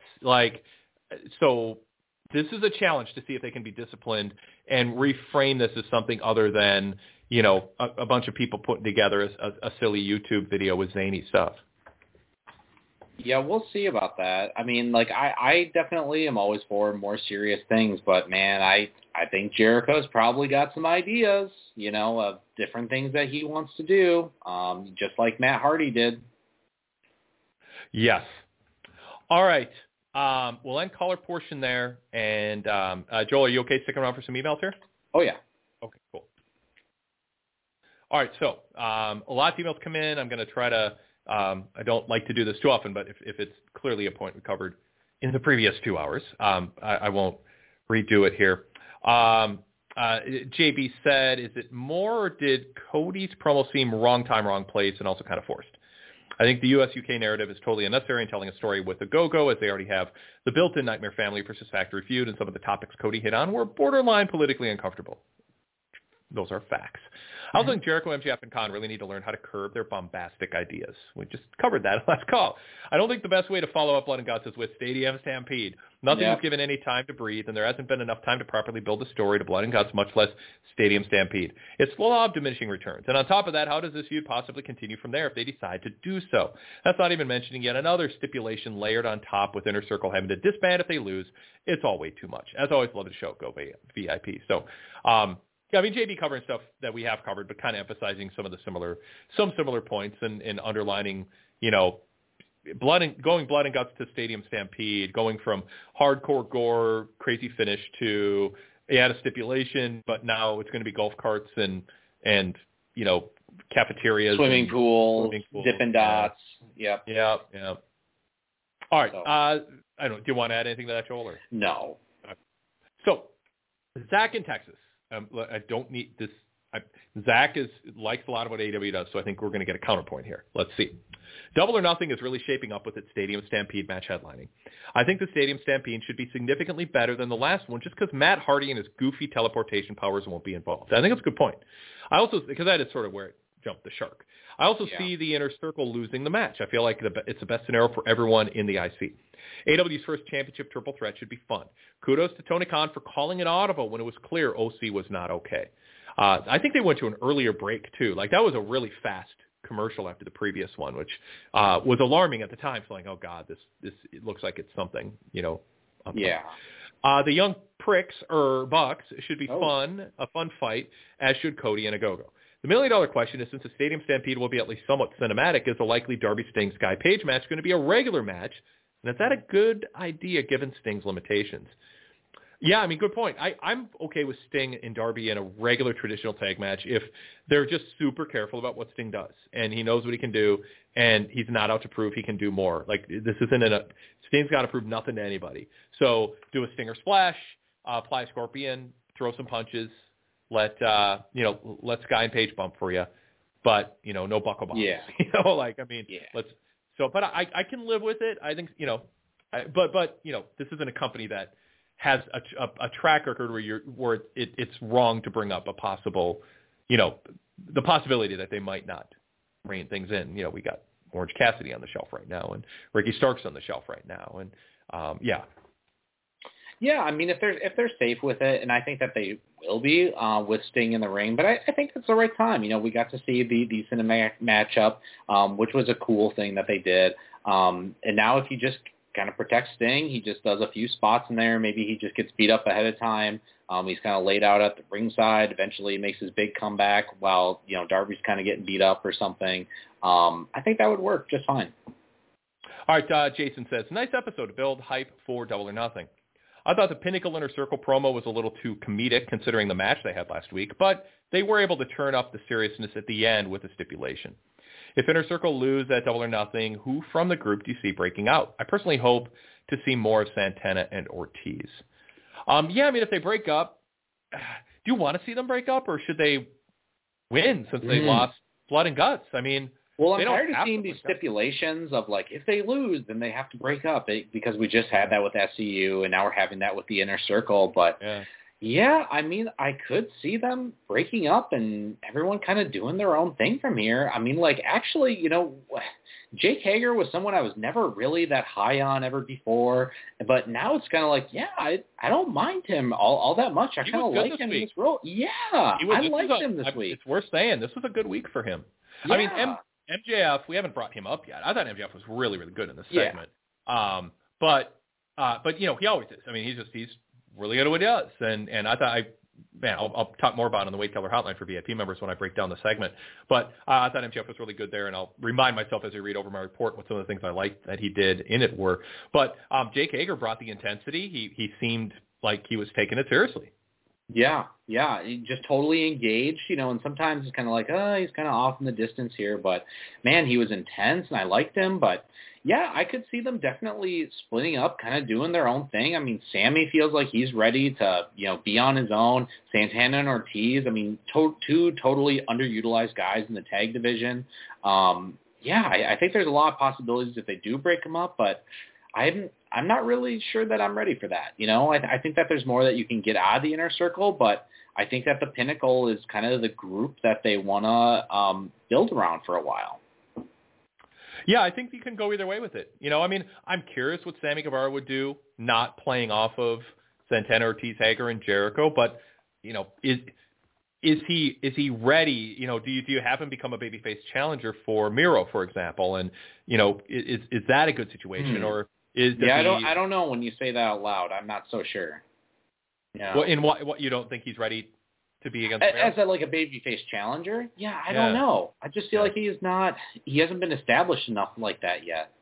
So this is a challenge to see if they can be disciplined and reframe this as something other than a bunch of people putting together a silly YouTube video with zany stuff. Yeah, we'll see about that. I mean, I definitely am always for more serious things, but man, I think Jericho's probably got some ideas, of different things that he wants to do, just like Matt Hardy did. Yes. All right. We'll end caller portion there. And Joel, are you okay sticking around for some emails here? Oh, yeah. Okay, cool. All right, so a lot of emails come in. I'm going to try to I don't like to do this too often, but if it's clearly a point we covered in the previous 2 hours, I won't redo it here. JB said, is it more or did Cody's promo seem wrong time, wrong place, and also kind of forced? I think the US-UK narrative is totally unnecessary in telling a story with a go-go, as they already have the built-in Nightmare Family versus Factory Feud, and some of the topics Cody hit on were borderline politically uncomfortable. Those are facts. I also think Jericho, MJF, and Khan really need to learn how to curb their bombastic ideas. We just covered that last call. I don't think the best way to follow up Blood and Guts is with Stadium Stampede. Nothing was given any time to breathe, and there hasn't been enough time to properly build a story to Blood and Guts, much less Stadium Stampede. It's the law of diminishing returns. And on top of that, how does this feud possibly continue from there if they decide to do so? That's not even mentioning yet another stipulation layered on top with Inner Circle having to disband if they lose. It's all way too much. As always, love the show. Go VIP. So, yeah, I mean, JB covering stuff that we have covered, but kind of emphasizing some similar points and underlining, blood and guts to Stadium Stampede, going from hardcore gore, crazy finish to he had a stipulation, but now it's going to be golf carts and cafeterias, swimming pools, Dippin' Dots. Yep. Yeah. All right. So. I don't. Do you want to add anything to that, Joel? Or? No. So, Zach in Texas. I don't need this. Zach likes a lot of what AEW does, so I think we're going to get a counterpoint here. Let's see. Double or Nothing is really shaping up with its Stadium Stampede match headlining. I think the Stadium Stampede should be significantly better than the last one just because Matt Hardy and his goofy teleportation powers won't be involved. I think that's a good point. Because that is sort of where it jumped the shark. I also see the Inner Circle losing the match. I feel like it's the best scenario for everyone in the IC. AEW's first championship triple threat should be fun. Kudos to Tony Khan for calling it audible when it was clear OC was not okay. I think they went to an earlier break, too. That was a really fast commercial after the previous one, which was alarming at the time. So oh, God, this it looks like it's something, Yeah. The Young Pricks, or Bucks, should be a fun fight, as should Cody and Ogogo. The $1 million question is, since the Stadium Stampede will be at least somewhat cinematic, is the likely Darby Sting Sky Page match going to be a regular match? And is that a good idea given Sting's limitations? Yeah, I mean, good point. I'm okay with Sting and Darby in a regular traditional tag match if they're just super careful about what Sting does. And he knows what he can do, and he's not out to prove he can do more. This isn't Sting's got to prove nothing to anybody. So do a Stinger Splash, apply a Scorpion, throw some punches, let Sky and Page bump for you, but, no buckle bombs. Yeah. But I can live with it. I think, but this isn't a company that has a track record where it's wrong to bring up a possible, the possibility that they might not rein things in. We got Orange Cassidy on the shelf right now, and Ricky Starks on the shelf right now, and Yeah, I mean, if they're safe with it, and I think that they will be with Sting in the ring, but I think it's the right time. We got to see the cinematic matchup, which was a cool thing that they did. And now if you just kind of protect Sting, he just does a few spots in there. Maybe he just gets beat up ahead of time. He's kind of laid out at the ringside. Eventually makes his big comeback while, Darby's kind of getting beat up or something. I think that would work just fine. All right, Jason says, nice episode to build hype for Double or Nothing. I thought the Pinnacle Inner Circle promo was a little too comedic considering the match they had last week, but they were able to turn up the seriousness at the end with a stipulation. If Inner Circle lose at Double or Nothing, who from the group do you see breaking out? I personally hope to see more of Santana and Ortiz. If they break up, do you want to see them break up, or should they win since they lost blood and guts? Well, I'm tired of seeing these stipulations of, if they lose, then they have to break up, because we just had that with SCU, and now we're having that with the Inner Circle. But, I could see them breaking up and everyone kind of doing their own thing from here. Jake Hager was someone I was never really that high on ever before, but now it's kind of I don't mind him all that much. I kind of like him in this role. Yeah, I liked him this week. It's worth saying. This was a good week for him. Yeah. MJF, we haven't brought him up yet. I thought MJF was really, really good in this segment. But he always is. He's really good at what he does. And I thought I'll talk more about it on the Wade Keller Hotline for VIP members when I break down the segment. But I thought MJF was really good there, and I'll remind myself as I read over my report what some of the things I liked that he did in it were. But Jake Hager brought the intensity. He seemed like he was taking it seriously. Yeah, he just totally engaged, and sometimes it's kind of he's kind of off in the distance here, but man, he was intense and I liked him. But yeah, I could see them definitely splitting up, kind of doing their own thing. Sammy feels like he's ready to, be on his own. Santana and Ortiz, two totally underutilized guys in the tag division. I think there's a lot of possibilities if they do break them up, but I'm not really sure that I'm ready for that. I think that there's more that you can get out of the Inner Circle, but I think that the Pinnacle is kind of the group that they want to build around for a while. Yeah, I think you can go either way with it. I'm curious what Sammy Guevara would do, not playing off of Santana, Ortiz, Hager, and Jericho, but is he ready? Do you have him become a babyface challenger for Miro, for example? And is that a good situation or? I don't know when you say that out loud. I'm not so sure. Yeah. Well, in what you don't think he's ready to be against Miro? As a babyface challenger? Yeah, I don't know. I just feel like he hasn't been established enough like that yet.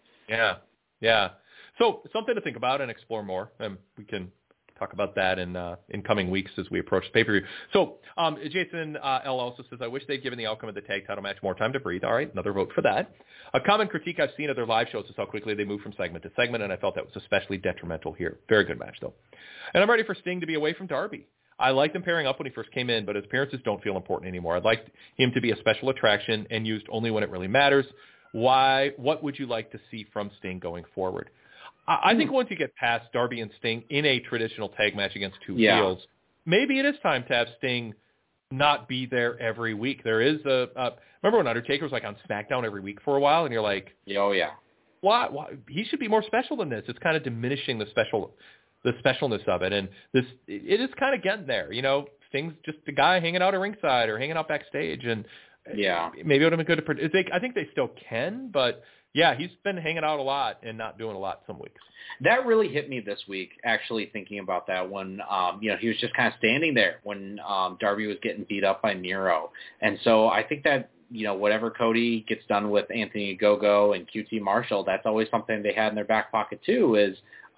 Yeah. So something to think about and explore more, and we can talk about that in coming weeks as we approach the pay-per-view. So Jason L. also says, I wish they'd given the outcome of the tag title match more time to breathe. All right, another vote for that. A common critique I've seen of their live shows is how quickly they move from segment to segment, and I felt that was especially detrimental here. Very good match, though. And I'm ready for Sting to be away from Darby. I liked him pairing up when he first came in, but his appearances don't feel important anymore. I'd like him to be a special attraction and used only when it really matters. What would you like to see from Sting going forward? I think once you get past Darby and Sting in a traditional tag match against two heels, maybe it is time to have Sting not be there every week. There is remember when Undertaker was on SmackDown every week for a while, and you're like, oh yeah, why? He should be more special than this. It's kind of diminishing the specialness of it, and it is kind of getting there. Sting's just a guy hanging out at ringside or hanging out backstage, and maybe it would have been good to. I think they still can, but. Yeah, he's been hanging out a lot and not doing a lot some weeks. That really hit me this week, actually, thinking about that when, he was just kind of standing there when Darby was getting beat up by Miro. And so I think that, whatever Cody gets done with Anthony Ogogo and QT Marshall, that's always something they had in their back pocket, too, is,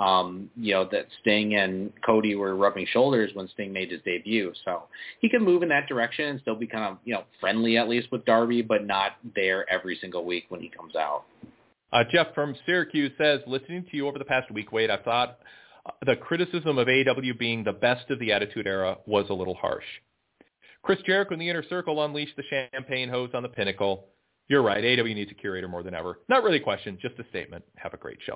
that Sting and Cody were rubbing shoulders when Sting made his debut. So he can move in that direction and still be kind of, friendly at least with Darby, but not there every single week when he comes out. Jeff from Syracuse says, listening to you over the past week, Wade, I thought the criticism of AEW being the best of the Attitude Era was a little harsh. Chris Jericho and the Inner Circle unleashed the champagne hose on the Pinnacle. You're right. AEW needs a curator more than ever. Not really a question, just a statement. Have a great show.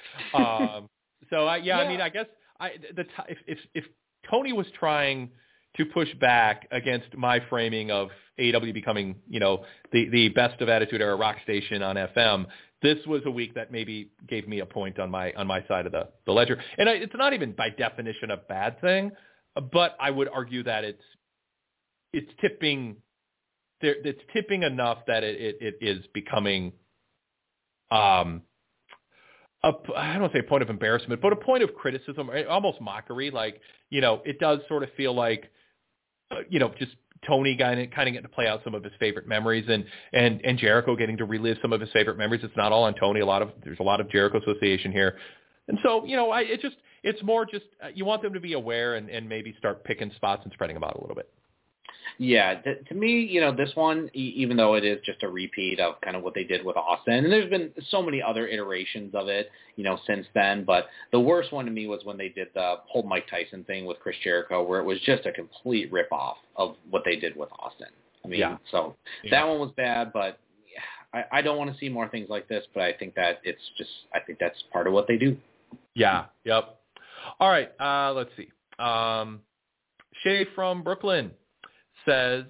I guess if Tony was trying to push back against my framing of AEW becoming, the best of Attitude Era rock station on FM. This was a week that maybe gave me a point on my side of the ledger. And it's not even by definition a bad thing, but I would argue that it's tipping enough that it is becoming I don't want to say a point of embarrassment, but a point of criticism, almost mockery. Like, it does sort of feel like, just Tony kind of getting to play out some of his favorite memories and Jericho getting to relive some of his favorite memories. It's not all on Tony. There's a lot of Jericho association here. And so, it's more just, you want them to be aware and maybe start picking spots and spreading them out a little bit. Yeah, to me, this one, even though it is just a repeat of kind of what they did with Austin, and there's been so many other iterations of it, since then, but the worst one to me was when they did the whole Mike Tyson thing with Chris Jericho, where it was just a complete ripoff of what they did with Austin. I mean, that one was bad, but I don't want to see more things like this, but I think that I think that's part of what they do. Yeah, yep. All right, let's see. Shay from Brooklyn says,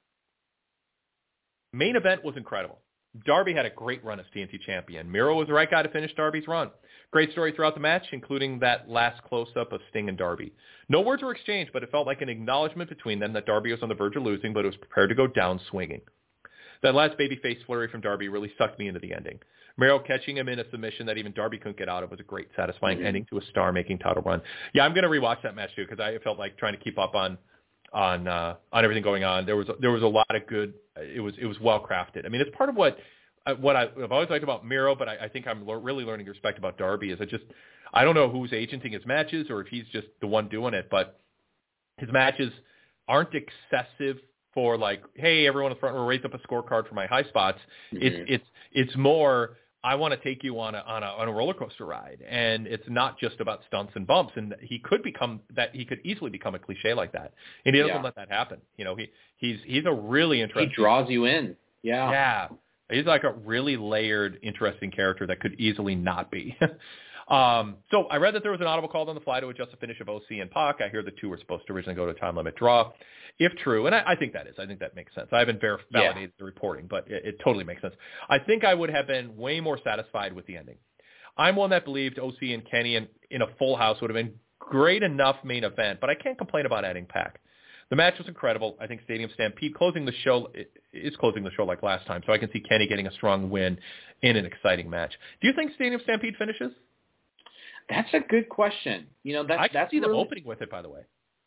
main event was incredible. Darby had a great run as TNT champion. Miro was the right guy to finish Darby's run. Great story throughout the match, including that last close-up of Sting and Darby. No words were exchanged, but it felt like an acknowledgement between them that Darby was on the verge of losing, but was prepared to go down swinging. That last babyface flurry from Darby really sucked me into the ending. Miro catching him in a submission that even Darby couldn't get out of was a great, satisfying ending to a star-making title run. Yeah, I'm going to rewatch that match too, because I felt like trying to keep up on everything going on. There was a lot of good. It was well crafted. I mean, it's part of what I've always liked about Miro, but I think I'm really learning to respect about Darby. Is I don't know who's agenting his matches or if he's just the one doing it, but his matches aren't excessive for like, hey, everyone in the front row, raise up a scorecard for my high spots. Mm-hmm. It's more, I want to take you on a roller coaster ride, and it's not just about stunts and bumps. And he could easily become a cliche like that, and he doesn't let that happen. He's a really interesting. He draws you in. Yeah. Yeah. He's like a really layered, interesting character that could easily not be. So I read that there was an audible call on the fly to adjust the finish of OC and Pac. I hear the two were supposed to originally go to a time limit draw. If true, and I think that is. I think that makes sense. I haven't validated the reporting, but it totally makes sense. I think I would have been way more satisfied with the ending. I'm one that believed OC and Kenny in a full house would have been great enough main event, but I can't complain about adding Pac. The match was incredible. I think Stadium Stampede closing the show like last time, so I can see Kenny getting a strong win in an exciting match. Do you think Stadium Stampede finishes? That's a good question. I can see them opening with it, by the way.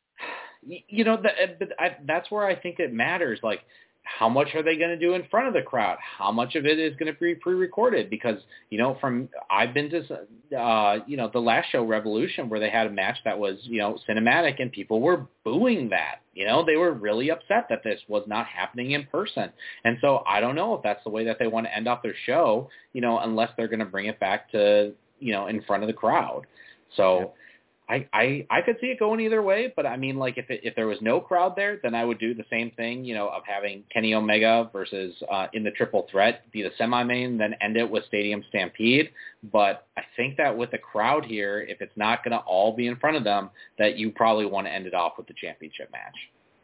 That's where I think it matters. Like, how much are they going to do in front of the crowd? How much of it is going to be pre-recorded? Because, I've been to, the last show, Revolution, where they had a match that was, cinematic, and people were booing that. They were really upset that this was not happening in person. And so I don't know if that's the way that they want to end off their show, unless they're going to bring it back to, in front of the crowd. So I could see it going either way, but I mean, like if there was no crowd there, then I would do the same thing, of having Kenny Omega versus in the triple threat be the semi-main, then end it with Stadium Stampede. But I think that with the crowd here, if it's not going to all be in front of them, that you probably want to end it off with the championship match.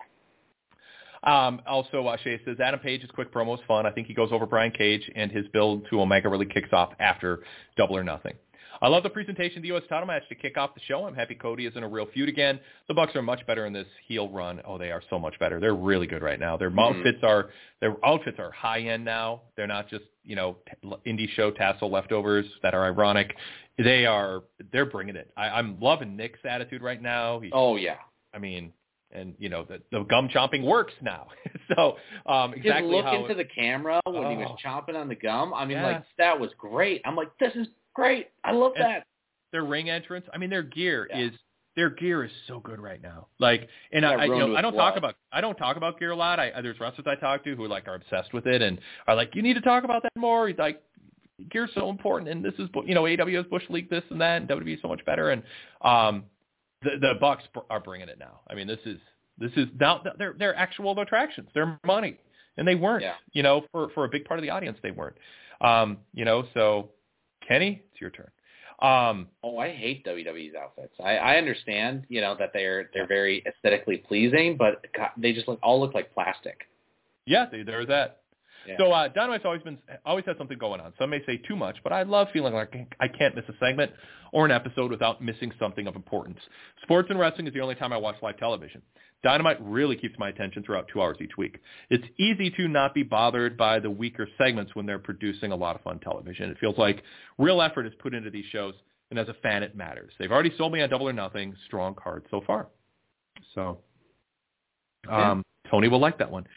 Also, Shay says, Adam Page's quick promo is fun. I think he goes over Brian Cage, and his build to Omega really kicks off after Double or Nothing. I love the presentation of the U.S. title match to kick off the show. I'm happy Cody is in a real feud again. The Bucks are much better in this heel run. Oh, they are so much better. They're really good right now. Their outfits are high end now. They're not just, indie show tassel leftovers that are ironic. They're bringing it. I'm loving Nick's attitude right now. I mean, and the gum chomping works now. So exactly his look into the camera when he was chomping on the gum. I mean, that was great. I'm like, this is great. I love that. Their ring entrance. I mean, their gear is so good right now. Like, and I don't talk about gear a lot. There's wrestlers I talk to who are obsessed with it and are like, you need to talk about that more. He's like, gear's so important, and this is AEW has Bush League this and that, and WWE is so much better, and the Bucks are bringing it now. I mean, this is now they're actual attractions. They're money, and they weren't. For a big part of the audience, they weren't. So Kenny, it's your turn. I hate WWE's outfits. I understand, that they're very aesthetically pleasing, but God, they just all look like plastic. Yeah, there's that. Yeah. So Dynamite's always had something going on. Some may say too much, but I love feeling like I can't miss a segment or an episode without missing something of importance. Sports and wrestling is the only time I watch live television. Dynamite really keeps my attention throughout 2 hours each week. It's easy to not be bothered by the weaker segments when they're producing a lot of fun television. It feels like real effort is put into these shows, and as a fan, it matters. They've already sold me on Double or Nothing. Strong card so far. So Tony will like that one.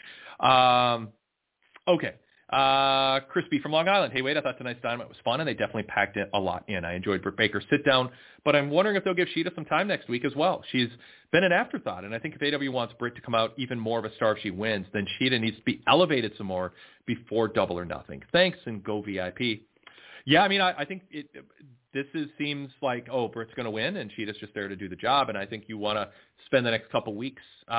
Okay. Crispy from Long Island. Hey, Wade, I thought tonight's Dynamite was fun, and they definitely packed a lot in. I enjoyed Britt Baker's sit-down, but I'm wondering if they'll give Shida some time next week as well. She's been an afterthought, and I think if AEW wants Britt to come out even more of a star if she wins, then Shida needs to be elevated some more before Double or Nothing. Thanks, and go VIP. Yeah, I mean, I think seems like, Britt's going to win, and Shida's just there to do the job, and I think you want to spend the next couple weeks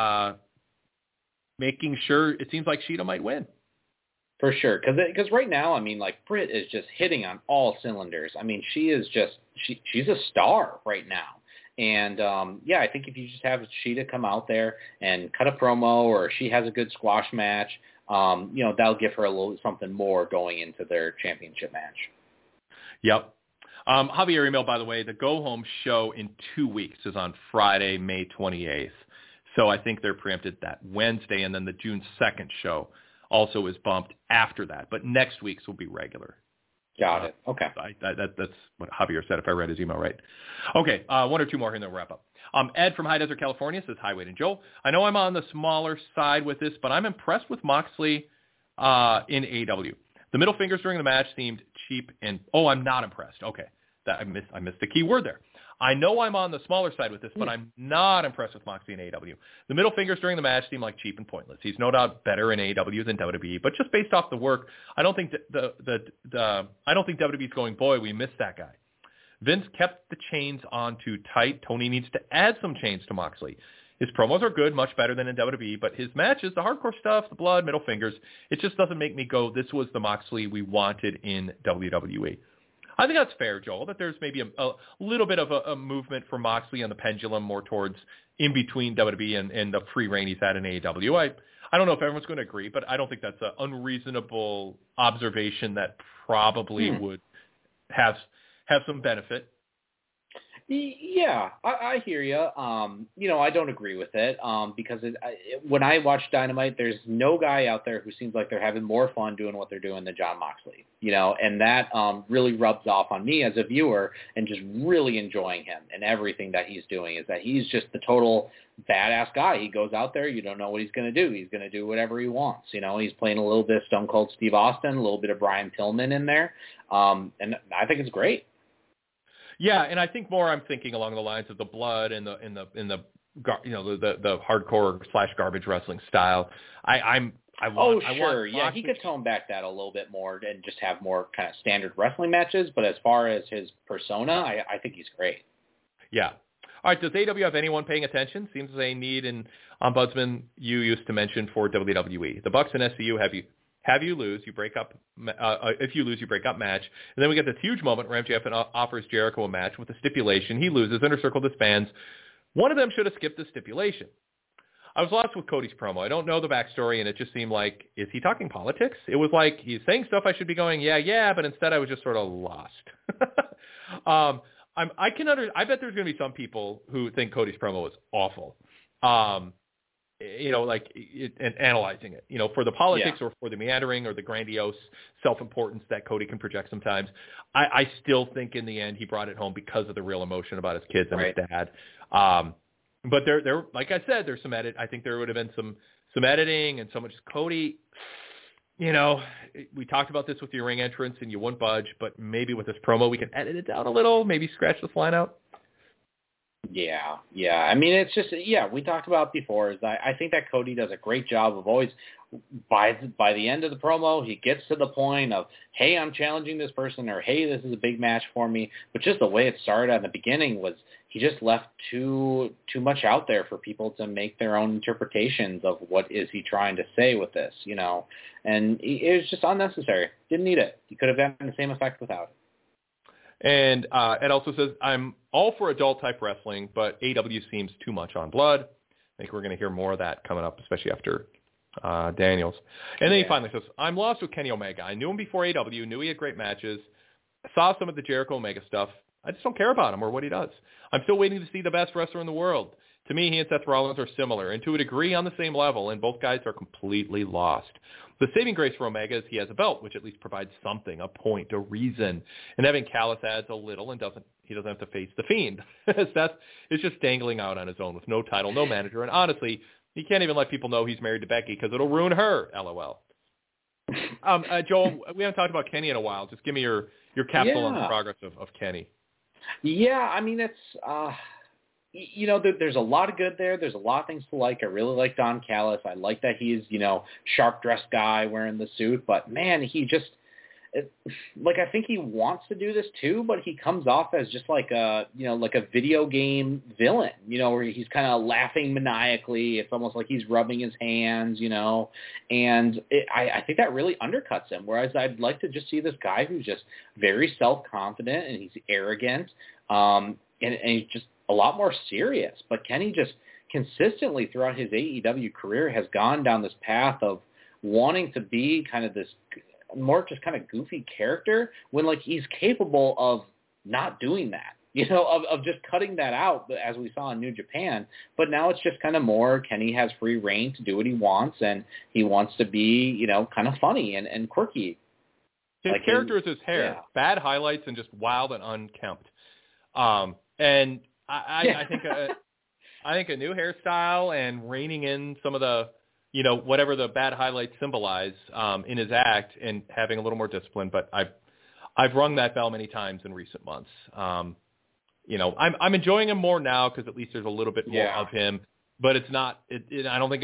making sure it seems like Shida might win. For sure, because right now, I mean, like, Britt is just hitting on all cylinders. I mean, she is just she's a star right now, and I think if you just have Shida come out there and cut a promo, or she has a good squash match, that'll give her a little something more going into their championship match. Yep. Javier email, by the way, the Go Home show in 2 weeks is on Friday, May 28th. So I think they're preempted that Wednesday, and then the June 2nd show also is bumped after that. But next week's will be regular. Got it. Okay. That's what Javier said, if I read his email right. Okay, one or two more here, and then we'll wrap up. Ed from High Desert, California says, hi, Wade and Joel. I know I'm on the smaller side with this, but I'm impressed with Moxley in AEW. The middle fingers during the match seemed cheap, and I'm not impressed. Okay, I missed the key word there. I know I'm on the smaller side with this, but I'm not impressed with Moxley in AEW. The middle fingers during the match seem like cheap and pointless. He's no doubt better in AEW than WWE, but just based off the work, I don't think I don't think WWE's going, boy, we missed that guy. Vince kept the chains on too tight. Tony needs to add some chains to Moxley. His promos are good, much better than in WWE, but his matches, the hardcore stuff, the blood, middle fingers, it just doesn't make me go, this was the Moxley we wanted in WWE. I think that's fair, Joel, that there's maybe a little bit of a movement for Moxley on the pendulum more towards in between WWE and the free reign he's had in AEW. I don't know if everyone's going to agree, but I don't think that's an unreasonable observation that probably would have some benefit. Yeah, I hear you. I don't agree with it because when I watch Dynamite, there's no guy out there who seems like they're having more fun doing what they're doing than Jon Moxley, and that really rubs off on me as a viewer and just really enjoying him and everything that he's doing is that he's just the total badass guy. He goes out there, you don't know what he's going to do. He's going to do whatever he wants. He's playing a little bit of Stone Cold Steve Austin, a little bit of Brian Pillman in there, and I think it's great. Yeah, and I think more I'm thinking along the lines of the blood and the hardcore / garbage wrestling style. He could tone back that a little bit more and just have more kind of standard wrestling matches. But as far as his persona, I think he's great. Yeah. All right. Does AEW have anyone paying attention? Seems they need an ombudsman. You used to mention for WWE. The Bucks and SCU have you lose, you break up. If you lose, you break up match. And then we get this huge moment where MJF offers Jericho a match with a stipulation. He loses. Inner Circle disbands. One of them should have skipped the stipulation. I was lost with Cody's promo. I don't know the backstory, and it just seemed like, is he talking politics? It was like he's saying stuff I should be going, yeah, but instead I was just sort of lost. I bet there's going to be some people who think Cody's promo was awful. And analyzing it, for the politics or for the meandering or the grandiose self-importance that Cody can project sometimes. I still think in the end he brought it home because of the real emotion about his kids and his dad. But there, like I said, there's some edit. I think there would have been some editing and so much Cody. We talked about this with your ring entrance and you wouldn't budge, but maybe with this promo we can edit it down a little, maybe scratch this line out. Yeah. I mean, it's just, we talked about before is I think that Cody does a great job of always, by the end of the promo, he gets to the point of, hey, I'm challenging this person, or hey, this is a big match for me. But just the way it started at the beginning was he just left too much out there for people to make their own interpretations of what is he trying to say with this, and it was just unnecessary. Didn't need it. He could have gotten the same effect without it. And it also says, I'm all for adult-type wrestling, but AEW seems too much on blood. I think we're going to hear more of that coming up, especially after Daniels. And then he finally says, I'm lost with Kenny Omega. I knew him before AEW, knew he had great matches. I saw some of the Jericho Omega stuff. I just don't care about him or what he does. I'm still waiting to see the best wrestler in the world. To me, he and Seth Rollins are similar and to a degree on the same level, and both guys are completely lost. The saving grace for Omega is he has a belt, which at least provides something, a point, a reason. And having Callis adds a little and he doesn't have to face the Fiend. Seth is just dangling out on his own with no title, no manager. And honestly, he can't even let people know he's married to Becky because it'll ruin her, LOL. Joel, we haven't talked about Kenny in a while. Just give me your capsule on the progress of Kenny. Yeah, I mean, it's... there's a lot of good there. There's a lot of things to like. I really like Don Callis. I like that he's, sharp-dressed guy wearing the suit. But, man, he just, I think he wants to do this too, but he comes off as just like a video game villain, where he's kind of laughing maniacally. It's almost like he's rubbing his hands, and I think that really undercuts him. Whereas I'd like to just see this guy who's just very self-confident and he's arrogant, and he's just a lot more serious. But Kenny just consistently throughout his AEW career has gone down this path of wanting to be kind of this more just kind of goofy character when he's capable of not doing that, of just cutting that out as we saw in New Japan. But now it's just kind of more Kenny has free reign to do what he wants, and he wants to be, kind of funny and quirky. His character is his hair. Bad highlights and just wild and unkempt. And I think a new hairstyle and reining in some of the, whatever the bad highlights symbolize in his act and having a little more discipline. But I've rung that bell many times in recent months. I'm enjoying him more now because at least there's a little bit more of him. But it's not. I don't think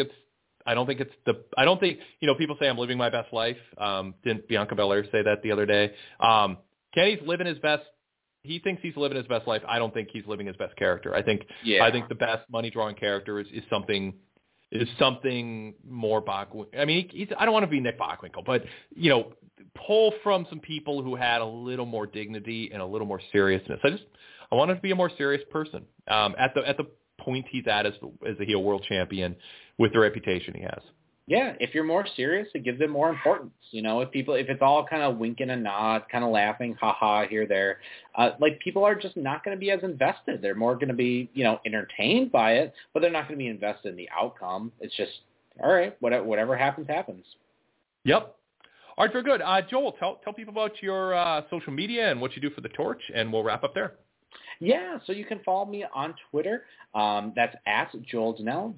people say I'm living my best life. Didn't Bianca Belair say that the other day? Kenny's living his best. He thinks he's living his best life. I don't think he's living his best character. I think the best money drawing character is something more Bockwinkel. I mean, I don't want to be Nick Bockwinkel, but pull from some people who had a little more dignity and a little more seriousness. I want him to be a more serious person at the point he's at as a heel world champion with the reputation he has. Yeah, if you're more serious, it gives it more importance. If it's all kind of winking and nod, kind of laughing, haha, here, there, people are just not going to be as invested. They're more going to be, entertained by it, but they're not going to be invested in the outcome. It's just, all right, whatever happens, happens. Yep. All right, very good. Joel, tell people about your social media and what you do for the Torch, and we'll wrap up there. Yeah, so you can follow me on Twitter. That's at Joel Dennell,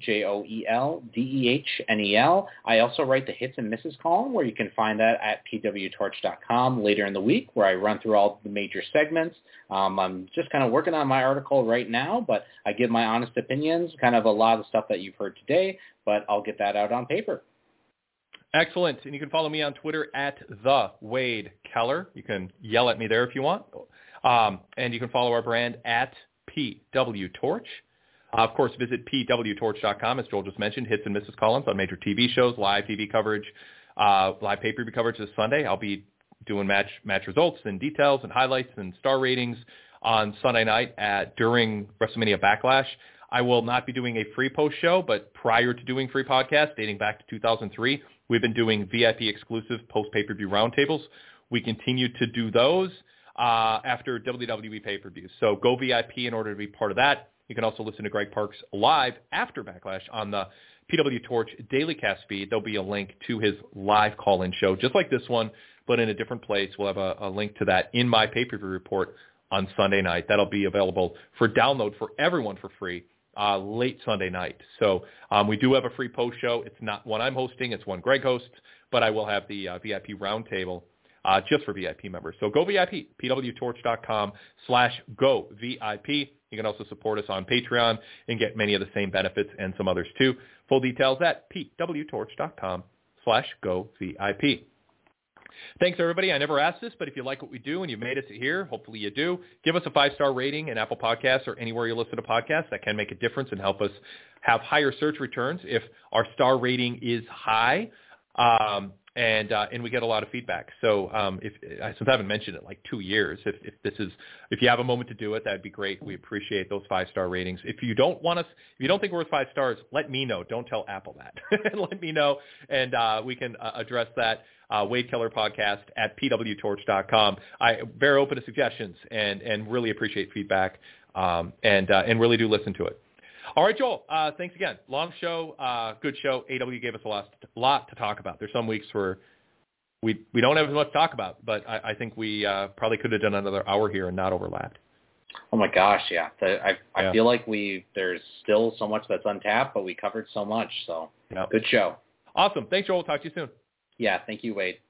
JoelDehnel. I also write the Hits and Misses column, where you can find that at pwtorch.com later in the week, where I run through all the major segments. I'm just kind of working on my article right now, but I give my honest opinions, kind of a lot of the stuff that you've heard today, but I'll get that out on paper. Excellent. And you can follow me on Twitter at @TheWadeKeller. You can yell at me there if you want. And you can follow our brand at PWTorch. Of course, visit pwtorch.com, as Joel just mentioned, hits and misses columns on major TV shows, live TV coverage, live pay-per-view coverage this Sunday. I'll be doing match results and details and highlights and star ratings on Sunday night during WrestleMania Backlash. I will not be doing a free post show, but prior to doing free podcasts, dating back to 2003, we've been doing VIP exclusive post pay-per-view roundtables. We continue to do those after WWE pay-per-views. So go VIP in order to be part of that. You can also listen to Greg Parks live after Backlash on the PW Torch Daily Cast feed. There'll be a link to his live call-in show, just like this one, but in a different place. We'll have a link to that in my pay-per-view report on Sunday night. That'll be available for download for everyone for free late Sunday night. So we do have a free post show. It's not one I'm hosting. It's one Greg hosts, but I will have the VIP roundtable just for VIP members. So go VIP, pwtorch.com/go-VIP. You can also support us on Patreon and get many of the same benefits and some others too. Full details at pwtorch.com/go-VIP. Thanks, everybody. I never asked this, but if you like what we do and you've made it to here, hopefully you do, give us a 5-star rating in Apple Podcasts or anywhere you listen to podcasts. That can make a difference and help us have higher search returns if our star rating is high. and we get a lot of feedback. So since I haven't mentioned it in like 2 years, if you have a moment to do it, that'd be great. We appreciate those 5-star ratings. If you don't think we're worth 5 stars, let me know. Don't tell Apple that. Let me know, and we can address that. Wade Keller Podcast at pwtorch.com. I'm very open to suggestions and really appreciate feedback and really do listen to it. All right, Joel, thanks again. Long show, good show. AW gave us a lot to talk about. There's some weeks where we don't have as much to talk about, but I think we probably could have done another hour here and not overlapped. Oh my gosh, yeah. I feel like there's still so much that's untapped, but we covered so much. So Good show. Awesome. Thanks, Joel. Talk to you soon. Yeah, thank you, Wade.